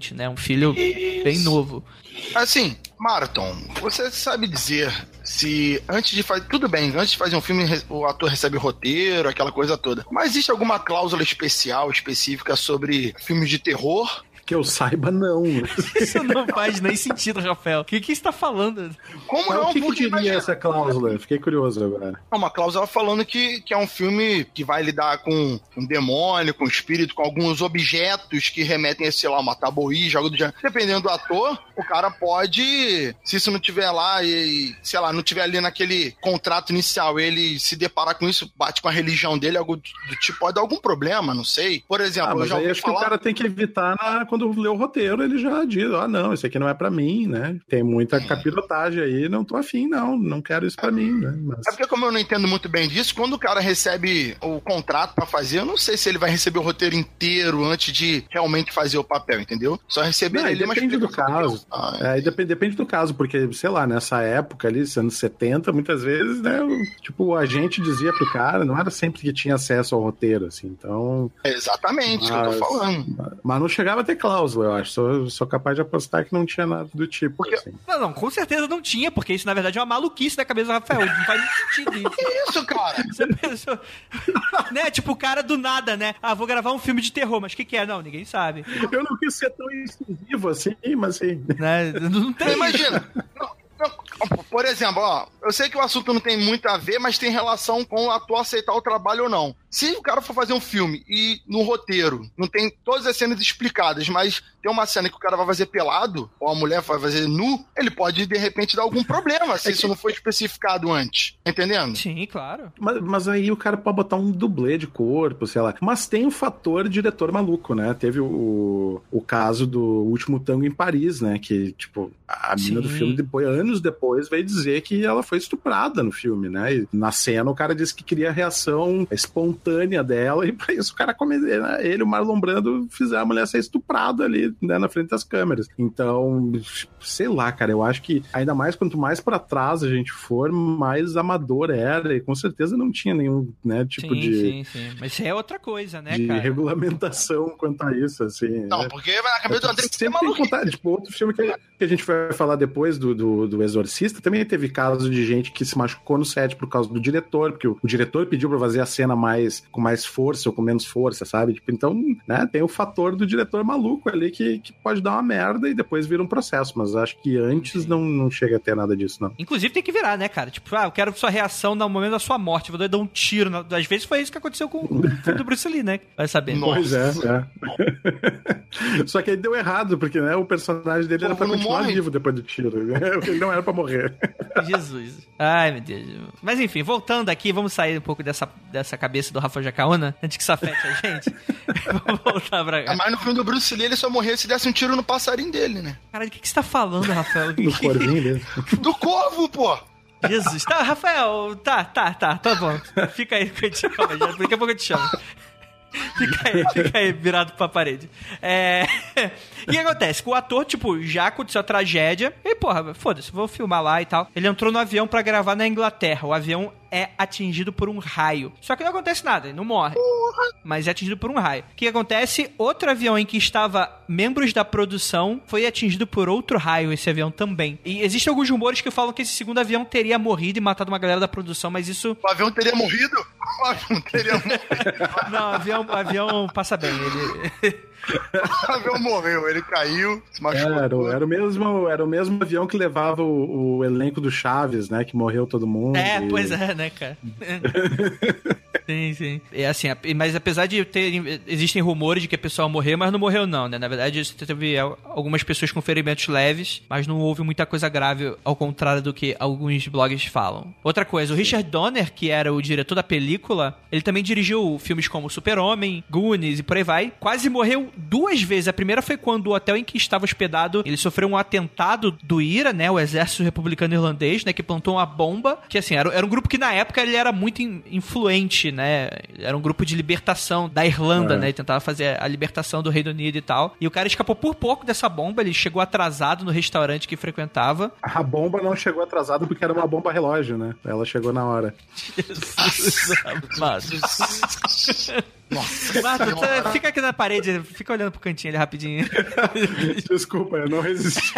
[SPEAKER 1] adolescente, né? Um filho Isso. bem novo.
[SPEAKER 4] Assim, Marathon, você sabe dizer se antes de fazer... Tudo bem, antes de fazer um filme o ator recebe roteiro, aquela coisa toda. Mas existe alguma cláusula especial, específica sobre filmes de terror?
[SPEAKER 2] Que eu saiba, não.
[SPEAKER 1] Isso não faz nem sentido, Rafael. O que, que você tá falando?
[SPEAKER 4] Como não?
[SPEAKER 2] O que, que diria imagina? Essa cláusula? Fiquei curioso agora.
[SPEAKER 4] É uma cláusula falando que, que é um filme que vai lidar com um demônio, com um espírito, com alguns objetos que remetem a, sei lá, uma tabuí, jogo do gênero. Dependendo do ator, o cara pode, se isso não tiver lá e, sei lá, não tiver ali naquele contrato inicial, ele se deparar com isso, bate com a religião dele, algo do tipo, pode dar algum problema, não sei. Por exemplo,
[SPEAKER 2] ah, mas
[SPEAKER 4] eu já
[SPEAKER 2] aí
[SPEAKER 4] ouvi
[SPEAKER 2] acho
[SPEAKER 4] falar...
[SPEAKER 2] que o cara tem que evitar na... quando lê o roteiro, ele já diz, ah, não, isso aqui não é pra mim, né? Tem muita capirotagem aí, não tô afim, não, não quero isso pra mim, né? Mas...
[SPEAKER 4] É porque como eu não entendo muito bem disso, quando o cara recebe o contrato pra fazer, eu não sei se ele vai receber o roteiro inteiro antes de realmente fazer o papel, entendeu? Só receber
[SPEAKER 2] não,
[SPEAKER 4] ele, mas...
[SPEAKER 2] Depende do caso. Ah, é. É, depende, depende do caso, porque, sei lá, nessa época ali, anos setenta, muitas vezes, né, o, tipo, a gente dizia pro cara, não era sempre que tinha acesso ao roteiro, assim, então...
[SPEAKER 4] É exatamente, mas, que eu tô falando.
[SPEAKER 2] Mas não chegava a ter cláusula, eu acho, só Eu sou capaz de apostar que não tinha nada do tipo.
[SPEAKER 1] Porque...
[SPEAKER 2] Assim.
[SPEAKER 1] Não, não, com certeza não tinha, porque isso na verdade é uma maluquice da cabeça do Rafael. Não faz nem sentido isso.
[SPEAKER 4] Que isso, cara?
[SPEAKER 1] Você pensou... né? Tipo o cara do nada, né? Ah, vou gravar um filme de terror, mas o que, que é? Não, ninguém sabe.
[SPEAKER 2] Eu não quis ser tão incisivo assim, mas assim.
[SPEAKER 1] Né? Não tem.
[SPEAKER 4] Imagina. Não. Por exemplo, ó, eu sei que o assunto não tem muito a ver, mas tem relação com o ator aceitar o trabalho ou não. Se o cara for fazer um filme e no roteiro não tem todas as cenas explicadas, mas tem uma cena que o cara vai fazer pelado, ou a mulher vai fazer nu, ele pode, de repente, dar algum problema se é isso que... não for especificado antes. Entendendo?
[SPEAKER 1] Sim, claro.
[SPEAKER 2] Mas, mas aí o cara pode botar um dublê de corpo, sei lá. Mas tem o fator diretor maluco, né? Teve o, o caso do Último Tango em Paris, né? Que, tipo, a mina do filme, depois, anos depois, veio dizer que ela foi estuprada no filme, né? E na cena o cara disse que queria a reação espontânea dela, e pra isso o cara, né? Ele e o Marlon Brando fizeram a mulher ser estuprada ali, né? Na frente das câmeras. Então, sei lá, cara, eu acho que ainda mais, quanto mais pra trás a gente for, mais amador era, e com certeza não tinha nenhum, né, tipo
[SPEAKER 1] sim,
[SPEAKER 2] de...
[SPEAKER 1] Sim, sim, mas isso é outra coisa, né,
[SPEAKER 2] de
[SPEAKER 1] cara?
[SPEAKER 2] regulamentação quanto a isso, assim.
[SPEAKER 4] Não,
[SPEAKER 2] né?
[SPEAKER 4] porque vai na cabeça do André que
[SPEAKER 2] sempre tem vontade. Tipo, outro filme que, que a gente vai falar depois do, do, do Exorcista, também teve casos de gente que se machucou no set por causa do diretor, porque o, o diretor pediu pra fazer a cena mais, com mais força ou com menos força, sabe? Tipo, então, né, tem o fator do diretor maluco ali que, que pode dar uma merda e depois vira um processo, mas acho que antes não, não chega a ter nada disso, não.
[SPEAKER 1] Inclusive tem que virar, né, cara? Tipo, ah, eu quero sua reação no momento da sua morte, vou dar um tiro. Na... Às vezes foi isso que aconteceu com o filme do Bruce Lee, né? Vai saber.
[SPEAKER 2] Pois é, é. Só que aí deu errado, porque, né, o personagem dele Pô, era pra continuar morre. vivo depois do tiro, né? Ele não era pra morrer.
[SPEAKER 1] Jesus. Ai, meu Deus. Mas enfim, voltando aqui, vamos sair um pouco dessa, dessa cabeça do Rafa Jacaúna, antes que isso afete a gente. Vamos voltar pra cá.
[SPEAKER 4] Mas no filme do Bruce Lee, ele só morreu se desse um tiro no passarinho dele, né?
[SPEAKER 1] Cara, do que, que você tá falando, Rafael?
[SPEAKER 2] No corvinho dele.
[SPEAKER 4] Do corvo, pô!
[SPEAKER 1] Jesus. Tá, Rafael, tá, tá, tá, tá bom. Fica aí, que eu te chamo, já. Daqui a pouco eu te chamo. Fica aí, fica aí, virado pra parede. É... E o que acontece? O ator, tipo, já aconteceu a tragédia. E, porra, foda-se, vou filmar lá e tal. Ele entrou no avião pra gravar na Inglaterra. O avião é atingido por um raio. Só que não acontece nada, ele não morre. Mas é atingido por um raio. O que acontece? Outro avião em que estava membros da produção foi atingido por outro raio, esse avião também. E existem alguns rumores que falam que esse segundo avião teria morrido e matado uma galera da produção, mas isso...
[SPEAKER 4] O avião teria morrido? O avião teria morrido.
[SPEAKER 1] Não, o avião, o avião passa bem. Ele...
[SPEAKER 4] O avião morreu, ele caiu, se machucou.
[SPEAKER 2] Era, era, o mesmo, era o mesmo avião que levava o, o elenco do Chaves, né? Que morreu todo mundo.
[SPEAKER 1] É,
[SPEAKER 2] e...
[SPEAKER 1] pois é, né, cara? Sim, sim. É assim, mas apesar de ter... Existem rumores de que a pessoa morreu, mas não morreu não, né? Na verdade, teve algumas pessoas com ferimentos leves, mas não houve muita coisa grave, ao contrário do que alguns blogs falam. Outra coisa, o Richard Donner, que era o diretor da película, ele também dirigiu filmes como Super-Homem, Goonies e por aí vai. Quase morreu duas vezes. A primeira foi quando o hotel em que estava hospedado, ele sofreu um atentado do I R A, né? O Exército Republicano Irlandês, né? Que plantou uma bomba, que assim, era, era um grupo que na época ele era muito in, influente, né? Era um grupo de libertação da Irlanda, é. né? Ele tentava fazer a libertação do Reino Unido e tal. E o cara escapou por pouco dessa bomba, ele chegou atrasado no restaurante que frequentava.
[SPEAKER 2] A bomba não chegou atrasada porque era uma bomba relógio, né? Ela chegou na hora.
[SPEAKER 1] Jesus amado. Nossa, Marta, fica aqui na parede fica olhando pro cantinho ali rapidinho.
[SPEAKER 2] Desculpa, eu não resisti.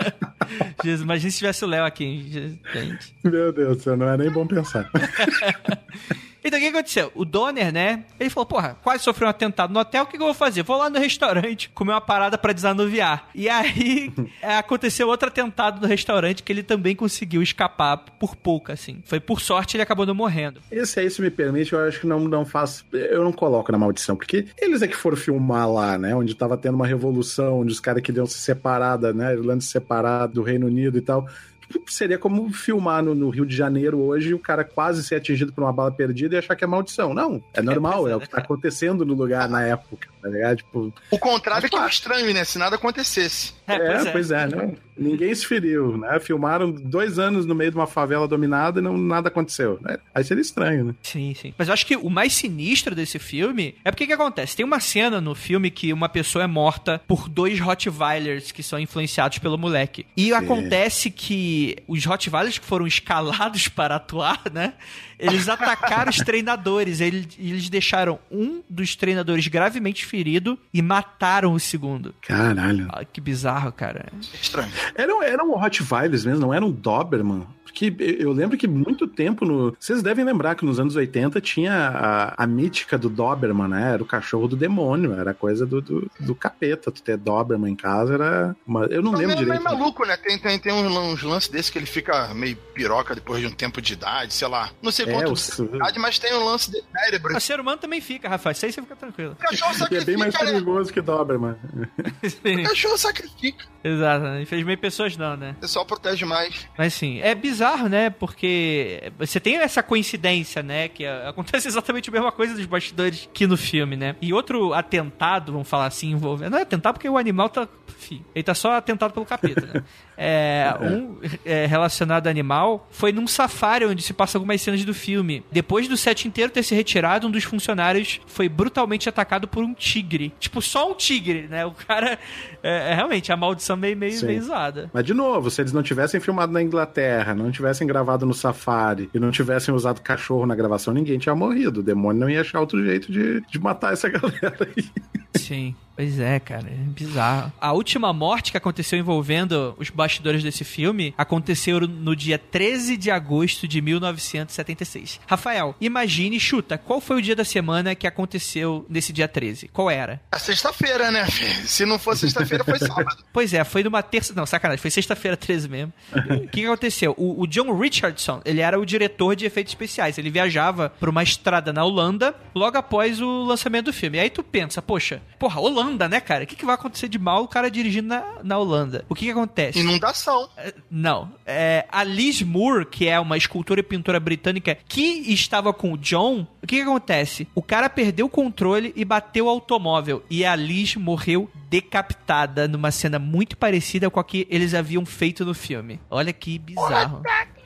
[SPEAKER 1] Jesus, imagina se tivesse o Léo aqui, gente.
[SPEAKER 2] Meu Deus do céu, não é nem bom pensar.
[SPEAKER 1] Então, o que aconteceu? O Donner, né? Ele falou, porra, quase sofreu um atentado no hotel, o que, que eu vou fazer? Vou lá no restaurante comer uma parada pra desanuviar. E aí, aconteceu outro atentado no restaurante que ele também conseguiu escapar por pouco, assim. Foi por sorte, ele acabou não morrendo.
[SPEAKER 2] Esse aí, se me permite, eu acho que não, não faço... Eu não coloco na maldição, porque eles é que foram filmar lá, né? Onde tava tendo uma revolução, onde os caras queriam se separar, né? Irlanda se separar do Reino Unido e tal... Seria como filmar no, no Rio de Janeiro hoje, o cara quase ser atingido por uma bala perdida e achar que é maldição. Não, é normal, é, é o que tá acontecendo no lugar na época, tá ligado? Tipo,
[SPEAKER 4] o contrário é que é estranho, né? Se nada acontecesse.
[SPEAKER 2] É, é pois é, pois é né? Ninguém se feriu, né? Filmaram dois anos no meio de uma favela dominada e não, nada aconteceu. Né? Aí seria estranho, né?
[SPEAKER 1] Sim, sim. Mas eu acho que o mais sinistro desse filme é porque que acontece? Tem uma cena no filme que uma pessoa é morta por dois Rottweilers que são influenciados pelo moleque. E é. acontece que os Rottweilers que foram escalados para atuar, né? Eles atacaram os treinadores. Eles, eles deixaram um dos treinadores gravemente ferido e mataram o segundo.
[SPEAKER 2] Caralho.
[SPEAKER 1] Ah, que bizarro, cara.
[SPEAKER 4] Estranho.
[SPEAKER 2] Eram, eram Rottweilers mesmo, não eram Doberman. Porque eu lembro que muito tempo no... Vocês devem lembrar que nos anos oitenta tinha a, a mítica do Doberman, né? Era o cachorro do demônio, era coisa do, do, do capeta. Tu ter Doberman em casa era... Uma... Eu não
[SPEAKER 4] Mas
[SPEAKER 2] lembro
[SPEAKER 4] é
[SPEAKER 2] direito.
[SPEAKER 4] É meio maluco, né? Tem, tem, tem uns, uns lances desses que ele fica meio piroca depois de um tempo de idade, sei lá. Não sei quanto
[SPEAKER 2] é,
[SPEAKER 4] de idade, mas tem um lance de cérebro.
[SPEAKER 1] O ser humano também fica, Rafael. Isso aí você fica tranquilo.
[SPEAKER 4] O cachorro sacrifica,
[SPEAKER 2] é bem mais perigoso, né? Que Doberman.
[SPEAKER 4] O cachorro sacrifica.
[SPEAKER 1] Exato. Infelizmente pessoas não, né?
[SPEAKER 4] O pessoal protege mais.
[SPEAKER 1] Mas sim, é bizarro, né? Porque você tem essa coincidência, né? Que acontece exatamente a mesma coisa dos bastidores que no filme, né? E outro atentado, vamos falar assim, envolvendo... Não é atentado porque o animal tá... Enfim, ele tá só atentado pelo capeta, né? É, um é, relacionado a animal foi num safari onde se passa algumas cenas do filme. Depois do set inteiro ter se retirado, um dos funcionários foi brutalmente atacado por um tigre. Tipo, só um tigre, né? O cara... É, é realmente, a maldição meio, meio, meio zoada.
[SPEAKER 2] Mas, de novo, se eles não tivessem filmado na Inglaterra, não tivessem gravado no safari e não tivessem usado cachorro na gravação, ninguém tinha morrido. O demônio não ia achar outro jeito de, de matar essa galera aí.
[SPEAKER 1] Sim. Pois é, cara, é bizarro. A última morte que aconteceu envolvendo os bastidores desse filme aconteceu no dia treze de agosto de mil novecentos e setenta e seis. Rafael, imagine, chuta, qual foi o dia da semana que aconteceu nesse dia treze? Qual era?
[SPEAKER 4] A sexta-feira, né? Se não fosse sexta-feira, foi sábado.
[SPEAKER 1] Pois é, foi numa terça... Não, sacanagem, foi sexta-feira treze mesmo. O que, que aconteceu? O, o John Richardson, ele era o diretor de efeitos especiais. Ele viajava por uma estrada na Holanda logo após o lançamento do filme. E aí tu pensa, poxa, porra, Holanda, né, cara? O que, que vai acontecer de mal o cara dirigindo na, na Holanda? O que, que acontece?
[SPEAKER 4] Inundação.
[SPEAKER 1] É, não. É, a Liz Moore, que é uma escultora e pintora britânica que estava com o John, o que, que acontece? O cara perdeu o controle e bateu o automóvel. E a Liz morreu decapitada numa cena muito parecida com a que eles haviam feito no filme. Olha que bizarro.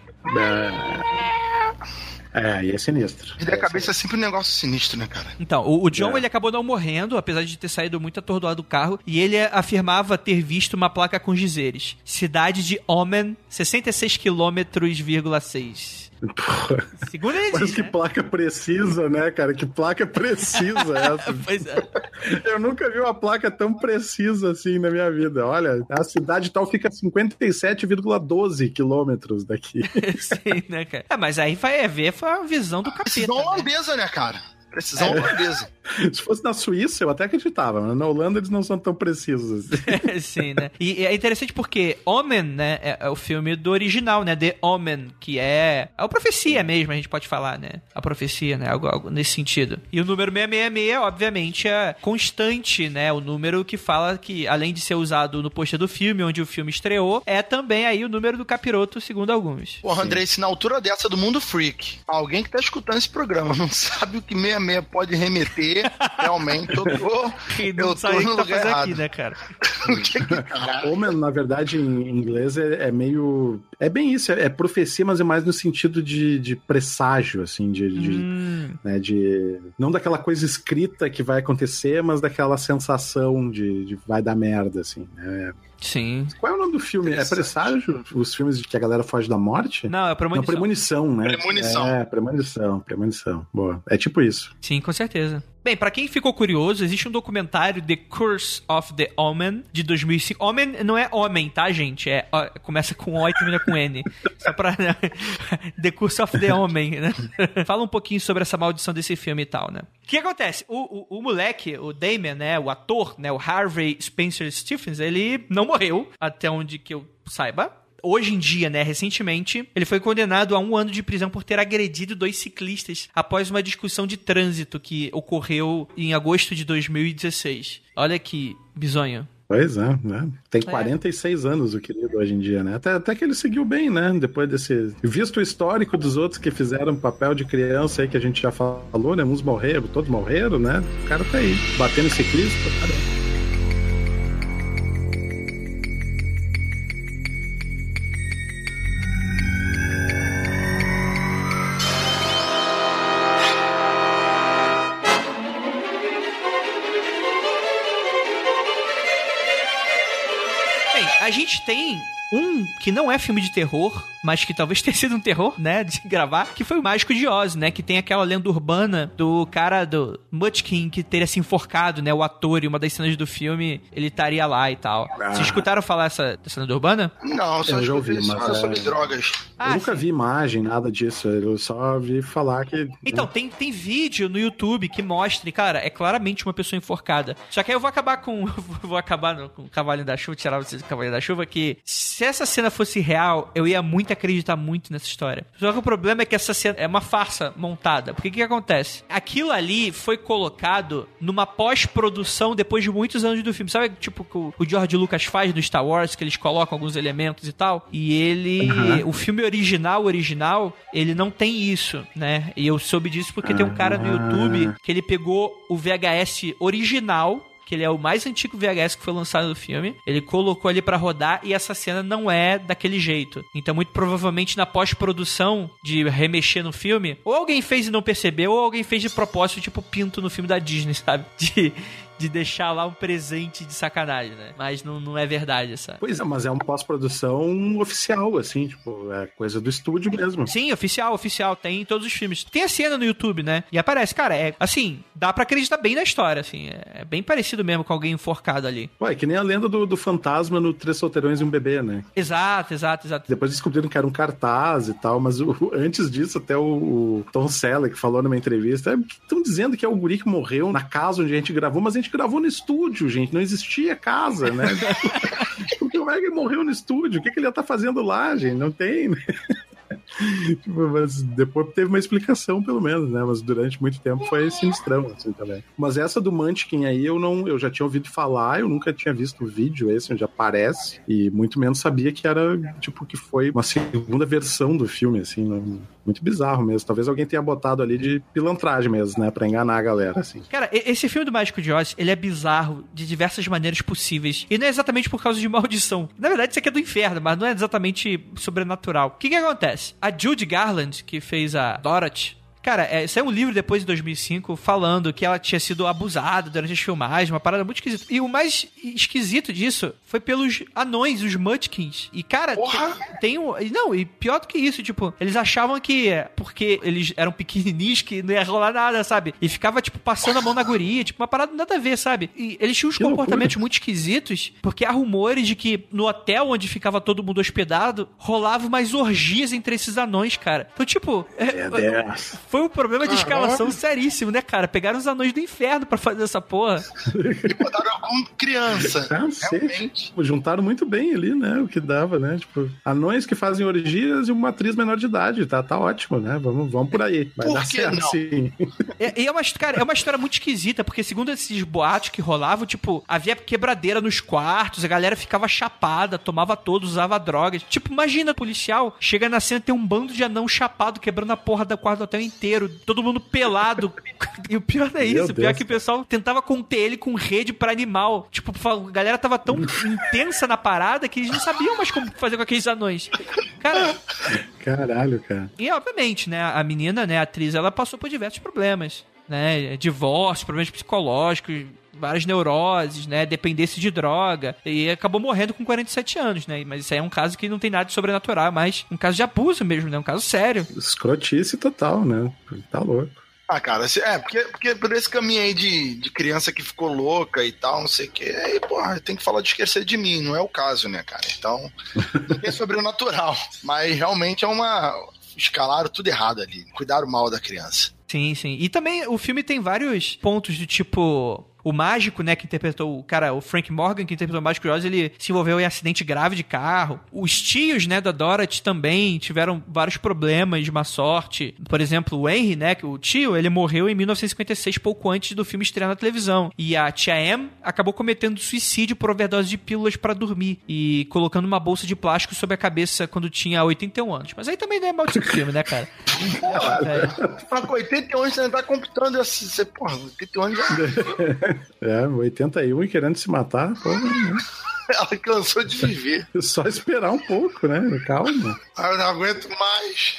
[SPEAKER 2] É, e é sinistro.
[SPEAKER 4] E da cabeça é sempre um negócio sinistro, né, cara?
[SPEAKER 1] Então, o, o John, é. ele acabou não morrendo, apesar de ter saído muito atordoado do carro, e ele afirmava ter visto uma placa com dizeres: cidade de Omen, sessenta e seis quilômetros, vírgula seis.
[SPEAKER 2] Porra.
[SPEAKER 1] Segundo ele
[SPEAKER 2] Mas
[SPEAKER 1] diz,
[SPEAKER 2] que
[SPEAKER 1] né?
[SPEAKER 2] placa precisa, né, cara? Que placa precisa essa?
[SPEAKER 1] Pois é.
[SPEAKER 2] Eu nunca vi uma placa tão precisa assim na minha vida. Olha, a cidade tal fica a cinquenta e sete vírgula doze quilômetros daqui.
[SPEAKER 1] Sim, né, cara? É, mas aí vai ver, foi a visão do capeta.
[SPEAKER 4] Precisão
[SPEAKER 1] né?
[SPEAKER 4] holandesa, né, cara? Precisão
[SPEAKER 2] é.
[SPEAKER 4] holandesa.
[SPEAKER 2] Se fosse na Suíça, eu até acreditava, mas na Holanda eles não são tão precisos assim.
[SPEAKER 1] Sim, né? E é interessante porque Omen, né, é, é o filme do original, né? The Omen, que é a profecia mesmo, a gente pode falar, né? A profecia, né? Algo, algo nesse sentido. E o número seiscentos e sessenta e seis, obviamente, é constante, né? O número que fala que, além de ser usado no pôster do filme, onde o filme estreou, é também aí o número do capiroto, segundo alguns.
[SPEAKER 4] Porra, Andrei, se na altura dessa do Mundo Freak, alguém que tá escutando esse programa não sabe o que sessenta e seis pode remeter, realmente eu tô,
[SPEAKER 1] que não
[SPEAKER 4] eu
[SPEAKER 1] sabe
[SPEAKER 4] tô
[SPEAKER 1] o que
[SPEAKER 4] no
[SPEAKER 1] tá
[SPEAKER 4] lugar
[SPEAKER 1] fazendo
[SPEAKER 4] errado.
[SPEAKER 1] aqui, né, cara?
[SPEAKER 2] Omen, na verdade, em inglês é, é meio... É bem isso, é, é profecia, mas é mais no sentido de, de presságio, assim, de... de,
[SPEAKER 1] hum.
[SPEAKER 2] né, de não daquela coisa escrita que vai acontecer, mas daquela sensação de, de vai dar merda, assim, né?
[SPEAKER 1] Sim.
[SPEAKER 2] Qual é o nome do filme? É Presságio? Os filmes de que a galera foge da morte?
[SPEAKER 1] Não, é Premonição.
[SPEAKER 2] Não, Premonição, né?
[SPEAKER 4] Premonição.
[SPEAKER 2] É, Premonição, Premonição. Boa. É tipo isso.
[SPEAKER 1] Sim, com certeza. Bem, pra quem ficou curioso, existe um documentário, The Curse of the Omen, de dois mil e cinco. Omen não é homem, tá, gente? É, ó, começa com O e termina com N. Só pra... The Curse of the Omen, né? Fala um pouquinho sobre essa maldição desse filme e tal, né? O que acontece? O, o, o moleque, o Damien, né? O ator, né? O Harvey Spencer Stephens, ele não morreu, até onde que eu saiba. Hoje em dia, né, recentemente, ele foi condenado a um ano de prisão por ter agredido dois ciclistas após uma discussão de trânsito que ocorreu em agosto de dois mil e dezesseis. Olha que bizonho.
[SPEAKER 2] Pois é, né? Tem quarenta e seis é. anos o querido hoje em dia, né? Até, até que ele seguiu bem, né? Depois desse... Visto o histórico dos outros que fizeram papel de criança aí, que a gente já falou, né? Uns morreram, todos morreram, né? O cara tá aí, batendo em ciclista, caramba.
[SPEAKER 1] A gente tem um que não é filme de terror, mas que talvez tenha sido um terror, né, de gravar, que foi o Mágico de Oz, né, que tem aquela lenda urbana do cara do Munchkin que teria se enforcado, né, o ator, e uma das cenas do filme, ele estaria lá e tal. Ah. Vocês escutaram falar essa, dessa lenda urbana?
[SPEAKER 4] Não, só
[SPEAKER 2] eu já ouvi, mas
[SPEAKER 4] é... sobre drogas.
[SPEAKER 2] Ah, eu nunca sim. vi imagem, nada disso, eu só vi falar que...
[SPEAKER 1] Então, tem, tem vídeo no YouTube que mostra, e cara, é claramente uma pessoa enforcada. Só que aí eu vou acabar com, vou acabar no, com o Cavalinho da Chuva, tirar vocês do Cavalinho da Chuva, que se essa cena fosse real, eu ia muito acreditar muito nessa história. Só que o problema é que essa cena é uma farsa montada. Porque o que, que acontece? Aquilo ali foi colocado numa pós-produção depois de muitos anos do filme. Sabe, tipo, que o George Lucas faz do Star Wars, que eles colocam alguns elementos e tal? E ele... Uhum. O filme original, original, ele não tem isso, né? E eu soube disso porque uhum. tem um cara no YouTube que ele pegou o V H S original, que ele é o mais antigo V H S que foi lançado no filme. Ele colocou ali pra rodar e essa cena não é daquele jeito. Então, muito provavelmente, na pós-produção de remexer no filme, ou alguém fez e não percebeu, ou alguém fez de propósito, tipo Pinto no filme da Disney, sabe? De... de deixar lá um presente de sacanagem, né? Mas não, não é verdade essa...
[SPEAKER 2] Pois é, mas é uma pós-produção oficial, assim, tipo, é coisa do estúdio mesmo.
[SPEAKER 1] Sim, oficial, oficial, tem em todos os filmes. Tem a cena no YouTube, né? E aparece, cara, é assim, dá pra acreditar bem na história, assim, é bem parecido mesmo com alguém enforcado ali.
[SPEAKER 2] Ué, que nem a lenda do, do fantasma no Três Solteirões e um Bebê, né?
[SPEAKER 1] Exato, exato, exato.
[SPEAKER 2] Depois descobriram que era um cartaz e tal, mas o, antes disso, até o, o Tom Selleck falou numa entrevista, estão dizendo que é o guri que morreu na casa onde a gente gravou, mas a gente gravou no estúdio, gente, não existia casa, né? Porque o Meg morreu no estúdio, o que, que ele ia estar fazendo lá, gente? Não tem, né? Tipo, mas depois teve uma explicação, pelo menos, né? Mas durante muito tempo foi sinistrão, assim, também. Mas essa do Munchkin aí, eu não, eu já tinha ouvido falar, eu nunca tinha visto o vídeo esse onde aparece, e muito menos sabia que era, tipo, que foi uma segunda versão do filme, assim, não, muito bizarro mesmo. Talvez alguém tenha botado ali de pilantragem mesmo, né? Pra enganar a galera, assim.
[SPEAKER 1] Cara, esse filme do Mágico de Oz, ele é bizarro de diversas maneiras possíveis, e não é exatamente por causa de maldição. Na verdade, isso aqui é do inferno, mas não é exatamente sobrenatural. O que que acontece? A Judy Garland, que fez a Dorothy, cara, é, saiu um livro depois de dois mil e cinco falando que ela tinha sido abusada durante as filmagens, uma parada muito esquisita. E o mais esquisito disso foi pelos anões, os Munchkins. E, cara, tem, tem um... Não, e pior do que isso, tipo, eles achavam que porque eles eram pequenininhos que não ia rolar nada, sabe? E ficava, tipo, passando a mão na guria, tipo, uma parada nada a ver, sabe? E eles tinham uns que comportamentos loucura. Muito esquisitos, porque há rumores de que no hotel onde ficava todo mundo hospedado, rolavam umas orgias entre esses anões, cara. Então, tipo... É, foi um problema de escalação Caramba. seríssimo, né, cara? Pegaram os anões do inferno pra fazer essa porra.
[SPEAKER 4] E botaram como criança.
[SPEAKER 2] Ah, realmente. Juntaram muito bem ali, né? O que dava, né? Tipo, anões que fazem orgias e uma atriz menor de idade. Tá, tá ótimo, né? Vamos, vamos por aí. Vai
[SPEAKER 4] por
[SPEAKER 2] dar
[SPEAKER 4] que
[SPEAKER 2] certo,
[SPEAKER 4] não?
[SPEAKER 2] Sim.
[SPEAKER 1] É, é, uma, cara, é uma história muito esquisita, porque segundo esses boatos que rolavam, tipo, havia quebradeira nos quartos, a galera ficava chapada, tomava todos, usava drogas. Tipo, imagina, policial, chega na cena, tem um bando de anão chapado quebrando a porra da quarto do hotel inteiro. Todo mundo pelado. E o pior não é isso. O pior é que o pessoal tentava conter ele com rede pra animal. Tipo, a galera tava tão intensa na parada que eles não sabiam mais como fazer com aqueles anões. Cara...
[SPEAKER 2] Caralho, cara.
[SPEAKER 1] E, obviamente, né, a menina, né, a atriz, ela passou por diversos problemas, né? Divórcio, problemas psicológicos, várias neuroses, né? Dependência de droga. E acabou morrendo com quarenta e sete anos, né? Mas isso aí é um caso que não tem nada de sobrenatural, mas um caso de abuso mesmo, né? Um caso sério.
[SPEAKER 2] Escrotice total, né? Tá louco.
[SPEAKER 4] Ah, cara, se- é, porque, porque por esse caminho aí de, de criança que ficou louca e tal, não sei o que, aí, porra, tem que falar de Esquecer de Mim, não é o caso, né, cara? Então, não é sobrenatural, mas realmente é uma... escalaram tudo errado ali, cuidaram mal da criança.
[SPEAKER 1] Sim, sim. E também o filme tem vários pontos do tipo... O mágico, né, que interpretou o cara, o Frank Morgan, que interpretou o Mágico de Oz, ele se envolveu em acidente grave de carro. Os tios, né, da Dorothy também tiveram vários problemas de má sorte. Por exemplo, o Henry, né, que o tio, ele morreu em mil novecentos e cinquenta e seis, pouco antes do filme estrear na televisão. E a tia Em acabou cometendo suicídio por overdose de pílulas pra dormir e colocando uma bolsa de plástico sobre a cabeça quando tinha oitenta e um anos. Mas aí também não é mal de filme, né, cara? É.
[SPEAKER 4] Mas com oitenta e um anos você não tá computando, você, porra, oitenta e um anos já...
[SPEAKER 2] É, oitenta e um e querendo se matar, porra, né?
[SPEAKER 4] Ela cansou de viver.
[SPEAKER 2] Só esperar um pouco, né? Calma.
[SPEAKER 4] Ah, eu não aguento mais.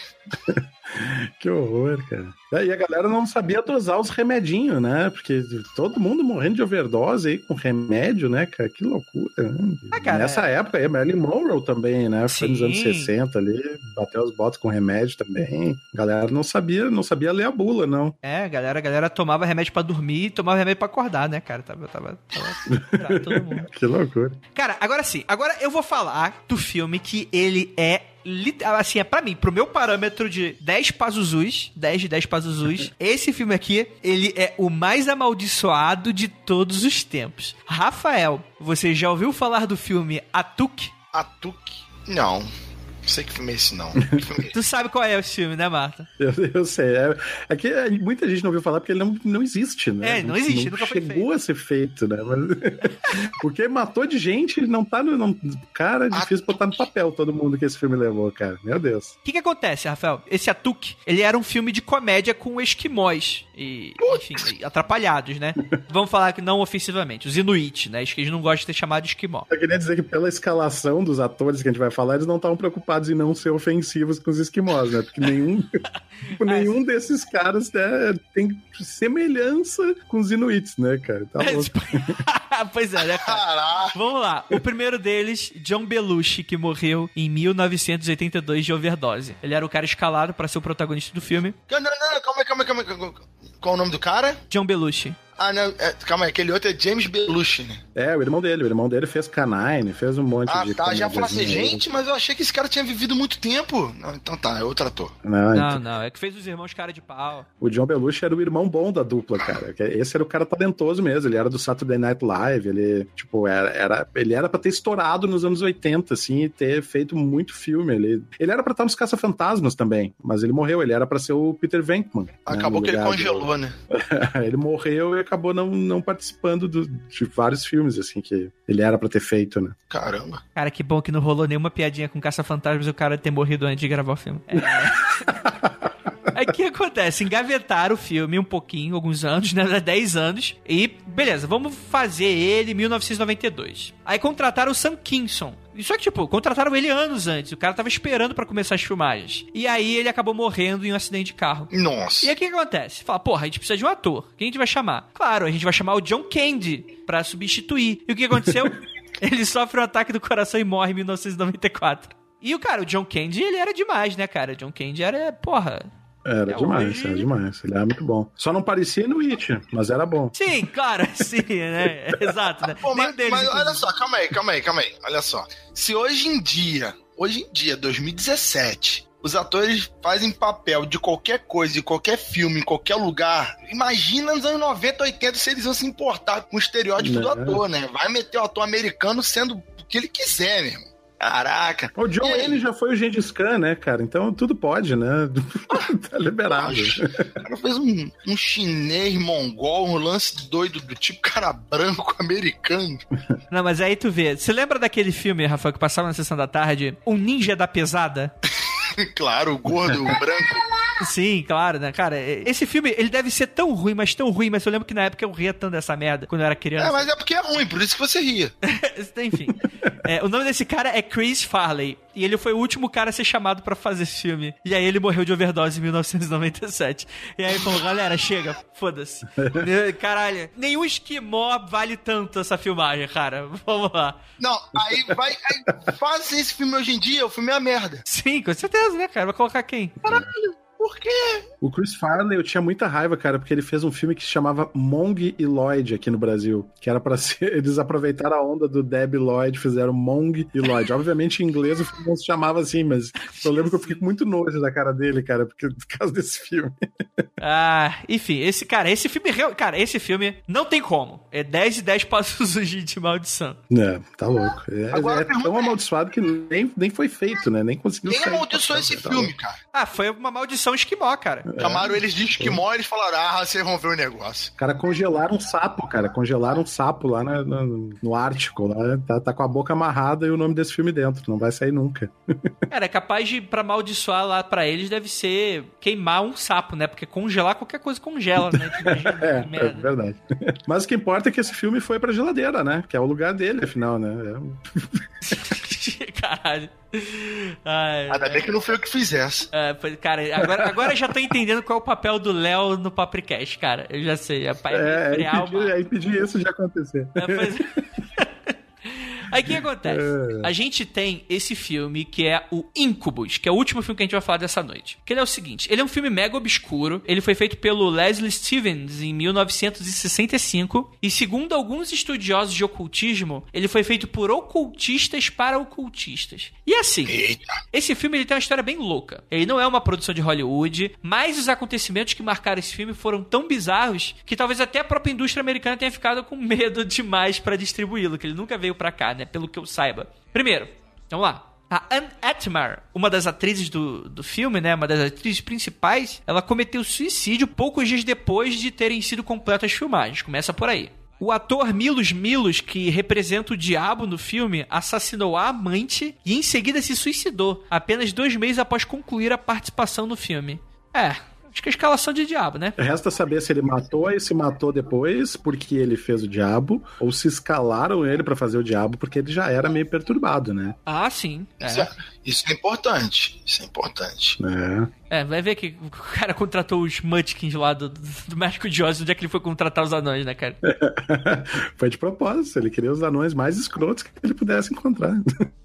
[SPEAKER 2] Que horror, cara. E a galera não sabia dosar os remedinhos, né? Porque todo mundo morrendo de overdose aí com remédio, né, cara? Que loucura, né?
[SPEAKER 1] Ah, cara,
[SPEAKER 2] Nessa
[SPEAKER 1] é...
[SPEAKER 2] época aí, a Marilyn Monroe também, né? Foi nos
[SPEAKER 1] Sim.
[SPEAKER 2] anos sessenta ali, bateu as botas com remédio também. A galera não sabia, não sabia ler a bula, não.
[SPEAKER 1] É, a galera, a galera tomava remédio pra dormir e tomava remédio pra acordar, né, cara? Tava, tava, tava todo mundo.
[SPEAKER 2] Que loucura.
[SPEAKER 1] Cara, agora sim. Agora eu vou falar do filme que ele é... Assim, é pra mim, pro meu parâmetro de dez Pazuzus, dez de dez Pazuzus, esse filme aqui, ele é o mais amaldiçoado de todos os tempos. Rafael, você já ouviu falar do filme Atuk?
[SPEAKER 4] Atuk? Não. Não sei que filme é esse, não. Que filme é esse?
[SPEAKER 1] Tu sabe qual é esse filme, né, Marta?
[SPEAKER 2] Eu, eu sei. É, é que muita gente não ouviu falar porque ele não, não existe, né?
[SPEAKER 1] É, não existe, nunca foi
[SPEAKER 2] chegou
[SPEAKER 1] feito.
[SPEAKER 2] a ser feito, né? Mas, porque matou de gente, não tá no... Não, cara, é difícil botar no papel todo mundo que esse filme levou, cara. Meu Deus.
[SPEAKER 1] O que que acontece, Rafael? Esse Atuk, ele era um filme de comédia com esquimós e, enfim, atrapalhados, né? Vamos falar que não ofensivamente, os Inuit, né? Acho que eles não gostam de ter chamado de esquimó.
[SPEAKER 2] Eu queria dizer que pela escalação dos atores que a gente vai falar, eles não estavam preocupados em não ser ofensivos com os esquimós, né? Porque nenhum, nenhum desses caras, né, tem semelhança com os Inuits, né, cara? Tá louco.
[SPEAKER 1] Pois é, né, cara?
[SPEAKER 4] Caraca.
[SPEAKER 1] Vamos lá. O primeiro deles, John Belushi, que morreu em mil novecentos e oitenta e dois de overdose. Ele era o cara escalado pra ser o protagonista do filme.
[SPEAKER 4] Não, não, não, calma aí, calma aí, calma aí. calma aí. Qual o nome do cara?
[SPEAKER 1] John Belushi.
[SPEAKER 4] Ah, não, é, calma aí, aquele outro é James Belushi, né?
[SPEAKER 2] É, o irmão dele. O irmão dele fez Canine, fez um monte
[SPEAKER 4] Ah,
[SPEAKER 2] de...
[SPEAKER 4] tá, já fala assim,
[SPEAKER 2] comédiazinha aí.
[SPEAKER 4] gente, mas eu achei que esse cara tinha vivido muito tempo. Não, então tá, é outro ator.
[SPEAKER 2] Não,
[SPEAKER 1] Não,
[SPEAKER 2] então,
[SPEAKER 1] não, é que fez os irmãos cara de pau.
[SPEAKER 2] o John Belushi era o irmão bom da dupla, cara. Que Esse era o cara talentoso mesmo. Ele era do Saturday Night Live. Ele, tipo, era, era, ele era pra ter estourado nos anos oitenta, assim, e ter feito muito filme. Ele, ele era pra estar nos Caça-Fantasmas também, mas ele morreu. Ele era pra ser o Peter Venkman.
[SPEAKER 4] Acabou
[SPEAKER 2] né,
[SPEAKER 4] que ele
[SPEAKER 2] no lugar
[SPEAKER 4] congelou, né?
[SPEAKER 2] do- Ele morreu e acabou não, não participando do- de vários filmes, assim, que ele era pra ter feito, né?
[SPEAKER 4] Caramba.
[SPEAKER 1] Cara, que bom que não rolou nenhuma piadinha com Caça-Fantasmas e o cara ter morrido antes de gravar o filme. É... Aí o que acontece? Engavetaram o filme um pouquinho, alguns anos, né? dez anos. E, beleza, vamos fazer ele em mil novecentos e noventa e dois. Aí contrataram o Sam Kinison. Só que, tipo, contrataram ele anos antes. O cara tava esperando pra começar as filmagens. E aí ele acabou morrendo em um acidente de carro.
[SPEAKER 4] Nossa.
[SPEAKER 1] E aí o que que acontece? Fala, porra, a gente precisa de um ator. Quem a gente vai chamar? Claro, a gente vai chamar o John Candy pra substituir. E o que aconteceu? Ele sofre um ataque do coração e morre em mil novecentos e noventa e quatro. E o cara, o John Candy, ele era demais, né, cara? O John Candy era, porra...
[SPEAKER 2] Era
[SPEAKER 1] É,
[SPEAKER 2] demais,
[SPEAKER 1] hoje-
[SPEAKER 2] era demais. Ele era muito bom. Só não parecia no It, mas era bom.
[SPEAKER 1] Sim, claro, sim, né? Exato, né?
[SPEAKER 4] Pô,
[SPEAKER 1] Nem
[SPEAKER 4] mas,
[SPEAKER 1] deles,
[SPEAKER 4] mas olha
[SPEAKER 1] inclusive.
[SPEAKER 4] só, calma aí, calma aí, calma aí. Olha só. Se hoje em dia, hoje em dia, dois mil e dezessete, os atores fazem papel de qualquer coisa, de qualquer filme, em qualquer lugar, imagina nos anos noventa, oitenta, se eles iam se importar com o estereótipo do
[SPEAKER 2] Né?
[SPEAKER 4] ator, né? Vai meter o ator americano sendo o que ele quiser, meu irmão. Caraca.
[SPEAKER 2] O John
[SPEAKER 4] E aí?
[SPEAKER 2] Wayne já foi o Gengis Khan, né, cara? Então tudo pode, né? Tá liberado.
[SPEAKER 4] O cara fez um, um chinês mongol, um lance doido do tipo cara branco americano.
[SPEAKER 1] Não, mas aí tu vê. Você lembra daquele filme, Rafael, que passava na sessão da tarde? Um Ninja da Pesada?
[SPEAKER 4] Claro, o gordo, o branco.
[SPEAKER 1] Sim, claro, né? Cara, esse filme, ele deve ser tão ruim, mas tão ruim, mas eu lembro que na época eu ria tanto dessa merda, quando eu era criança.
[SPEAKER 4] É, mas é porque é ruim, por isso que você ria.
[SPEAKER 1] Enfim. É, o nome desse cara é Chris Farley. E ele foi o último cara a ser chamado pra fazer esse filme. E aí ele morreu de overdose em mil novecentos e noventa e sete. E aí falou, galera, chega, foda-se. Caralho, nenhum esquimó vale tanto essa filmagem, cara. Vamos lá.
[SPEAKER 4] Não, aí vai. Aí faz esse filme hoje em dia, o filme é uma merda.
[SPEAKER 1] Sim, com certeza, né, cara? Vai colocar quem?
[SPEAKER 4] por quê?
[SPEAKER 2] O Chris Farley, eu tinha muita raiva, cara, porque ele fez um filme que se chamava Mong e Lloyd aqui no Brasil, que era pra ser... Eles aproveitaram a onda do Debi Lloyd, fizeram Mong e Lloyd. Obviamente, em inglês o filme não se chamava assim, mas eu lembro que eu fiquei com muito nojo da cara dele, cara, porque, por causa desse filme.
[SPEAKER 1] Ah, enfim, esse, cara, esse filme... Cara, esse filme não tem como. É dez e dez passos de maldição.
[SPEAKER 2] É, tá louco. É,
[SPEAKER 4] Agora,
[SPEAKER 2] é tão amaldiçoado que nem, nem foi feito, né? Nem conseguiu
[SPEAKER 4] Quem
[SPEAKER 2] sair.
[SPEAKER 4] amaldiçoou esse
[SPEAKER 2] tá
[SPEAKER 4] filme,
[SPEAKER 2] louco.
[SPEAKER 4] cara?
[SPEAKER 1] Ah, foi uma maldição esquimó, cara.
[SPEAKER 2] É.
[SPEAKER 4] Chamaram eles de esquimó e eles falaram, ah, vocês vão ver o negócio.
[SPEAKER 2] Cara, congelaram um sapo, cara. Congelaram um sapo lá na- no, no Ártico. Lá. Tá, tá com a boca amarrada e o nome desse filme dentro. Não vai sair nunca.
[SPEAKER 1] Cara, é capaz de, pra amaldiçoar lá pra eles, deve ser queimar um sapo, né? Porque congelar qualquer coisa congela, né? Tu imagina, que
[SPEAKER 2] É, é
[SPEAKER 1] merda.
[SPEAKER 2] verdade. Mas o que importa é que esse filme foi pra geladeira, né? Que é o lugar dele, afinal, né? É.
[SPEAKER 1] Caralho. Ai,
[SPEAKER 4] Ainda bem que não foi eu que fizesse.
[SPEAKER 1] é, pois, cara, agora, agora eu já tô entendendo qual é o papel do Léo no Papricast, cara. Eu já sei. É pra
[SPEAKER 2] É, é
[SPEAKER 1] frear
[SPEAKER 2] impedir,
[SPEAKER 1] uma-
[SPEAKER 2] é impedir isso de acontecer.
[SPEAKER 1] É, pois- Aí o que acontece? A gente tem esse filme que é o Incubus, que é o último filme que a gente vai falar dessa noite. Que ele é o seguinte, ele é um filme mega obscuro, ele foi feito pelo Leslie Stevens em mil novecentos e sessenta e cinco, e segundo alguns estudiosos de ocultismo, ele foi feito por ocultistas para ocultistas. E assim,
[SPEAKER 4] Eita.
[SPEAKER 1] esse filme ele tem uma história bem louca. Ele não é uma produção de Hollywood, mas os acontecimentos que marcaram esse filme foram tão bizarros que talvez até a própria indústria americana tenha ficado com medo demais pra distribuí-lo, que ele nunca veio pra cá, né? Pelo que eu saiba. Primeiro, vamos lá. A Anne Atmar, uma das atrizes do, do filme, né? Uma das atrizes principais, ela cometeu suicídio poucos dias depois de terem sido completas as filmagens. Começa por aí. O ator Milos Milos, que representa o diabo no filme, assassinou a amante e em seguida se suicidou, apenas dois meses após concluir a participação no filme. É, acho que é a escalação de diabo, né?
[SPEAKER 2] Resta saber se ele matou e se matou depois porque ele fez o diabo, ou se escalaram ele pra fazer o diabo porque ele já era meio perturbado, né?
[SPEAKER 1] Ah, sim.
[SPEAKER 4] Isso
[SPEAKER 1] É.
[SPEAKER 4] é, isso é importante. Isso é importante.
[SPEAKER 2] É.
[SPEAKER 1] É, vai ver que o cara contratou os Munchkins lá do, do Mágico de Oz, onde é que ele foi contratar os anões, né, cara?
[SPEAKER 2] Foi de propósito, ele queria os anões mais escrotos que ele pudesse encontrar.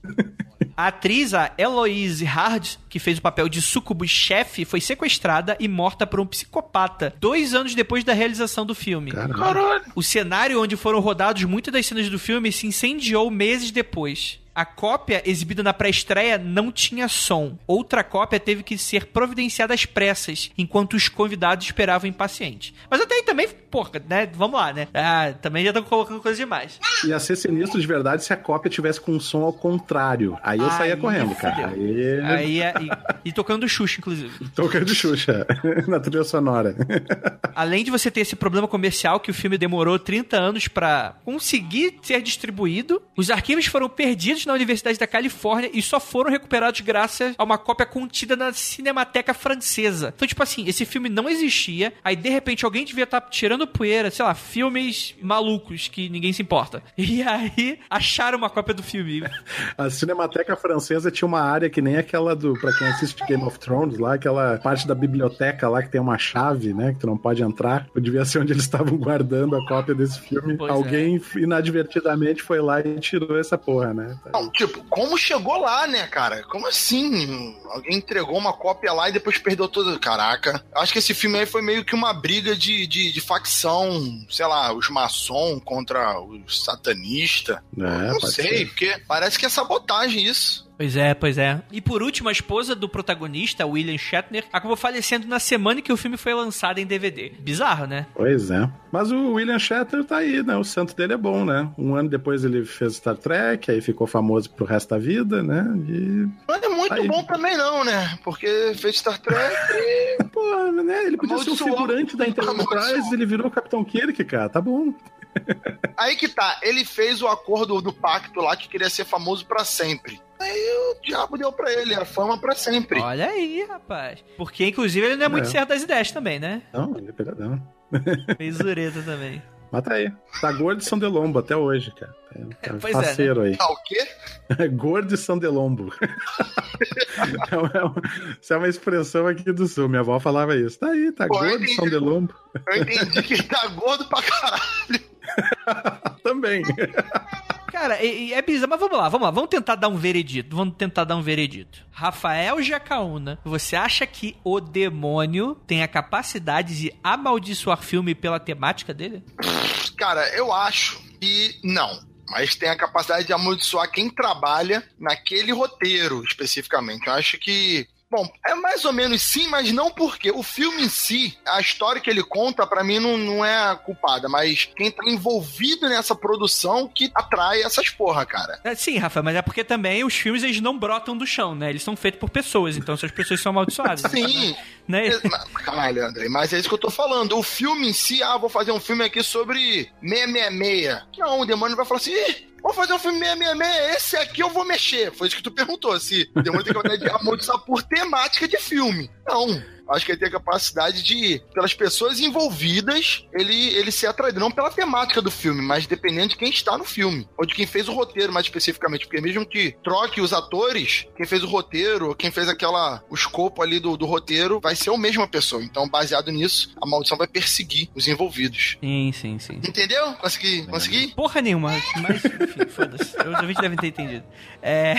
[SPEAKER 1] A atriz, a Eloise Hard, que fez o papel de Sucubus chefe, foi sequestrada e morta por um psicopata dois anos depois da realização do filme.
[SPEAKER 2] Caralho.
[SPEAKER 4] Caralho.
[SPEAKER 1] O cenário onde foram rodados muitas das cenas do filme se incendiou meses depois. A cópia exibida na pré-estreia não tinha som. Outra cópia teve que ser providenciada às pressas, enquanto os convidados esperavam impacientes. Mas até aí também, porra, né? Vamos lá, né? Ah, também já estão colocando coisa demais.
[SPEAKER 2] Ia ser sinistro de verdade se a cópia tivesse com um som ao contrário. Aí eu
[SPEAKER 1] Aí
[SPEAKER 2] saía correndo, cara. Aí...
[SPEAKER 1] Aí, é- e, e tocando Xuxa, inclusive.
[SPEAKER 2] Tocando Xuxa na trilha sonora.
[SPEAKER 1] Além de você ter esse problema comercial que o filme demorou trinta anos pra conseguir ser distribuído, os arquivos foram perdidos na Universidade da Califórnia e só foram recuperados graças a uma cópia contida na Cinemateca Francesa. Então, tipo assim, esse filme não existia, aí de repente alguém devia estar tirando poeira, sei lá, filmes malucos que ninguém se importa. E aí acharam uma cópia do filme.
[SPEAKER 2] A Cinemateca Francesa tinha uma área que nem aquela do, pra quem assiste Game of Thrones lá, aquela parte da biblioteca lá que tem uma chave, né, que tu não pode entrar. Devia ser onde eles estavam guardando a cópia desse filme.
[SPEAKER 1] Pois
[SPEAKER 2] Alguém inadvertidamente foi lá e tirou essa porra, né?
[SPEAKER 4] Não, tipo, como chegou lá, né, cara? Como assim? Alguém entregou uma cópia lá e depois perdeu tudo. Caraca. Eu acho que esse filme aí foi meio que uma briga de, de, de facção, sei lá, os maçom contra os satanistas.
[SPEAKER 2] É,
[SPEAKER 4] Não
[SPEAKER 2] pode
[SPEAKER 4] sei,
[SPEAKER 2] ser.
[SPEAKER 4] porque parece que é sabotagem isso.
[SPEAKER 1] Pois é, pois é. E por último, a esposa do protagonista, William Shatner, acabou falecendo na semana que o filme foi lançado em D V D. Bizarro, né?
[SPEAKER 2] Pois é. Mas o William Shatner tá aí, né? O santo dele é bom, né? Um ano depois ele fez Star Trek, aí ficou famoso pro resto da vida, né? E...
[SPEAKER 4] Não é muito
[SPEAKER 2] Aí.
[SPEAKER 4] bom também não, né? Porque fez Star Trek e...
[SPEAKER 2] Pô, né? Ele podia ser um
[SPEAKER 4] Amaldiçoou.
[SPEAKER 2] figurante da Enterprise,
[SPEAKER 4] Amaldiçoou.
[SPEAKER 2] ele virou o Capitão Kirk, cara. Tá bom.
[SPEAKER 4] Aí que tá, ele fez o acordo do pacto lá que queria ser famoso pra sempre. Aí o diabo deu pra ele a fama pra sempre.
[SPEAKER 1] Olha aí, rapaz. Porque, inclusive, ele não é muito
[SPEAKER 2] É.
[SPEAKER 1] certo das ideias também, né?
[SPEAKER 2] Não, ele é pegadão.
[SPEAKER 1] Fez zureta também.
[SPEAKER 2] Mas tá aí. Tá gordo de São Delombo até hoje, cara. Tá, tá
[SPEAKER 1] Pois é, né?
[SPEAKER 2] faceiro aí.
[SPEAKER 4] Ah, o quê?
[SPEAKER 2] Gordo de São Delombo. é uma, isso é uma expressão aqui do sul. Minha avó falava isso. Tá aí, tá
[SPEAKER 4] Pô,
[SPEAKER 2] gordo de São Delombo.
[SPEAKER 4] Eu entendi que ele tá gordo pra caralho.
[SPEAKER 2] Também.
[SPEAKER 1] Cara, é, é bizarro, mas vamos lá, vamos lá, vamos tentar dar um veredito, vamos tentar dar um veredito. Rafael Jacaúna, você acha que o demônio tem a capacidade de amaldiçoar filme pela temática dele?
[SPEAKER 4] Cara, eu acho que não. Mas tem a capacidade de amaldiçoar quem trabalha naquele roteiro, especificamente. Eu acho que... Bom, é mais ou menos sim, mas não porque o filme em si, a história que ele conta, pra mim não, não é a culpada, mas quem tá envolvido nessa produção que atrai essas porra, cara.
[SPEAKER 1] É, sim, Rafa, mas é porque também os filmes, eles não brotam do chão, né? Eles são feitos por pessoas, então essas pessoas são amaldiçoadas.
[SPEAKER 4] Sim.
[SPEAKER 1] Né?
[SPEAKER 4] Caralho, André, mas é isso que eu tô falando. O filme em si, ah, vou fazer um filme aqui sobre seiscentos e sessenta e seis. Não, o demônio vai falar assim, ih, vou fazer um filme seiscentos e sessenta e seis, esse aqui eu vou mexer. Foi isso que tu perguntou, se o demônio tem capacidade de amaldiçoar por temática de filme. Não. Acho que ele tem a capacidade de, pelas pessoas envolvidas, ele, ele ser atraído. Não pela temática do filme, mas dependendo de quem está no filme. Ou de quem fez o roteiro, mais especificamente. Porque mesmo que troque os atores, quem fez o roteiro, quem fez aquela, o escopo ali do, do roteiro, vai ser a mesma pessoa. Então, baseado nisso, a maldição vai perseguir os envolvidos.
[SPEAKER 1] Sim, sim, sim.
[SPEAKER 4] Entendeu? Consegui? Consegui?
[SPEAKER 1] Porra nenhuma. Mas, enfim, foda-se. Os ouvintes devem ter entendido. É...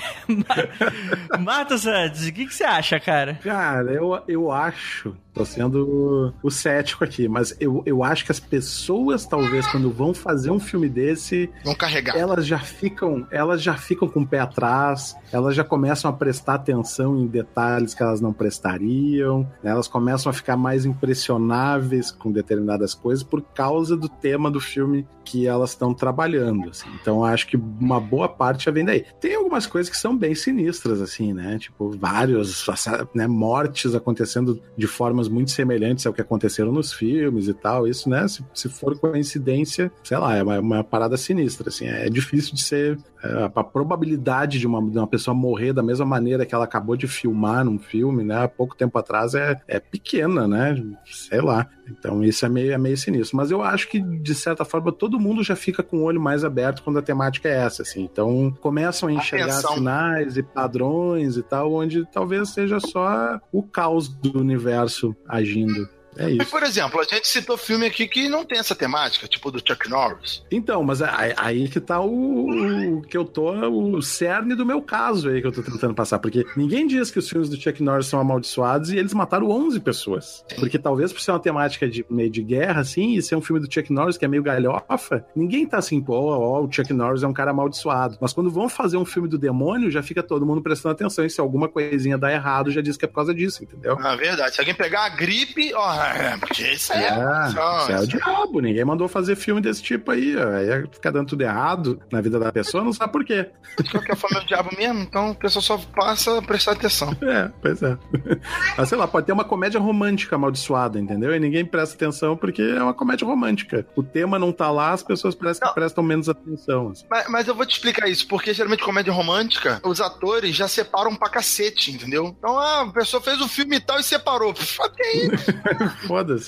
[SPEAKER 1] Marta Santos, o que, que você acha, cara?
[SPEAKER 2] Cara, eu, eu acho... Tô sendo o cético aqui, mas eu, eu acho que as pessoas, talvez, quando vão fazer um filme desse...
[SPEAKER 4] Vão carregar.
[SPEAKER 2] Elas já ficam, elas já ficam com o pé atrás, elas já começam a prestar atenção em detalhes que elas não prestariam, né? Elas começam a ficar mais impressionáveis com determinadas coisas por causa do tema do filme que elas estão trabalhando, assim. Então, acho que uma boa parte já vem daí. Tem algumas coisas que são bem sinistras, assim, né? Tipo, vários, né, mortes acontecendo de formas muito semelhantes ao que aconteceram nos filmes e tal. Isso, né? Se, se for coincidência, sei lá, é uma, uma parada sinistra, assim. É difícil de ser... É, a probabilidade de uma, de uma pessoa morrer da mesma maneira que ela acabou de filmar num filme, né? Há pouco tempo atrás é, é pequena, né? Sei lá. Então isso é meio, é meio sinistro. Mas eu acho que, de certa forma, todo mundo já fica com o olho mais aberto quando a temática é essa, assim. Então começam a enxergar
[SPEAKER 4] Atenção.
[SPEAKER 2] Sinais e padrões e tal, onde talvez seja só o caos do universo agindo. É isso.
[SPEAKER 4] Mas, por exemplo, a gente citou filme aqui que não tem essa temática, tipo do Chuck Norris.
[SPEAKER 2] Então, mas aí, aí que tá o, o que eu tô, o cerne do meu caso aí que eu tô tentando passar, porque ninguém diz que os filmes do Chuck Norris são amaldiçoados e eles mataram onze pessoas. Porque talvez por ser uma temática de meio de guerra, assim, e ser um filme do Chuck Norris que é meio galhofa, ninguém tá assim, pô, ó, o Chuck Norris é um cara amaldiçoado. Mas quando vão fazer um filme do demônio, já fica todo mundo prestando atenção, e se alguma coisinha dá errado, já diz que é por causa disso, entendeu?
[SPEAKER 4] Ah, verdade. Se alguém pegar a gripe, ó, é, porque isso aí é...
[SPEAKER 2] É, isso é o diabo. Ninguém mandou fazer filme desse tipo aí. Aí fica dando tudo errado na vida da pessoa, não sabe por quê.
[SPEAKER 4] De qualquer forma é o diabo mesmo, então a pessoa só passa a prestar atenção.
[SPEAKER 2] É, pois é. Mas sei lá, pode ter uma comédia romântica amaldiçoada, entendeu? E ninguém presta atenção porque é uma comédia romântica. O tema não tá lá, as pessoas parecem que prestam menos atenção. Assim.
[SPEAKER 4] Mas, mas eu vou te explicar isso, porque geralmente comédia romântica, os atores já separam pra cacete, entendeu? Então, ah, a pessoa fez o filme e tal e separou. Até aí.
[SPEAKER 2] Foda-se.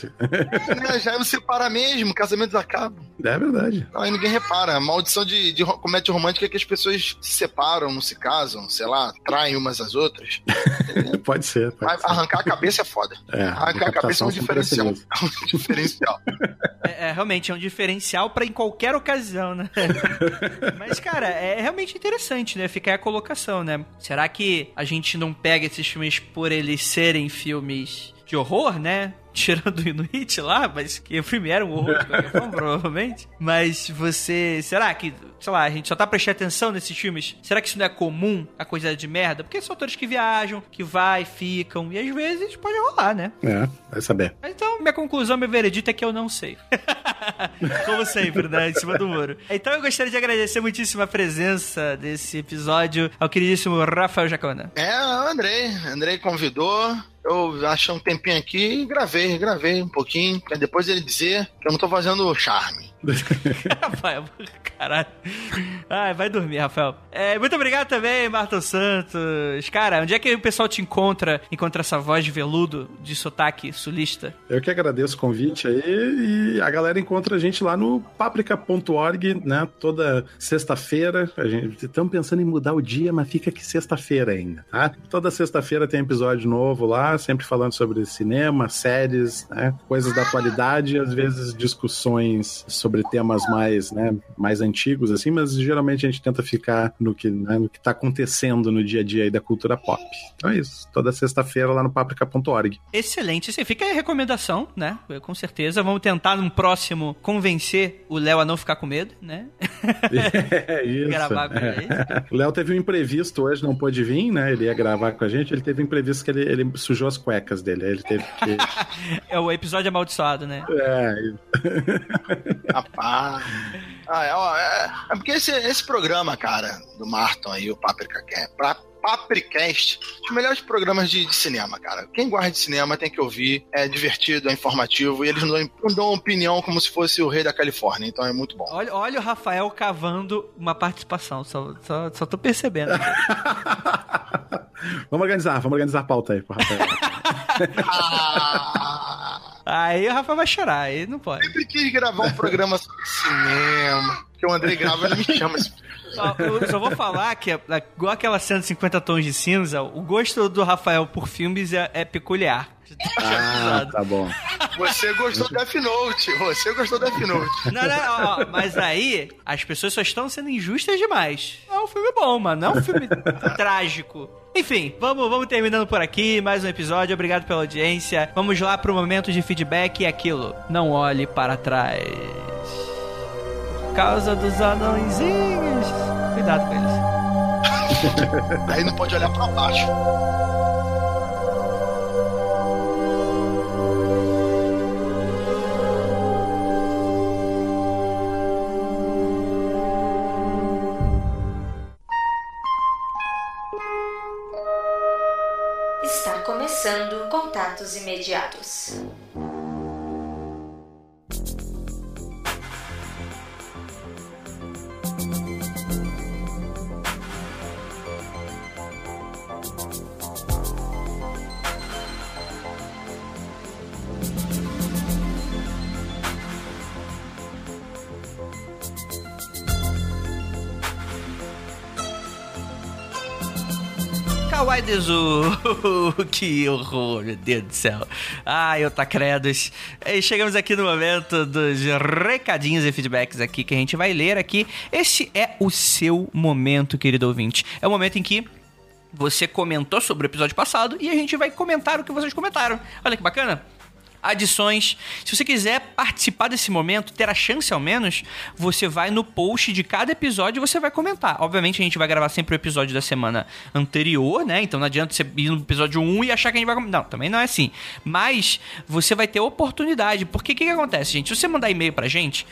[SPEAKER 4] É, já é o separar mesmo, casamentos acabam.
[SPEAKER 2] É verdade.
[SPEAKER 4] Então, aí ninguém repara. A maldição de, de comédia romântica é que as pessoas se separam, não se casam, sei lá, traem umas às outras.
[SPEAKER 2] Pode ser. Pode
[SPEAKER 4] Mas
[SPEAKER 2] ser.
[SPEAKER 4] arrancar a cabeça é foda.
[SPEAKER 2] É,
[SPEAKER 4] arrancar a cabeça é um diferencial. É um diferencial.
[SPEAKER 1] É, é, realmente, é um diferencial pra em qualquer ocasião, né? Mas, cara, é realmente interessante, né? Fica aí a colocação, né? Será que a gente não pega esses filmes por eles serem filmes de horror, né? Tirando o Inuit lá, mas que o filme era um horror de qualquer forma, provavelmente. Mas você... Será que, sei lá, a gente só tá prestando atenção nesses filmes? Será que isso não é comum, a coisa de merda? Porque são atores que viajam, que vai, ficam, e às vezes pode rolar, né?
[SPEAKER 2] É, vai saber.
[SPEAKER 1] Mas então, minha conclusão, meu veredito é que eu não sei. Como sempre, né? Em cima do muro. Então eu gostaria de agradecer muitíssimo a presença desse episódio ao queridíssimo Rafael Jacaúna.
[SPEAKER 4] É, o Andrei. Andrei convidou. Eu achei um tempinho aqui e gravei, gravei um pouquinho, pra depois ele dizer que eu não tô fazendo charme.
[SPEAKER 1] Rafael, caralho. Ai, vai dormir, Rafael. É, muito obrigado também, Marta Santos. Cara, onde é que o pessoal te encontra, encontra essa voz de veludo, de sotaque sulista?
[SPEAKER 2] Eu que agradeço o convite aí, e a galera encontra a gente lá no paprika ponto org, né, toda sexta-feira. A gente estamos pensando em mudar o dia, mas fica aqui sexta-feira ainda, tá? Toda sexta-feira tem episódio novo lá, sempre falando sobre cinema, séries, né, coisas da atualidade, e às vezes discussões sobre temas mais, né, mais antigos, assim, mas geralmente a gente tenta ficar no que, né, no que tá acontecendo no dia a dia aí da cultura pop. Então é isso. Toda sexta-feira lá no paprika ponto org.
[SPEAKER 1] Excelente. Assim, fica aí a recomendação, né? Com certeza. Vamos tentar no próximo convencer o Léo a não ficar com medo, né?
[SPEAKER 2] É isso.
[SPEAKER 1] Gravar com
[SPEAKER 2] é.
[SPEAKER 1] ele.
[SPEAKER 2] O Léo teve um imprevisto hoje, não pôde vir, né? Ele ia gravar com a gente. Ele teve um imprevisto que ele, ele sujou as cuecas dele. Aí ele teve que...
[SPEAKER 1] É o episódio amaldiçoado, né?
[SPEAKER 2] É.
[SPEAKER 4] Rapaz. Ah, é, ó, é, é porque esse, esse programa, cara, do Marton aí, o Paprika pra Papricast, os melhores programas de, de cinema, cara. Quem gosta de cinema tem que ouvir, é divertido, é informativo, e eles não dão, não dão opinião como se fosse o rei da Califórnia, então é muito bom.
[SPEAKER 1] Olha, olha o Rafael cavando uma participação, só, só, só tô percebendo.
[SPEAKER 2] Vamos organizar, vamos organizar a pauta aí pro Rafael.
[SPEAKER 4] Ah,
[SPEAKER 1] aí o Rafael vai chorar, aí não pode.
[SPEAKER 4] sempre quis gravar um programa sobre cinema, que o Andrei grava e não me chama.
[SPEAKER 1] Só, eu só vou falar que, é, igual aquela cento e cinquenta tons de cinza, o gosto do Rafael por filmes é, é peculiar.
[SPEAKER 2] Ah, tá bom.
[SPEAKER 4] Você gostou do Death Note, você gostou do Death Note.
[SPEAKER 1] Não, não, ó, mas aí as pessoas só estão sendo injustas demais. É um filme bom, mano, não é um filme trágico. Enfim, vamos, vamos terminando por aqui, mais um episódio, obrigado pela audiência. Vamos lá pro momento de feedback e aquilo, não olhe para trás. Por causa dos anõezinhos. Cuidado com eles.
[SPEAKER 4] Aí não pode olhar pra baixo.
[SPEAKER 5] Está começando Contatos Imediatos.
[SPEAKER 1] Kawaii Desu, que horror, meu Deus do céu. Ai, otacredos. E chegamos aqui no momento dos recadinhos e feedbacks aqui que a gente vai ler aqui. Esse é o seu momento, querido ouvinte. É o momento em que você comentou sobre o episódio passado e a gente vai comentar o que vocês comentaram. Olha que bacana. Adições. Se você quiser participar desse momento, ter a chance ao menos, você vai no post de cada episódio e você vai comentar. Obviamente a gente vai gravar sempre o episódio da semana anterior, né? Então não adianta você ir no episódio um e achar que a gente vai comentar. Não, também não é assim. Mas você vai ter oportunidade. Porque o que, que acontece, gente? Se você mandar e-mail pra gente,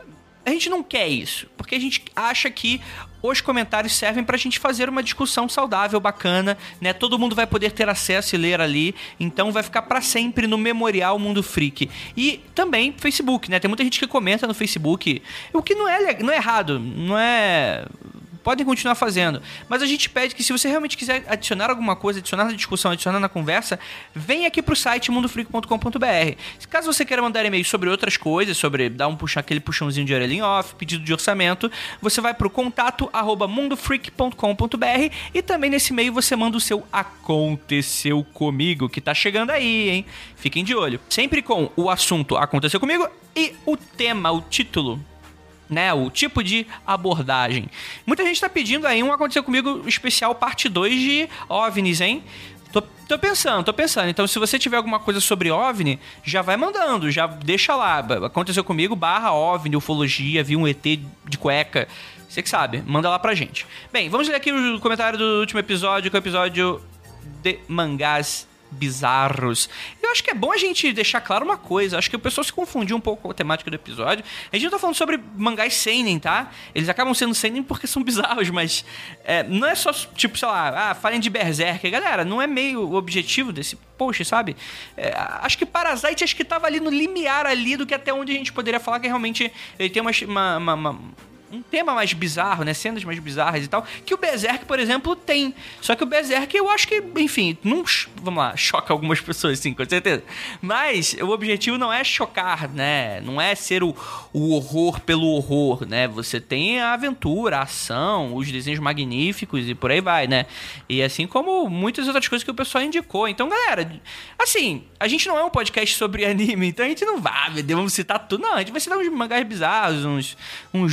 [SPEAKER 1] a gente não quer isso. Porque a gente acha que os comentários servem pra gente fazer uma discussão saudável, bacana, né? Todo mundo vai poder ter acesso e ler ali, então vai ficar pra sempre no Memorial Mundo Freak. E também Facebook, né? Tem muita gente que comenta no Facebook, o que não é, não é errado, não é... Podem continuar fazendo, mas a gente pede que se você realmente quiser adicionar alguma coisa, adicionar na discussão, adicionar na conversa, vem aqui pro site mundo freak ponto com ponto b r. Caso você queira mandar e-mail sobre outras coisas, sobre dar um puxão, aquele puxãozinho de orelha em off, pedido de orçamento, você vai pro contato arroba mundo freak ponto com ponto b r e também nesse e-mail você manda o seu Aconteceu Comigo, que tá chegando aí, hein? Fiquem de olho. Sempre com o assunto Aconteceu Comigo e o tema, o título, né, o tipo de abordagem. Muita gente tá pedindo aí um Aconteceu Comigo especial parte dois de OVNIs, hein? Tô, tô pensando, tô pensando. Então, se você tiver alguma coisa sobre OVNI, já vai mandando, já deixa lá. Aconteceu Comigo, barra OVNI, ufologia, vi um E T de cueca. Você que sabe, manda lá pra gente. Bem, vamos ler aqui o comentário do último episódio, que é o episódio de mangás bizarros. Eu acho que é bom a gente deixar claro uma coisa. Acho que o pessoal se confundiu um pouco com a temática do episódio. A gente não tá falando sobre mangás seinen, tá? Eles acabam sendo seinen porque são bizarros, mas é, não é só, tipo, sei lá, ah, falem de Berserk. Galera, não é meio o objetivo desse post, sabe? É, acho que Parasite, acho que tava ali no limiar ali do que até onde a gente poderia falar que realmente ele tem uma... uma, uma, uma um tema mais bizarro, né? Cenas mais bizarras e tal. Que o Berserk, por exemplo, tem. Só que o Berserk, eu acho que, enfim, não, vamos lá, choca algumas pessoas, sim, com certeza. Mas o objetivo não é chocar, né? Não é ser o, o horror pelo horror, né? Você tem a aventura, a ação, os desenhos magníficos e por aí vai, né? E assim como muitas outras coisas que o pessoal indicou. Então, galera, assim, a gente não é um podcast sobre anime, então a gente não vai, meu Deus, vamos citar tudo. Não, a gente vai citar uns mangás bizarros, uns, uns jiu-jitão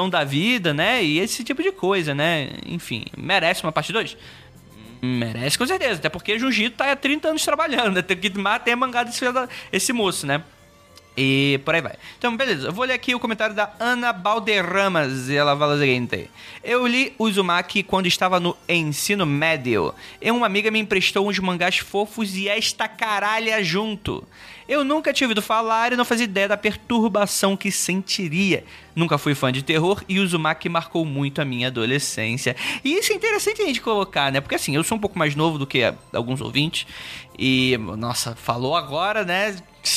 [SPEAKER 1] lição da vida, né? E esse tipo de coisa, né? Enfim, merece uma parte dois? Merece com certeza, até porque Junjito tá há trinta anos trabalhando, né? Tem que ter mangá desse, esse moço, né? E por aí vai. Então, beleza. Eu vou ler aqui o comentário da Ana Balderramas. E ela fala o seguinte: eu li Uzumaki quando estava no ensino médio. E uma amiga me emprestou uns mangás fofos e esta caralha junto. Eu nunca tinha ouvido falar e não fazia ideia da perturbação que sentiria. Nunca fui fã de terror e Uzumaki marcou muito a minha adolescência. E isso é interessante a gente colocar, né? Porque assim, eu sou um pouco mais novo do que alguns ouvintes. E, nossa, falou agora, né?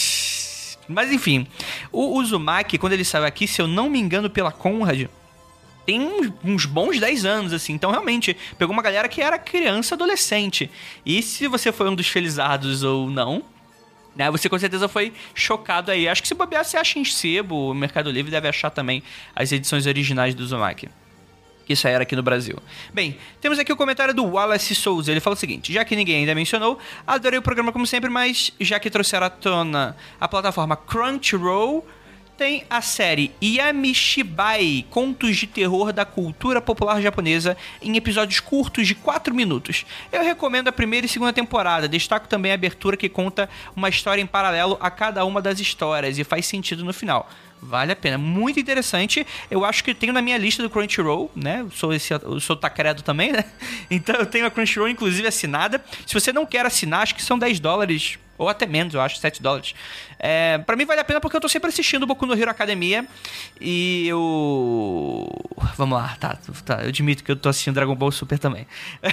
[SPEAKER 1] Mas enfim, o Uzumaki, quando ele saiu aqui, se eu não me engano, pela Conrad, tem uns, uns bons dez anos, assim. Então, realmente, pegou uma galera que era criança, adolescente. E se você foi um dos felizardos ou não, né, você com certeza foi chocado aí. Acho que se bobear, você acha em sebo, o Mercado Livre deve achar também as edições originais do Uzumaki, que saíram aqui no Brasil. Bem, temos aqui o comentário do Wallace Souza. Ele fala o seguinte: já que ninguém ainda mencionou, adorei o programa como sempre, mas já que trouxeram à tona a plataforma Crunchyroll, tem a série Yamishibai, Contos de Terror da Cultura Popular Japonesa, em episódios curtos de quatro minutos. Eu recomendo a primeira e segunda temporada. Destaco também a abertura, que conta uma história em paralelo a cada uma das histórias e faz sentido no final. Vale a pena, muito interessante. Eu acho que tenho na minha lista do Crunchyroll, né? Eu sou, esse, eu sou Tacredo também, né? Então eu tenho a Crunchyroll, inclusive, assinada. Se você não quer assinar, acho que são dez dólares, ou até menos, eu acho, sete dólares. É, pra mim vale a pena porque eu tô sempre assistindo o Boku no Hero Academia. E eu... Vamos lá, tá, tá. Eu admito que eu tô assistindo Dragon Ball Super também.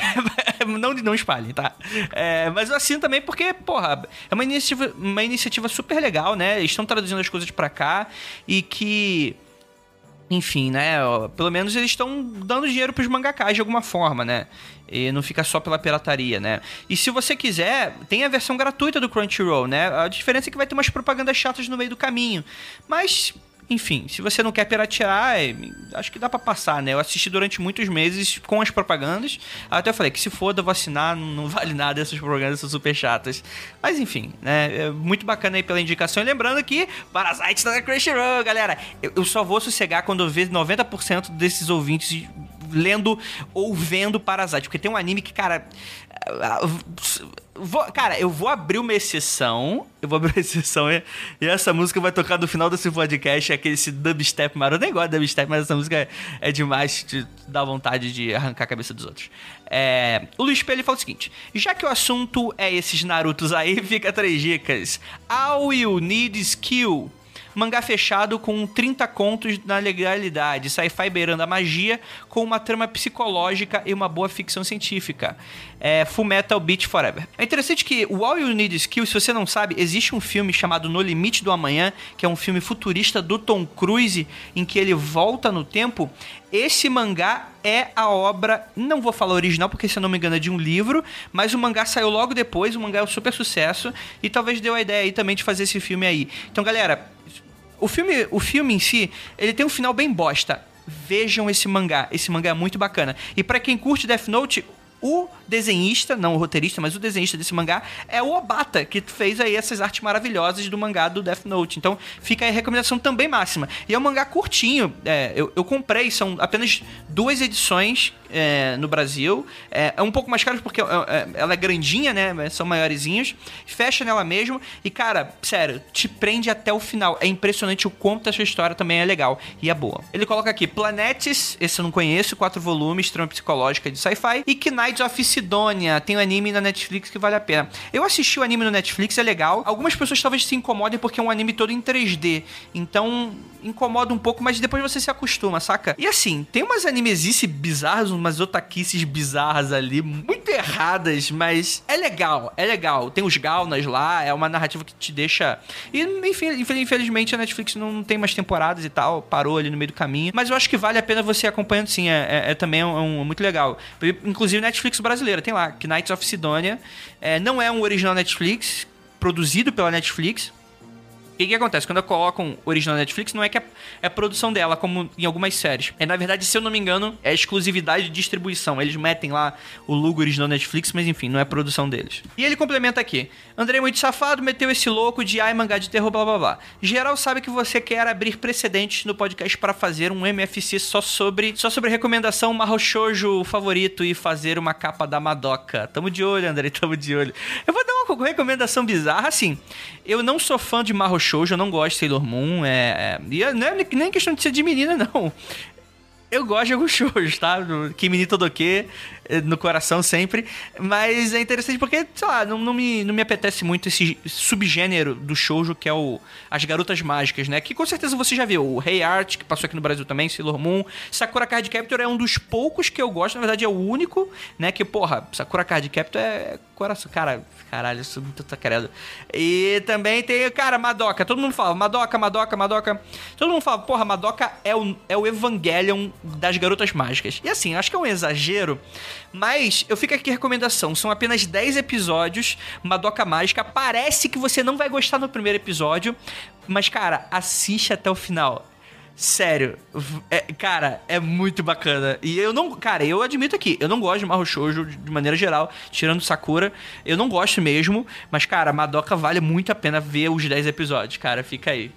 [SPEAKER 1] não, não espalhem, tá? É, mas eu assino também porque, porra, é uma iniciativa, uma iniciativa super legal, né? Eles estão traduzindo as coisas pra cá. E que... Enfim, né? Pelo menos eles estão dando dinheiro pros mangakás de alguma forma, né? E não fica só pela pirataria, né? E se você quiser, tem a versão gratuita do Crunchyroll, né? A diferença é que vai ter umas propagandas chatas no meio do caminho. Mas, enfim, se você não quer piratear, acho que dá pra passar, né? Eu assisti durante muitos meses com as propagandas. Até eu falei que se foda, eu vou assinar, não vale nada, essas propagandas são super chatas. Mas enfim, né? É muito bacana aí pela indicação. E lembrando que Parasite tá na Crunchyroll, galera. Eu, eu só vou sossegar quando eu ver noventa por cento desses ouvintes lendo ou vendo Parasite. Porque tem um anime que, cara... Vou, cara, eu vou abrir uma exceção. Eu vou abrir uma exceção e, e essa música vai tocar no final desse podcast. Aquele esse dubstep maroto. Eu nem gosto de dubstep, mas essa música é, é demais. De, dá vontade de arrancar a cabeça dos outros. É, o Luiz Pelli fala o seguinte: já que o assunto é esses Narutos aí, fica três dicas. All You Need is Kill. Mangá fechado com trinta contos na legalidade, sci-fi beirando a magia, com uma trama psicológica e uma boa ficção científica. É, Fullmetal Beat Forever. É interessante que o All You Need Is Kill, se você não sabe, existe um filme chamado No Limite do Amanhã, que é um filme futurista do Tom Cruise, em que ele volta no tempo. Esse mangá é a obra, não vou falar original, porque se eu não me engano é de um livro, mas o mangá saiu logo depois, o mangá é um super sucesso, e talvez deu a ideia aí também de fazer esse filme aí. Então, galera, o filme, o filme em si, ele tem um final bem bosta. Vejam esse mangá, esse mangá é muito bacana. E pra quem curte Death Note, o desenhista, não o roteirista, mas o desenhista desse mangá é o Obata, que fez aí essas artes maravilhosas do mangá do Death Note. Então fica aí a recomendação também máxima. E é um mangá curtinho, é, eu, eu comprei, são apenas duas edições é, no Brasil. É, é um pouco mais caro porque é, é, ela é grandinha, né? São maiorzinhos. Fecha nela mesmo e, cara, sério, te prende até o final. É impressionante o quanto essa história também é legal e é boa. Ele coloca aqui Planetes, esse eu não conheço, quatro volumes, trama psicológica de sci-fi, e Knights of Sidonia, tem um anime na Netflix que vale a pena. Eu assisti o anime no Netflix, é legal. Algumas pessoas talvez se incomodem porque é um anime todo em três D, então incomoda um pouco, mas depois você se acostuma, saca? E assim, tem umas animesices bizarras, umas otaquices bizarras ali, muito erradas, mas é legal, é legal. Tem os Gaunas lá, é uma narrativa que te deixa... E enfim, infelizmente a Netflix não tem mais temporadas e tal, parou ali no meio do caminho, mas eu acho que vale a pena você ir acompanhando sim, é, é, é também um, um, muito legal. Inclusive Netflix brasileira, tem lá, Knights of Sidonia, é, não é um original Netflix, produzido pela Netflix, O que que acontece? Quando colocam original Netflix, não é que é, é produção dela, como em algumas séries. É, na verdade, se eu não me engano, é exclusividade de distribuição. Eles metem lá o logo original Netflix, mas enfim, não é produção deles. E ele complementa aqui. Andrei muito safado, meteu esse louco de ai, mangá de terror, blá blá blá. Geral sabe que você quer abrir precedentes no podcast para fazer um M F C só sobre, só sobre recomendação Mahou Shoujo favorito e fazer uma capa da Madoka. Tamo de olho, Andrei, tamo de olho. Eu vou dar uma recomendação bizarra, assim. Eu não sou fã de Mahou Shoujo, eu não gosto de Sailor Moon, é, é, não é nem questão de ser de menina, não. Eu gosto de alguns shows, tá? Kimi Todoke, no coração sempre. Mas é interessante porque, sei lá, não, não, me, não me apetece muito esse subgênero do shoujo, que é o as garotas mágicas, né? Que com certeza você já viu. O Hey Art, que passou aqui no Brasil também, Sailor Moon. Sakura Card Captor é um dos poucos que eu gosto. Na verdade, é o único, né? Que, porra, Sakura Card Captor é coração. Cara, caralho, isso é muito tacarado. E também tem, cara, Madoka. Todo mundo fala, Madoka, Madoka, Madoka. Todo mundo fala, porra, Madoka é o, é o Evangelion das garotas mágicas. E assim, acho que é um exagero, mas eu fico aqui a recomendação. São apenas dez episódios, Madoka Mágica. Parece que você não vai gostar no primeiro episódio, mas, cara, assiste até o final. Sério, é, cara, é muito bacana. E eu não, cara, eu admito aqui, eu não gosto de Mahou Shoujo de maneira geral, tirando Sakura, eu não gosto mesmo, mas, cara, Madoka vale muito a pena ver os dez episódios, cara, fica aí.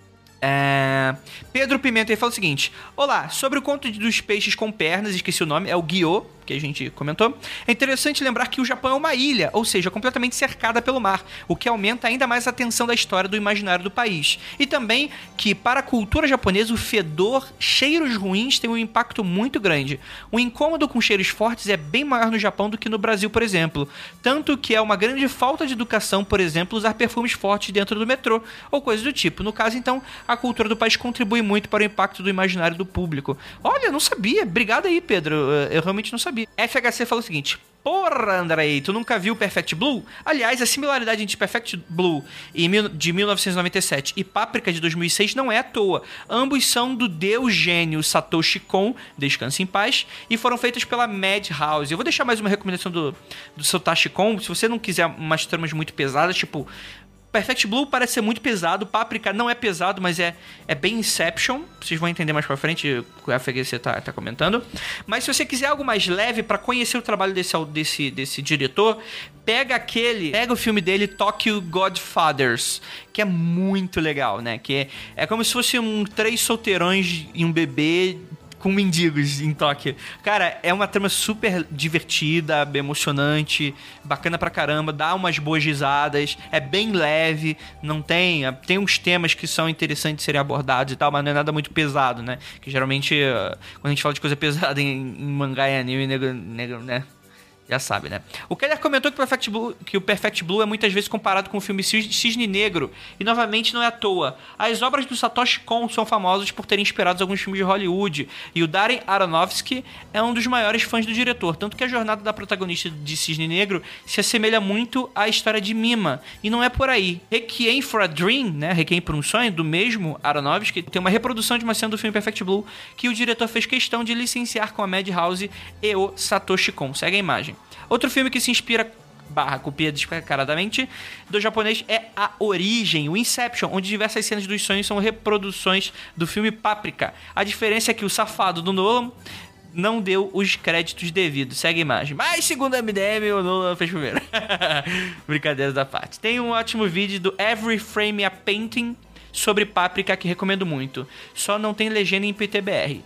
[SPEAKER 1] É... Pedro Pimenta aí fala o seguinte: olá, sobre o conto dos peixes com pernas, esqueci o nome, é o Guiô, que a gente comentou. É interessante lembrar que o Japão é uma ilha, ou seja, completamente cercada pelo mar, o que aumenta ainda mais a tensão da história do imaginário do país. E também que, para a cultura japonesa, o fedor, cheiros ruins tem um impacto muito grande. O incômodo com cheiros fortes é bem maior no Japão do que no Brasil, por exemplo. Tanto que é uma grande falta de educação, por exemplo, usar perfumes fortes dentro do metrô, ou coisa do tipo. No caso, então, a cultura do país contribui muito para o impacto do imaginário do público. Olha, não sabia. Obrigado aí, Pedro. Eu realmente não sabia. F H C falou o seguinte: porra, Andrei, tu nunca viu Perfect Blue? Aliás, a similaridade entre Perfect Blue de mil novecentos e noventa e sete e Paprika de dois mil e seis não é à toa. Ambos são do deus gênio Satoshi Kon, descanse em paz, e foram feitos pela Madhouse. Eu vou deixar mais uma recomendação do, do Satoshi Kon. Se você não quiser umas tramas muito pesadas, tipo... Perfect Blue parece ser muito pesado, Paprika não é pesado, mas é, é bem Inception. Vocês vão entender mais pra frente o que a F G C tá, tá comentando. Mas se você quiser algo mais leve pra conhecer o trabalho desse, desse, desse diretor, pega aquele, pega o filme dele, Tokyo Godfathers, que é muito legal, né? Que é, é como se fosse um três solteirões e um bebê com mendigos em Tóquio. Cara, é uma trama super divertida, emocionante, bacana pra caramba, dá umas boas risadas, é bem leve, não tem... Tem uns temas que são interessantes de serem abordados e tal, mas não é nada muito pesado, né? Que geralmente, quando a gente fala de coisa pesada em, em mangá e anime, nego, nego, né? Já sabe, né? O Keller comentou que o, Perfect Blue, que o Perfect Blue é muitas vezes comparado com o filme Cisne Negro, e novamente não é à toa. As obras do Satoshi Kon são famosas por terem inspirado alguns filmes de Hollywood, e o Darren Aronofsky é um dos maiores fãs do diretor, tanto que a jornada da protagonista de Cisne Negro se assemelha muito à história de Mima, e não é por aí. Requiem for a Dream, né? Requiem por um sonho, do mesmo Aronofsky, tem uma reprodução de uma cena do filme Perfect Blue que o diretor fez questão de licenciar com a Madhouse e o Satoshi Kon. Segue a imagem. Outro filme que se inspira, barra, copia descaradamente, do japonês é A Origem, o Inception, onde diversas cenas dos sonhos são reproduções do filme Paprika. A diferença é que o safado do Nolan não deu os créditos devidos. Segue a imagem. Mas, segundo a M D M, o Nolan fez primeiro. Brincadeira da parte. Tem um ótimo vídeo do Every Frame a Painting sobre Paprika que recomendo muito. Só não tem legenda em P T B R.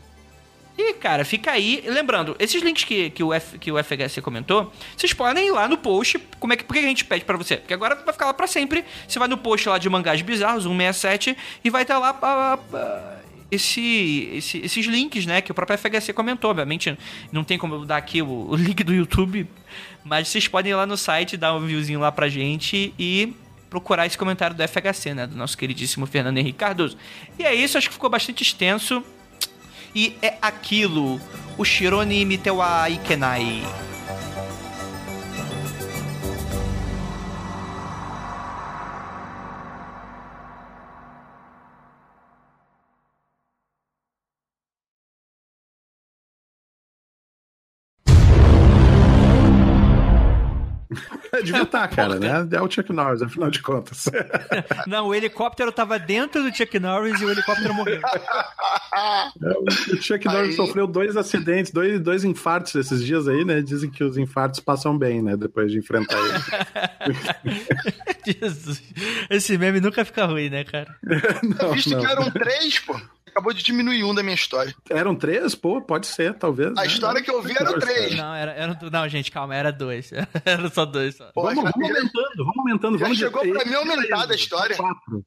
[SPEAKER 1] E, cara, fica aí. Lembrando, esses links que, que, o, F, que o F H C comentou, vocês podem ir lá no post. Como é que, por que a gente pede pra você? Porque agora vai ficar lá pra sempre. Você vai no post lá de Mangás Bizarros, cento e sessenta e sete, e vai estar lá pra, pra, esse, esse, esses links, né? Que o próprio F H C comentou. Obviamente, não tem como eu dar aqui o, o link do YouTube, mas vocês podem ir lá no site, dar um viewzinho lá pra gente e procurar esse comentário do F H C, né? Do nosso queridíssimo Fernando Henrique Cardoso. E é isso, acho que ficou bastante extenso. E é aquilo, o Shironi Mitewa Ikenai.
[SPEAKER 2] devia estar, cara, né? É o Chuck Norris, afinal de contas.
[SPEAKER 1] Não, o helicóptero tava dentro do Chuck Norris e o helicóptero morreu.
[SPEAKER 2] O Chuck Norris aí... sofreu dois acidentes, dois, dois infartos esses dias aí, né? Dizem que os infartos passam bem, né? Depois de enfrentar ele.
[SPEAKER 1] Jesus. Esse meme nunca fica ruim, né, cara?
[SPEAKER 4] Não, visto não. Que eram três, pô. Acabou de diminuir um da minha história.
[SPEAKER 2] Eram três? Pô, pode ser, talvez.
[SPEAKER 4] A né? história que eu vi era três.
[SPEAKER 1] Não, era, era, não, gente, calma, era dois. Era só dois. Só.
[SPEAKER 2] Pô, vamos, vamos aumentando, vamos aumentando.
[SPEAKER 4] Já
[SPEAKER 2] vamos
[SPEAKER 4] chegou de... pra mim aumentada a história.
[SPEAKER 2] Quatro.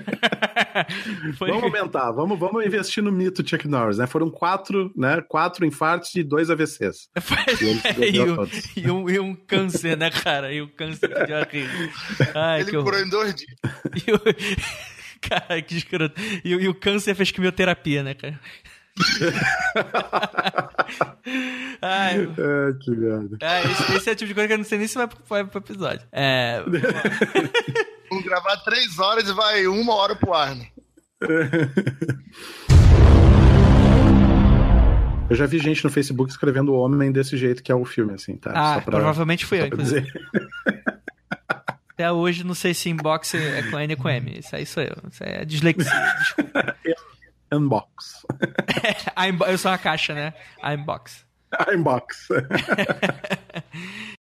[SPEAKER 2] Vamos aumentar, vamos, vamos investir no mito Chuck Norris, né? Foram quatro, né? Quatro infartos e dois A V Cs.
[SPEAKER 1] e, e, um, e, um, e um câncer, né, cara? E um câncer de horrível. Ai,
[SPEAKER 4] ele curou em dois dias.
[SPEAKER 1] E o... Cara, que escroto. E, e o câncer fez quimioterapia, né, cara? Ai,
[SPEAKER 2] é, que merda.
[SPEAKER 1] É, esse, esse é o tipo de coisa que eu não sei nem se vai pro, vai pro episódio. É.
[SPEAKER 4] Vamos gravar três horas e vai uma hora pro ar, né?
[SPEAKER 2] Eu já vi gente no Facebook escrevendo o Homem desse jeito, que é o filme, assim, tá?
[SPEAKER 1] Ah,
[SPEAKER 2] só pra,
[SPEAKER 1] provavelmente fui eu, inclusive. Até hoje não sei se inbox é com N ou com M. Isso aí sou eu. Isso aí é dislexia, desculpa.
[SPEAKER 2] Unbox.
[SPEAKER 1] É, eu sou uma caixa, né? A inbox.
[SPEAKER 2] A inbox.